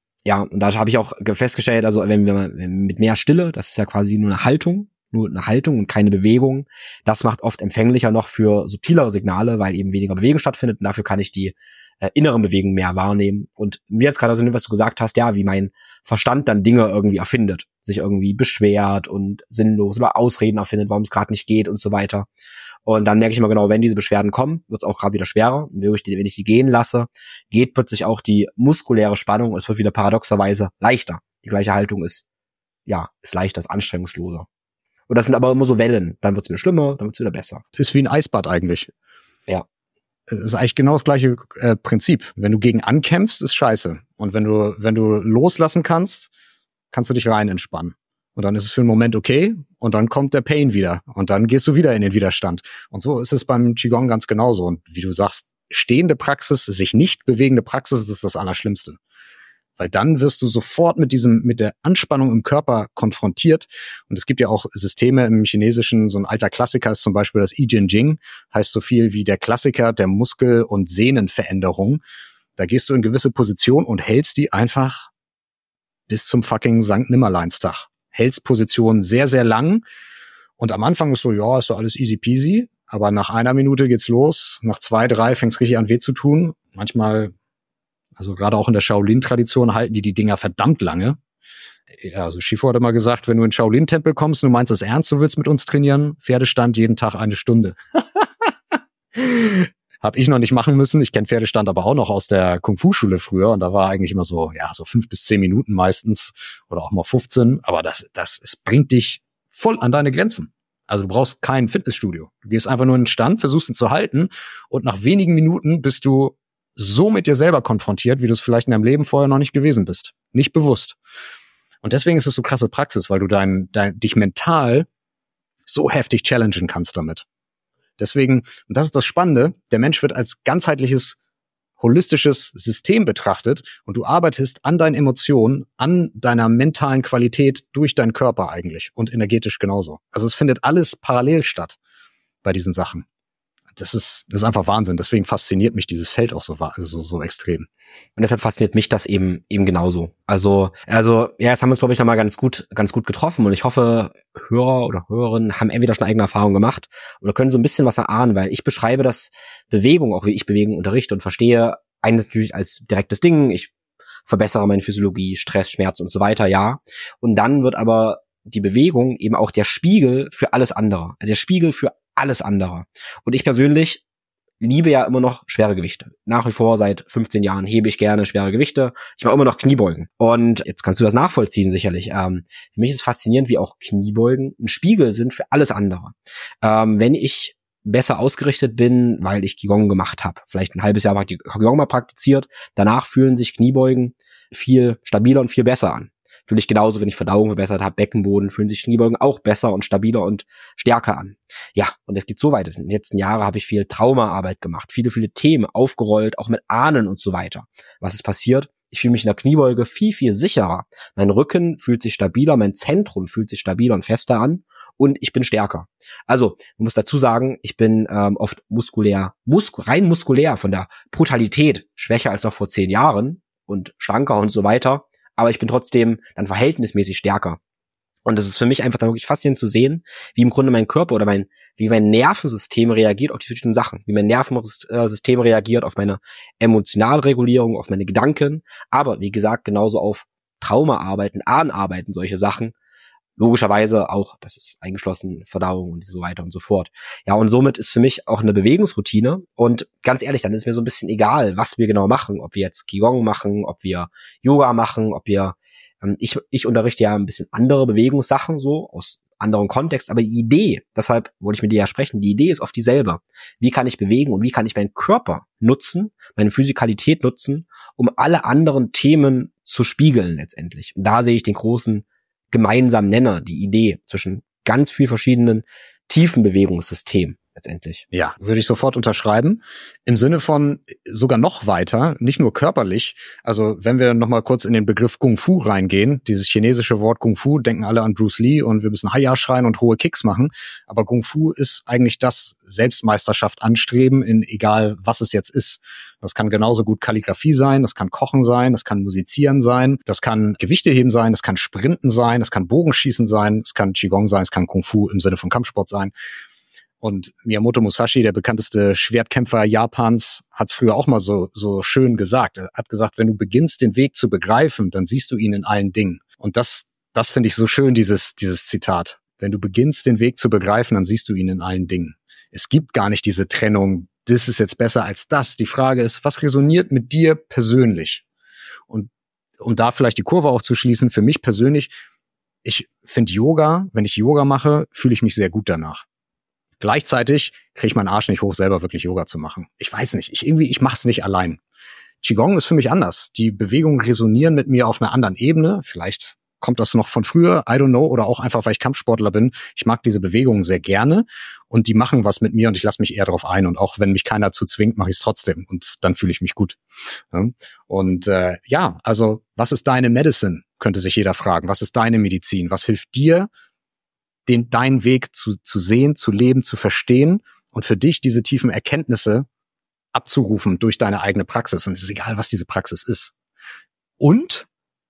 da habe ich auch festgestellt, also wenn wir mit mehr Stille, das ist ja quasi nur eine Haltung und keine Bewegung, das macht oft empfänglicher noch für subtilere Signale, weil eben weniger Bewegung stattfindet und dafür kann ich die inneren Bewegungen mehr wahrnehmen. Und mir jetzt gerade so, was du gesagt hast, ja, wie mein Verstand dann Dinge irgendwie erfindet, sich irgendwie beschwert und sinnlos oder Ausreden erfindet, warum es gerade nicht geht und so weiter. Und dann merke ich immer genau, wenn diese Beschwerden kommen, wird es auch gerade wieder schwerer. Und wenn ich die gehen lasse, geht plötzlich auch die muskuläre Spannung und es wird wieder paradoxerweise leichter. Die gleiche Haltung ist leichter, ist anstrengungsloser. Und das sind aber immer so Wellen. Dann wird es wieder schlimmer, dann wird es wieder besser. Ist wie ein Eisbad eigentlich. Ja. Es ist eigentlich genau das gleiche Prinzip. Wenn du gegen ankämpfst, ist scheiße. Und wenn du loslassen kannst, kannst du dich rein entspannen. Und dann ist es für einen Moment okay und dann kommt der Pain wieder und dann gehst du wieder in den Widerstand. Und so ist es beim Qigong ganz genauso. Und wie du sagst, stehende Praxis, sich nicht bewegende Praxis ist das Allerschlimmste. Weil dann wirst du sofort mit der Anspannung im Körper konfrontiert. Und es gibt ja auch Systeme im Chinesischen, so ein alter Klassiker ist zum Beispiel das I Ching Ching, heißt so viel wie der Klassiker der Muskel- und Sehnenveränderung. Da gehst du in gewisse Position und hältst die einfach bis zum fucking Sankt Nimmerleinstag. Hältst Position sehr, sehr lang. Und am Anfang ist so, ja, ist so alles easy peasy. Aber nach 1 Minute geht's los. Nach 2, 3 fängt's richtig an weh zu tun. Manchmal, also gerade auch in der Shaolin-Tradition halten die Dinger verdammt lange. Ja, also Shifu hat immer gesagt, wenn du in den Shaolin-Tempel kommst und du meinst das ernst, du willst mit uns trainieren, Pferdestand jeden Tag 1 Stunde. Hab ich noch nicht machen müssen. Ich kenne Pferdestand aber auch noch aus der Kung-Fu-Schule früher. Und da war eigentlich immer so, ja, so 5 bis 10 Minuten meistens oder auch mal 15. Aber es bringt dich voll an deine Grenzen. Also du brauchst kein Fitnessstudio. Du gehst einfach nur in den Stand, versuchst ihn zu halten und nach wenigen Minuten bist du so mit dir selber konfrontiert, wie du es vielleicht in deinem Leben vorher noch nicht gewesen bist. Nicht bewusst. Und deswegen ist es so krasse Praxis, weil du dich mental so heftig challengen kannst damit. Deswegen, und das ist das Spannende, der Mensch wird als ganzheitliches, holistisches System betrachtet und du arbeitest an deinen Emotionen, an deiner mentalen Qualität durch deinen Körper eigentlich und energetisch genauso. Also es findet alles parallel statt bei diesen Sachen. Das ist einfach Wahnsinn. Deswegen fasziniert mich dieses Feld auch so extrem. Und deshalb fasziniert mich das eben genauso. Also ja, jetzt haben wir es, glaube ich, nochmal ganz gut getroffen und ich hoffe, Hörer oder Hörerinnen haben entweder schon eigene Erfahrungen gemacht oder können so ein bisschen was erahnen, weil ich beschreibe das Bewegung, auch wie ich Bewegung unterrichte und verstehe, eines natürlich als direktes Ding. Ich verbessere meine Physiologie, Stress, Schmerz und so weiter, ja. Und dann wird aber die Bewegung eben auch der Spiegel für alles andere. Also der Spiegel für alles andere. Und ich persönlich liebe ja immer noch schwere Gewichte. Nach wie vor seit 15 Jahren hebe ich gerne schwere Gewichte. Ich mache immer noch Kniebeugen. Und jetzt kannst du das nachvollziehen sicherlich. Für mich ist es faszinierend, wie auch Kniebeugen ein Spiegel sind für alles andere. Wenn ich besser ausgerichtet bin, weil ich Qigong gemacht habe, vielleicht ein halbes Jahr Qigong mal praktiziert, danach fühlen sich Kniebeugen viel stabiler und viel besser an. Natürlich genauso, wenn ich Verdauung verbessert habe, Beckenboden, fühlen sich Kniebeugen auch besser und stabiler und stärker an. Ja, und es geht so weit. In den letzten Jahren habe ich viel Traumaarbeit gemacht, viele Themen aufgerollt, auch mit Ahnen und so weiter. Was ist passiert? Ich fühle mich in der Kniebeuge viel, viel sicherer. Mein Rücken fühlt sich stabiler, mein Zentrum fühlt sich stabiler und fester an und ich bin stärker. Also, man muss dazu sagen, ich bin oft rein muskulär von der Brutalität schwächer als noch vor 10 Jahren und schlanker und so weiter. Aber ich bin trotzdem dann verhältnismäßig stärker. Und es ist für mich einfach dann wirklich faszinierend zu sehen, wie im Grunde mein Körper oder wie mein Nervensystem reagiert auf die verschiedenen Sachen. Wie mein Nervensystem reagiert auf meine Emotionalregulierung, auf meine Gedanken. Aber wie gesagt, genauso auf Traumaarbeiten, Ahnenarbeiten, solche Sachen. Logischerweise auch, das ist eingeschlossen, Verdauung und so weiter und so fort. Ja, und somit ist für mich auch eine Bewegungsroutine. Und ganz ehrlich, dann ist mir so ein bisschen egal, was wir genau machen. Ob wir jetzt Qigong machen, ob wir Yoga machen, ob wir, ich unterrichte ja ein bisschen andere Bewegungssachen so, aus anderen Kontext. Aber die Idee, deshalb wollte ich mit dir ja sprechen, die Idee ist oft dieselbe. Wie kann ich bewegen und wie kann ich meinen Körper nutzen, meine Physikalität nutzen, um alle anderen Themen zu spiegeln letztendlich. Und da sehe ich den großen gemeinsamen Nenner, die Idee zwischen ganz vielen verschiedenen tiefen Bewegungssystemen letztendlich. Ja, würde ich sofort unterschreiben. Im Sinne von sogar noch weiter, nicht nur körperlich. Also wenn wir noch mal kurz in den Begriff Kung Fu reingehen, dieses chinesische Wort Kung Fu, denken alle an Bruce Lee und wir müssen Hi-Ya schreien und hohe Kicks machen. Aber Kung Fu ist eigentlich das Selbstmeisterschaft anstreben in egal, was es jetzt ist. Das kann genauso gut Kalligrafie sein, das kann Kochen sein, das kann Musizieren sein, das kann Gewichte heben sein, das kann Sprinten sein, das kann Bogenschießen sein, es kann Qigong sein, es kann Kung Fu im Sinne von Kampfsport sein. Und Miyamoto Musashi, der bekannteste Schwertkämpfer Japans, hat es früher auch mal so schön gesagt. Er hat gesagt, wenn du beginnst, den Weg zu begreifen, dann siehst du ihn in allen Dingen. Und das finde ich so schön, dieses Zitat. Wenn du beginnst, den Weg zu begreifen, dann siehst du ihn in allen Dingen. Es gibt gar nicht diese Trennung, das ist jetzt besser als das. Die Frage ist, was resoniert mit dir persönlich? Und um da vielleicht die Kurve auch zu schließen, für mich persönlich, ich finde Yoga, wenn ich Yoga mache, fühle ich mich sehr gut danach. Gleichzeitig kriege ich meinen Arsch nicht hoch, selber wirklich Yoga zu machen. Ich weiß nicht, ich mache es nicht allein. Qigong ist für mich anders. Die Bewegungen resonieren mit mir auf einer anderen Ebene. Vielleicht kommt das noch von früher, I don't know, oder auch einfach, weil ich Kampfsportler bin. Ich mag diese Bewegungen sehr gerne und die machen was mit mir und ich lasse mich eher darauf ein. Und auch wenn mich keiner zu zwingt, mache ich es trotzdem und dann fühle ich mich gut. Und also was ist deine Medicine, könnte sich jeder fragen. Was ist deine Medizin? Was hilft dir, deinen Weg zu sehen, zu leben, zu verstehen und für dich diese tiefen Erkenntnisse abzurufen durch deine eigene Praxis. Und es ist egal, was diese Praxis ist. Und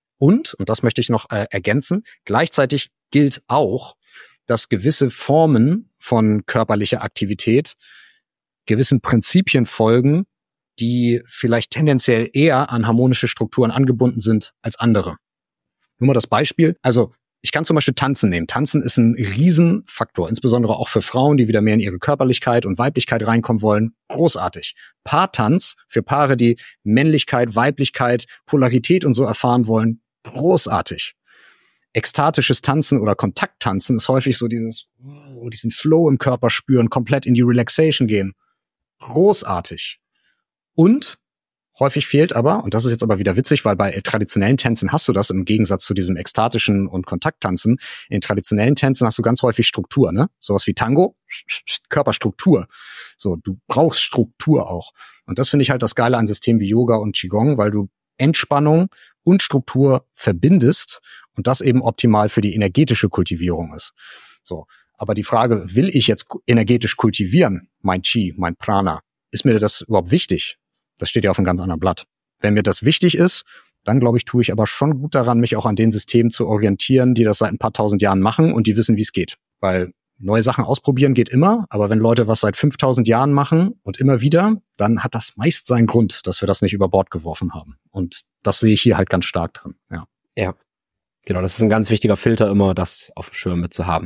das möchte ich noch ergänzen, gleichzeitig gilt auch, dass gewisse Formen von körperlicher Aktivität gewissen Prinzipien folgen, die vielleicht tendenziell eher an harmonische Strukturen angebunden sind als andere. Nur mal das Beispiel, also ich kann zum Beispiel Tanzen nehmen. Tanzen ist ein Riesenfaktor, insbesondere auch für Frauen, die wieder mehr in ihre Körperlichkeit und Weiblichkeit reinkommen wollen. Großartig. Paartanz für Paare, die Männlichkeit, Weiblichkeit, Polarität und so erfahren wollen. Großartig. Ekstatisches Tanzen oder Kontakttanzen ist häufig so diesen Flow im Körper spüren, komplett in die Relaxation gehen. Großartig. Und häufig fehlt aber, und das ist jetzt aber wieder witzig, weil bei traditionellen Tänzen hast du das im Gegensatz zu diesem ekstatischen und Kontakttanzen. In traditionellen Tänzen hast du ganz häufig Struktur, ne? Sowas wie Tango, Körperstruktur. So, du brauchst Struktur auch. Und das finde ich halt das Geile an Systemen wie Yoga und Qigong, weil du Entspannung und Struktur verbindest und das eben optimal für die energetische Kultivierung ist. So, aber die Frage, will ich jetzt energetisch kultivieren, mein Qi, mein Prana? Ist mir das überhaupt wichtig? Das steht ja auf einem ganz anderen Blatt. Wenn mir das wichtig ist, dann glaube ich, tue ich aber schon gut daran, mich auch an den Systemen zu orientieren, die das seit ein paar tausend Jahren machen und die wissen, wie es geht. Weil neue Sachen ausprobieren geht immer, aber wenn Leute was seit 5000 Jahren machen und immer wieder, dann hat das meist seinen Grund, dass wir das nicht über Bord geworfen haben. Und das sehe ich hier halt ganz stark drin. Ja, genau, das ist ein ganz wichtiger Filter immer, das auf dem Schirm mit zu haben.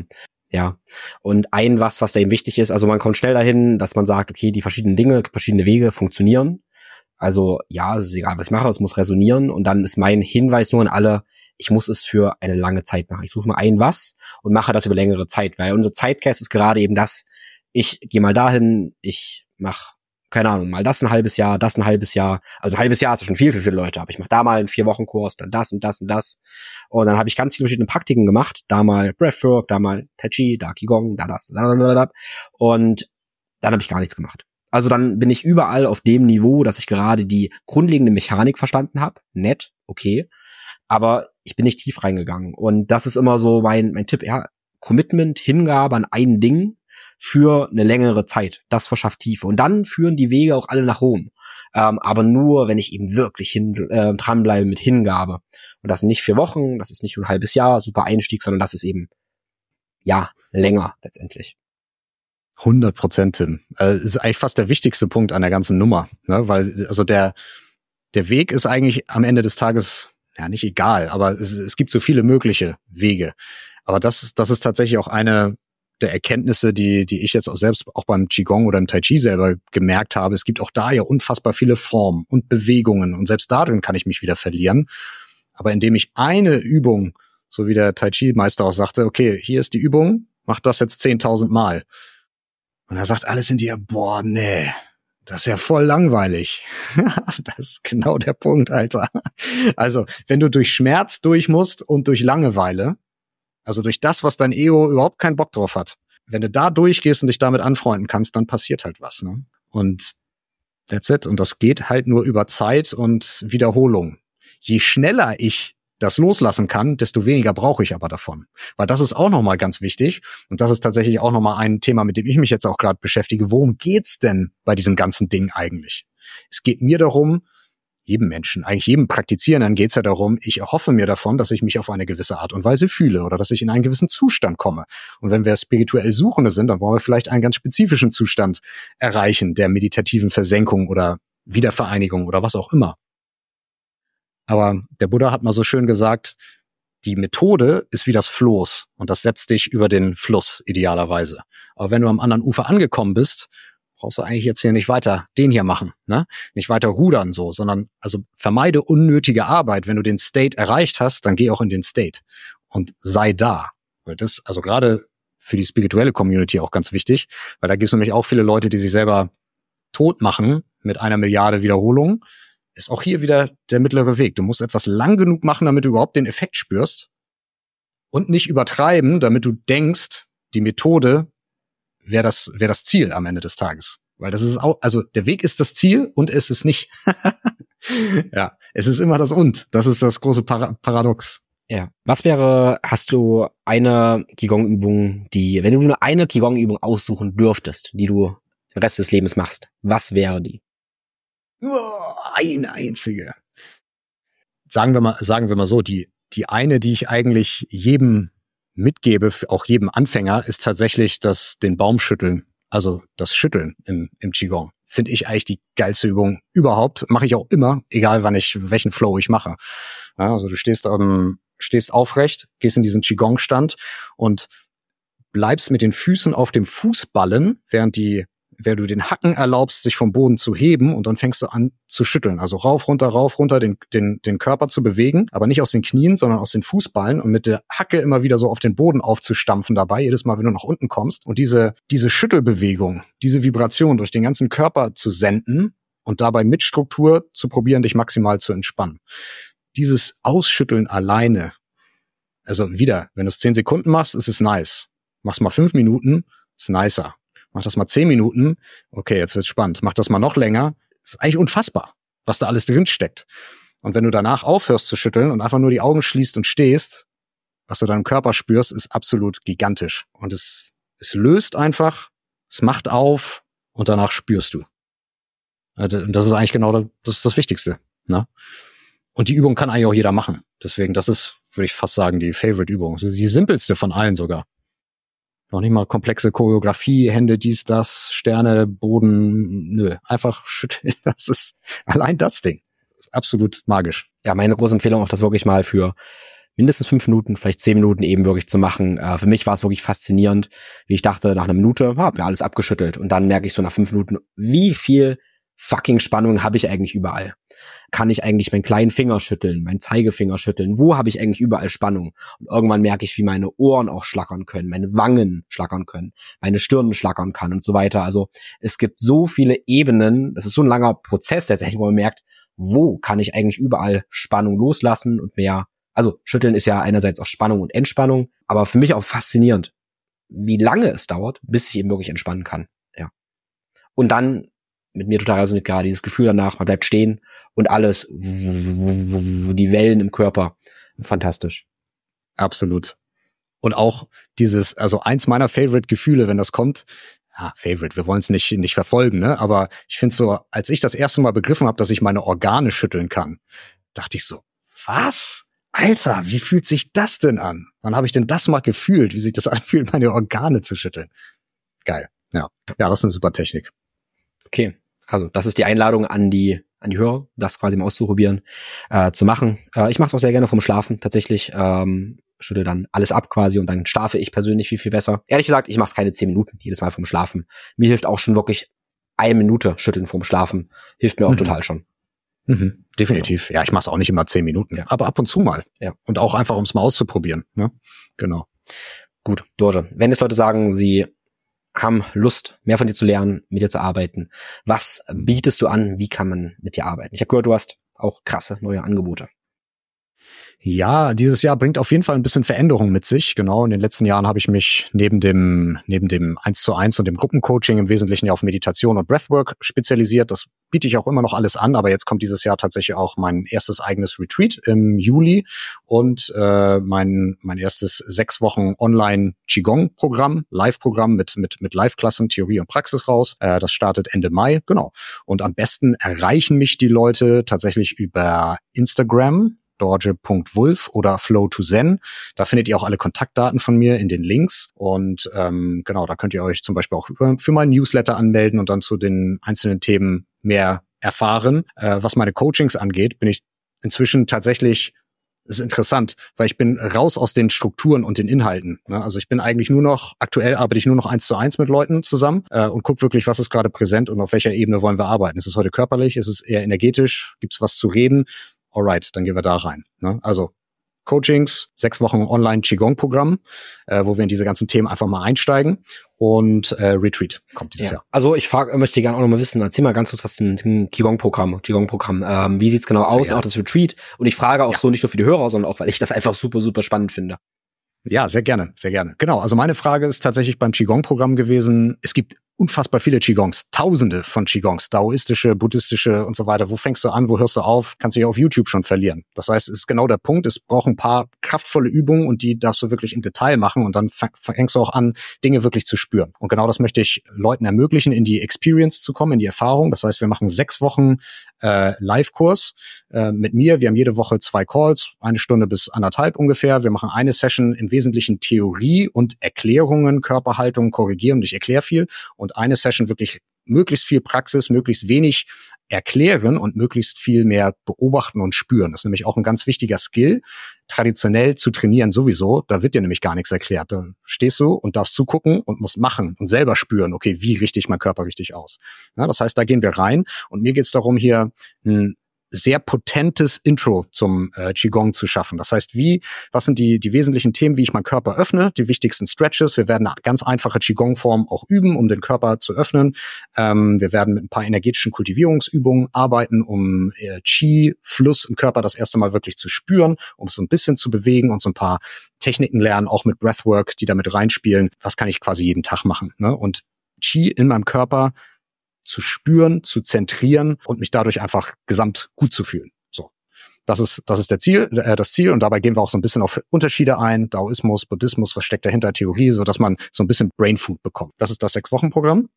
Ja. Und was da eben wichtig ist, also man kommt schnell dahin, dass man sagt, okay, die verschiedenen Dinge, verschiedene Wege funktionieren. Also ja, es ist egal, was ich mache, es muss resonieren. Und dann ist mein Hinweis nur an alle, ich muss es für eine lange Zeit machen. Ich suche mal was und mache das über längere Zeit, weil unser Zeitgeist ist gerade eben das, ich gehe mal dahin, ich mache, keine Ahnung, mal das ein halbes Jahr, das ein halbes Jahr. Also ein halbes Jahr ist schon viel für viele Leute, aber ich mache da mal einen 4-Wochen-Kurs, dann das und das und das. Und dann habe ich ganz viele verschiedene Praktiken gemacht, da mal Breathwork, da mal Tai Chi, da Qigong, da das, da. Und dann habe ich gar nichts gemacht. Also dann bin ich überall auf dem Niveau, dass ich gerade die grundlegende Mechanik verstanden habe. Nett, okay. Aber ich bin nicht tief reingegangen. Und das ist immer so mein Tipp. Ja, Commitment, Hingabe an ein Ding für eine längere Zeit. Das verschafft Tiefe. Und dann führen die Wege auch alle nach Rom. Aber nur, wenn ich eben wirklich dranbleibe mit Hingabe. Und das sind nicht 4 Wochen, das ist nicht nur ein halbes Jahr, super Einstieg, sondern das ist eben, ja, länger letztendlich. 100%, Tim. Ist eigentlich fast der wichtigste Punkt an der ganzen Nummer, ne? Weil also der Weg ist eigentlich am Ende des Tages ja nicht egal, aber es gibt so viele mögliche Wege. Aber das ist tatsächlich auch eine der Erkenntnisse, die ich jetzt auch selbst auch beim Qigong oder im Tai Chi selber gemerkt habe. Es gibt auch da ja unfassbar viele Formen und Bewegungen und selbst darin kann ich mich wieder verlieren. Aber indem ich eine Übung, so wie der Tai Chi Meister auch sagte, okay, hier ist die Übung, mach das jetzt 10.000 Mal. Und da sagt alles in dir, boah, nee, das ist ja voll langweilig. Das ist genau der Punkt, Alter. Also, wenn du durch Schmerz durch musst und durch Langeweile, also durch das, was dein Ego überhaupt keinen Bock drauf hat, wenn du da durchgehst und dich damit anfreunden kannst, dann passiert halt was, ne? Und that's it. Und das geht halt nur über Zeit und Wiederholung. Je schneller ich das loslassen kann, desto weniger brauche ich aber davon. Weil das ist auch nochmal ganz wichtig. Und das ist tatsächlich auch nochmal ein Thema, mit dem ich mich jetzt auch gerade beschäftige. Worum geht's denn bei diesem ganzen Ding eigentlich? Es geht mir darum, jedem Menschen, eigentlich jedem Praktizierenden geht's ja darum, ich erhoffe mir davon, dass ich mich auf eine gewisse Art und Weise fühle oder dass ich in einen gewissen Zustand komme. Und wenn wir spirituell Suchende sind, dann wollen wir vielleicht einen ganz spezifischen Zustand erreichen, der meditativen Versenkung oder Wiedervereinigung oder was auch immer. Aber der Buddha hat mal so schön gesagt, die Methode ist wie das Floß und das setzt dich über den Fluss idealerweise. Aber wenn du am anderen Ufer angekommen bist, brauchst du eigentlich jetzt hier nicht weiter den hier machen, ne? Nicht weiter rudern so, sondern also vermeide unnötige Arbeit. Wenn du den State erreicht hast, dann geh auch in den State und sei da. Weil das, also gerade für die spirituelle Community auch ganz wichtig, weil da gibt es nämlich auch viele Leute, die sich selber tot machen mit 1 Milliarde Wiederholungen. Ist auch hier wieder der mittlere Weg. Du musst etwas lang genug machen, damit du überhaupt den Effekt spürst und nicht übertreiben, damit du denkst, die Methode wäre das Ziel am Ende des Tages. Weil das ist auch, also der Weg ist das Ziel und es ist nicht. Ja, es ist immer das und. Das ist das große Paradox. Ja. Hast du eine Qigong-Übung, wenn du nur eine Qigong-Übung aussuchen dürftest, die du den Rest des Lebens machst, was wäre die? Nur eine einzige. Sagen wir mal so, die eine, die ich eigentlich jedem mitgebe, auch jedem Anfänger, ist tatsächlich den Baum schütteln. Also das Schütteln im Qigong. Finde ich eigentlich die geilste Übung überhaupt. Mache ich auch immer, egal welchen Flow ich mache. Ja, also du stehst aufrecht, gehst in diesen Qigong-Stand und bleibst mit den Füßen auf dem Fußballen, während du den Hacken erlaubst, sich vom Boden zu heben und dann fängst du an zu schütteln. Also rauf, runter, den Körper zu bewegen, aber nicht aus den Knien, sondern aus den Fußballen und mit der Hacke immer wieder so auf den Boden aufzustampfen dabei, jedes Mal, wenn du nach unten kommst. Und diese Schüttelbewegung, diese Vibration durch den ganzen Körper zu senden und dabei mit Struktur zu probieren, dich maximal zu entspannen. Dieses Ausschütteln alleine, also wieder, wenn du es 10 Sekunden machst, ist es nice. Mach's mal 5 Minuten, ist nicer. Mach das mal 10 Minuten, okay, jetzt wird's spannend. Mach das mal noch länger, ist eigentlich unfassbar, was da alles drin steckt. Und wenn du danach aufhörst zu schütteln und einfach nur die Augen schließt und stehst, was du deinem Körper spürst, ist absolut gigantisch. Und es löst einfach, es macht auf und danach spürst du. Das ist eigentlich genau das Wichtigste, ne? Und die Übung kann eigentlich auch jeder machen. Deswegen, das ist, würde ich fast sagen, die Favorite-Übung. Also die simpelste von allen sogar. Noch nicht mal komplexe Choreografie, Hände, dies, das, Sterne, Boden, nö. Einfach schütteln. Das ist allein das Ding. Das ist absolut magisch. Ja, meine große Empfehlung auch, das wirklich mal für mindestens 5 Minuten, vielleicht 10 Minuten eben wirklich zu machen. Für mich war es wirklich faszinierend, wie ich dachte, nach einer Minute, hab mir alles abgeschüttelt. Und dann merke ich so nach 5 Minuten, wie viel fucking Spannung habe ich eigentlich überall? Kann ich eigentlich meinen kleinen Finger schütteln, meinen Zeigefinger schütteln? Wo habe ich eigentlich überall Spannung? Und irgendwann merke ich, wie meine Ohren auch schlackern können, meine Wangen schlackern können, meine Stirn schlackern kann und so weiter. Also es gibt so viele Ebenen, das ist so ein langer Prozess tatsächlich, wo man merkt, wo kann ich eigentlich überall Spannung loslassen und mehr. Also Schütteln ist ja einerseits auch Spannung und Entspannung, aber für mich auch faszinierend, wie lange es dauert, bis ich eben wirklich entspannen kann. Ja. Und dann mit mir total resoniert gerade dieses Gefühl danach, man bleibt stehen und alles, die Wellen im Körper, fantastisch. Absolut. Und auch dieses, also eins meiner Favorite-Gefühle, wenn das kommt, Favorite, wir wollen es nicht verfolgen, ne? Aber ich finde so, als ich das erste Mal begriffen habe, dass ich meine Organe schütteln kann, dachte ich so, was? Alter, wie fühlt sich das denn an? Wann habe ich denn das mal gefühlt, wie sich das anfühlt, meine Organe zu schütteln? Geil, ja. Ja, das ist eine super Technik. Okay, also das ist die Einladung an die Hörer, das quasi mal auszuprobieren, zu machen. Ich mache es auch sehr gerne vom Schlafen tatsächlich. Schüttel dann alles ab quasi und dann schlafe ich persönlich viel besser. Ehrlich gesagt, ich mache es keine 10 Minuten jedes Mal vom Schlafen. Mir hilft auch schon wirklich 1 Minute Schütteln vorm Schlafen. Hilft mir auch total schon. Mhm, definitiv. Ja, ich mache es auch nicht immer 10 Minuten, aber ab und zu mal. Ja. Und auch einfach, um es mal auszuprobieren. Ne? Genau. Gut, Dorje, wenn jetzt Leute sagen, sie haben Lust, mehr von dir zu lernen, mit dir zu arbeiten, was bietest du an? Wie kann man mit dir arbeiten? Ich habe gehört, du hast auch krasse neue Angebote. Ja, dieses Jahr bringt auf jeden Fall ein bisschen Veränderung mit sich. Genau, in den letzten Jahren habe ich mich neben dem 1:1 und dem Gruppencoaching im Wesentlichen ja auf Meditation und Breathwork spezialisiert. Das biete ich auch immer noch alles an, aber jetzt kommt dieses Jahr tatsächlich auch mein erstes eigenes Retreat im Juli und mein erstes 6 Wochen Online Qigong-Programm, Live-Programm mit Live-Klassen, Theorie und Praxis raus. Das startet Ende Mai, genau. Und am besten erreichen mich die Leute tatsächlich über Instagram, dorje.wulf oder Flow2Zen. Da findet ihr auch alle Kontaktdaten von mir in den Links. Und genau, da könnt ihr euch zum Beispiel auch für meinen Newsletter anmelden und dann zu den einzelnen Themen mehr erfahren. Was meine Coachings angeht, bin ich inzwischen tatsächlich, ist interessant, weil ich bin raus aus den Strukturen und den Inhalten. Ne? Also ich bin eigentlich aktuell arbeite ich nur noch 1:1 mit Leuten zusammen und gucke wirklich, was ist gerade präsent und auf welcher Ebene wollen wir arbeiten. Ist es heute körperlich? Ist es eher energetisch? Gibt es was zu reden? Alright, dann gehen wir da rein. Ne? Also Coachings, 6 Wochen Online-Qigong-Programm, wo wir in diese ganzen Themen einfach mal einsteigen und Retreat kommt dieses Jahr. Also ich möchte gerne auch noch mal wissen, erzähl mal ganz kurz was zum Qigong-Programm. Wie sieht's genau aus, auch das Retreat? Und ich frage auch so nicht nur für die Hörer, sondern auch, weil ich das einfach super, super spannend finde. Ja, sehr gerne, sehr gerne. Genau, also meine Frage ist tatsächlich beim Qigong-Programm gewesen, es gibt unfassbar viele Qigongs, Tausende von Qigongs, daoistische, buddhistische und so weiter. Wo fängst du an, wo hörst du auf? Kannst du ja auf YouTube schon verlieren. Das heißt, es ist genau der Punkt, es braucht ein paar kraftvolle Übungen und die darfst du wirklich im Detail machen und dann fängst du auch an, Dinge wirklich zu spüren. Und genau das möchte ich Leuten ermöglichen, in die Experience zu kommen, in die Erfahrung. Das heißt, wir machen 6 Wochen Live-Kurs mit mir. Wir haben jede Woche 2 Calls, 1 Stunde bis 1,5 ungefähr. Wir machen eine Session im Wesentlichen Theorie und Erklärungen, Körperhaltung, korrigieren und ich erkläre viel. Und eine Session wirklich möglichst viel Praxis, möglichst wenig erklären und möglichst viel mehr beobachten und spüren. Das ist nämlich auch ein ganz wichtiger Skill, traditionell zu trainieren sowieso. Da wird dir nämlich gar nichts erklärt. Da stehst du und darfst zugucken und musst machen und selber spüren, okay, wie richte ich meinen Körper richtig aus. Ja, das heißt, da gehen wir rein und mir geht es darum, hier ein sehr potentes Intro zum Qigong zu schaffen. Das heißt, was sind die wesentlichen Themen, wie ich meinen Körper öffne, die wichtigsten Stretches. Wir werden eine ganz einfache Qigong-Form auch üben, um den Körper zu öffnen. Wir werden mit ein paar energetischen Kultivierungsübungen arbeiten, um Qi-Fluss im Körper das erste Mal wirklich zu spüren, um es so ein bisschen zu bewegen und so ein paar Techniken lernen, auch mit Breathwork, die damit reinspielen. Was kann ich quasi jeden Tag machen? Ne? Und Qi in meinem Körper zu spüren, zu zentrieren und mich dadurch einfach gesamt gut zu fühlen. So, das ist das Ziel und dabei gehen wir auch so ein bisschen auf Unterschiede ein, Daoismus, Buddhismus, was steckt dahinter, Theorie, so dass man so ein bisschen Brainfood bekommt. Das ist das 6-Wochen-Programm.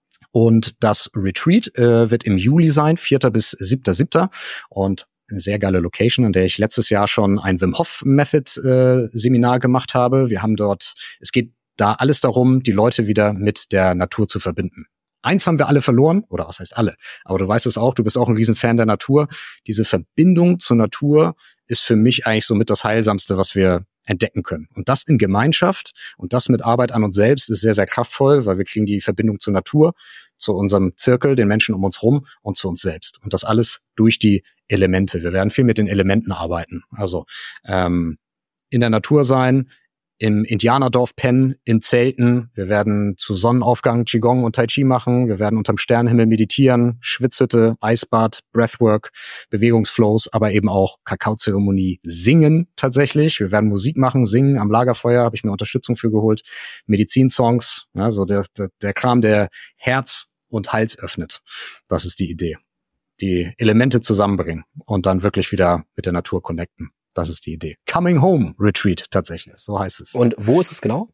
Und das Retreat wird im Juli sein, 4. bis 7.7. Und eine sehr geile Location, in der ich letztes Jahr schon ein Wim Hof Method Seminar gemacht habe. Wir haben dort, es geht da alles darum, die Leute wieder mit der Natur zu verbinden. eins haben wir alle verloren, oder was heißt alle? Aber du weißt es auch, du bist auch ein Riesenfan der Natur. Diese Verbindung zur Natur ist für mich eigentlich somit das Heilsamste, was wir entdecken können. Und das in Gemeinschaft und das mit Arbeit an uns selbst ist sehr, sehr kraftvoll, weil wir kriegen die Verbindung zur Natur, zu unserem Zirkel, den Menschen um uns rum und zu uns selbst. Und das alles durch die Elemente. Wir werden viel mit den Elementen arbeiten. Also in der Natur sein, im Indianerdorf pennen, in Zelten. Wir werden zu Sonnenaufgang Qigong und Tai Chi machen. Wir werden unterm Sternenhimmel meditieren, Schwitzhütte, Eisbad, Breathwork, Bewegungsflows, aber eben auch Kakaozeremonie singen tatsächlich. Wir werden Musik machen, singen am Lagerfeuer, habe ich mir Unterstützung für geholt. Medizinsongs, ja, so der Kram, der Herz und Hals öffnet. Das ist die Idee. Die Elemente zusammenbringen und dann wirklich wieder mit der Natur connecten. Das ist die Idee. Coming Home Retreat tatsächlich, so heißt es. Und wo ist es genau?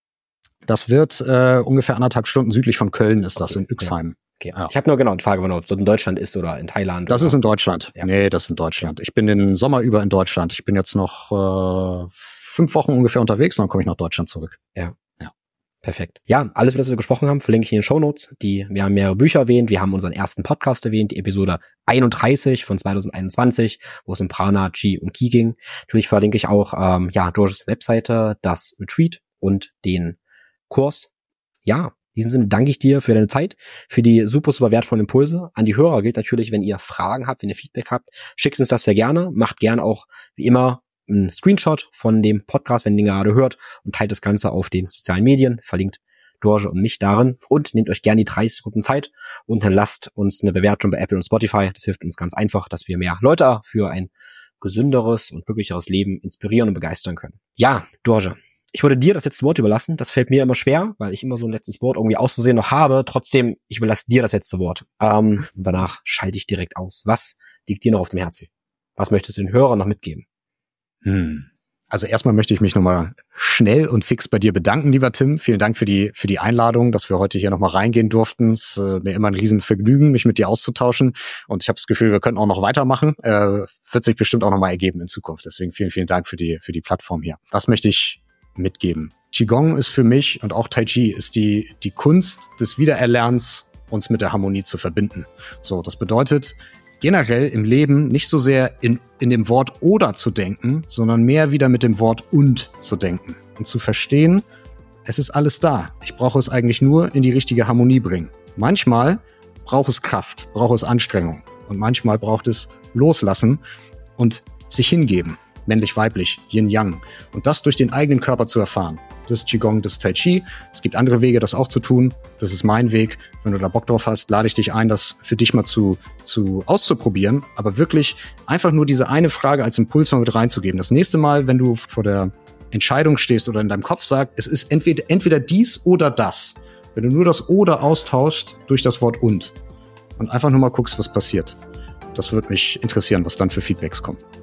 Das wird ungefähr 1,5 Stunden südlich von Köln ist das, in Yxheim. Okay. Ja. Ich habe nur genau die Frage, ob es in Deutschland ist oder in Thailand. Das ist in Deutschland. Ja. Nee, das ist in Deutschland. Ich bin den Sommer über in Deutschland. Ich bin jetzt noch 5 Wochen ungefähr unterwegs, dann komme ich nach Deutschland zurück. Ja. Perfekt. Ja, alles, was wir gesprochen haben, verlinke ich in den Shownotes. Wir haben mehrere Bücher erwähnt, wir haben unseren ersten Podcast erwähnt, die Episode 31 von 2021, wo es um Prana, Qi und Qi ging. Natürlich verlinke ich auch Dorjes Webseite, das Retreat und den Kurs. Ja, in diesem Sinne danke ich dir für deine Zeit, für die super, super wertvollen Impulse. An die Hörer gilt natürlich, wenn ihr Fragen habt, wenn ihr Feedback habt, schickt uns das sehr gerne. Macht gerne auch, wie immer, einen Screenshot von dem Podcast, wenn ihr den gerade hört, und teilt das Ganze auf den sozialen Medien, verlinkt Dorje und mich darin und nehmt euch gerne die 30 Sekunden Zeit und dann lasst uns eine Bewertung bei Apple und Spotify. Das hilft uns ganz einfach, dass wir mehr Leute für ein gesünderes und glücklicheres Leben inspirieren und begeistern können. Ja, Dorje, ich würde dir das letzte Wort überlassen. Das fällt mir immer schwer, weil ich immer so ein letztes Wort irgendwie aus Versehen noch habe. Trotzdem, ich überlasse dir das letzte Wort. Danach schalte ich direkt aus. Was liegt dir noch auf dem Herzen? Was möchtest du den Hörern noch mitgeben? Also erstmal möchte ich mich nochmal schnell und fix bei dir bedanken, lieber Tim. Vielen Dank für die Einladung, dass wir heute hier nochmal reingehen durften. Es ist mir immer ein Riesenvergnügen, mich mit dir auszutauschen. Und ich habe das Gefühl, wir können auch noch weitermachen. Wird sich bestimmt auch nochmal ergeben in Zukunft. Deswegen vielen, vielen Dank für die Plattform hier. Was möchte ich mitgeben? Qigong ist für mich und auch Tai Chi ist die Kunst des Wiedererlernens, uns mit der Harmonie zu verbinden. So, das bedeutet, generell im Leben nicht so sehr in dem Wort oder zu denken, sondern mehr wieder mit dem Wort und zu denken und zu verstehen, es ist alles da. Ich brauche es eigentlich nur in die richtige Harmonie bringen. Manchmal braucht es Kraft, braucht es Anstrengung und manchmal braucht es Loslassen und sich hingeben. Männlich, weiblich, Yin, Yang. Und das durch den eigenen Körper zu erfahren. Das ist Qigong, das ist Tai Chi. Es gibt andere Wege, das auch zu tun. Das ist mein Weg. Wenn du da Bock drauf hast, lade ich dich ein, das für dich mal auszuprobieren. Aber wirklich einfach nur diese eine Frage als Impuls mal mit reinzugeben. Das nächste Mal, wenn du vor der Entscheidung stehst oder in deinem Kopf sagst, es ist entweder dies oder das. Wenn du nur das oder austauschst durch das Wort und einfach nur mal guckst, was passiert. Das würde mich interessieren, was dann für Feedbacks kommen.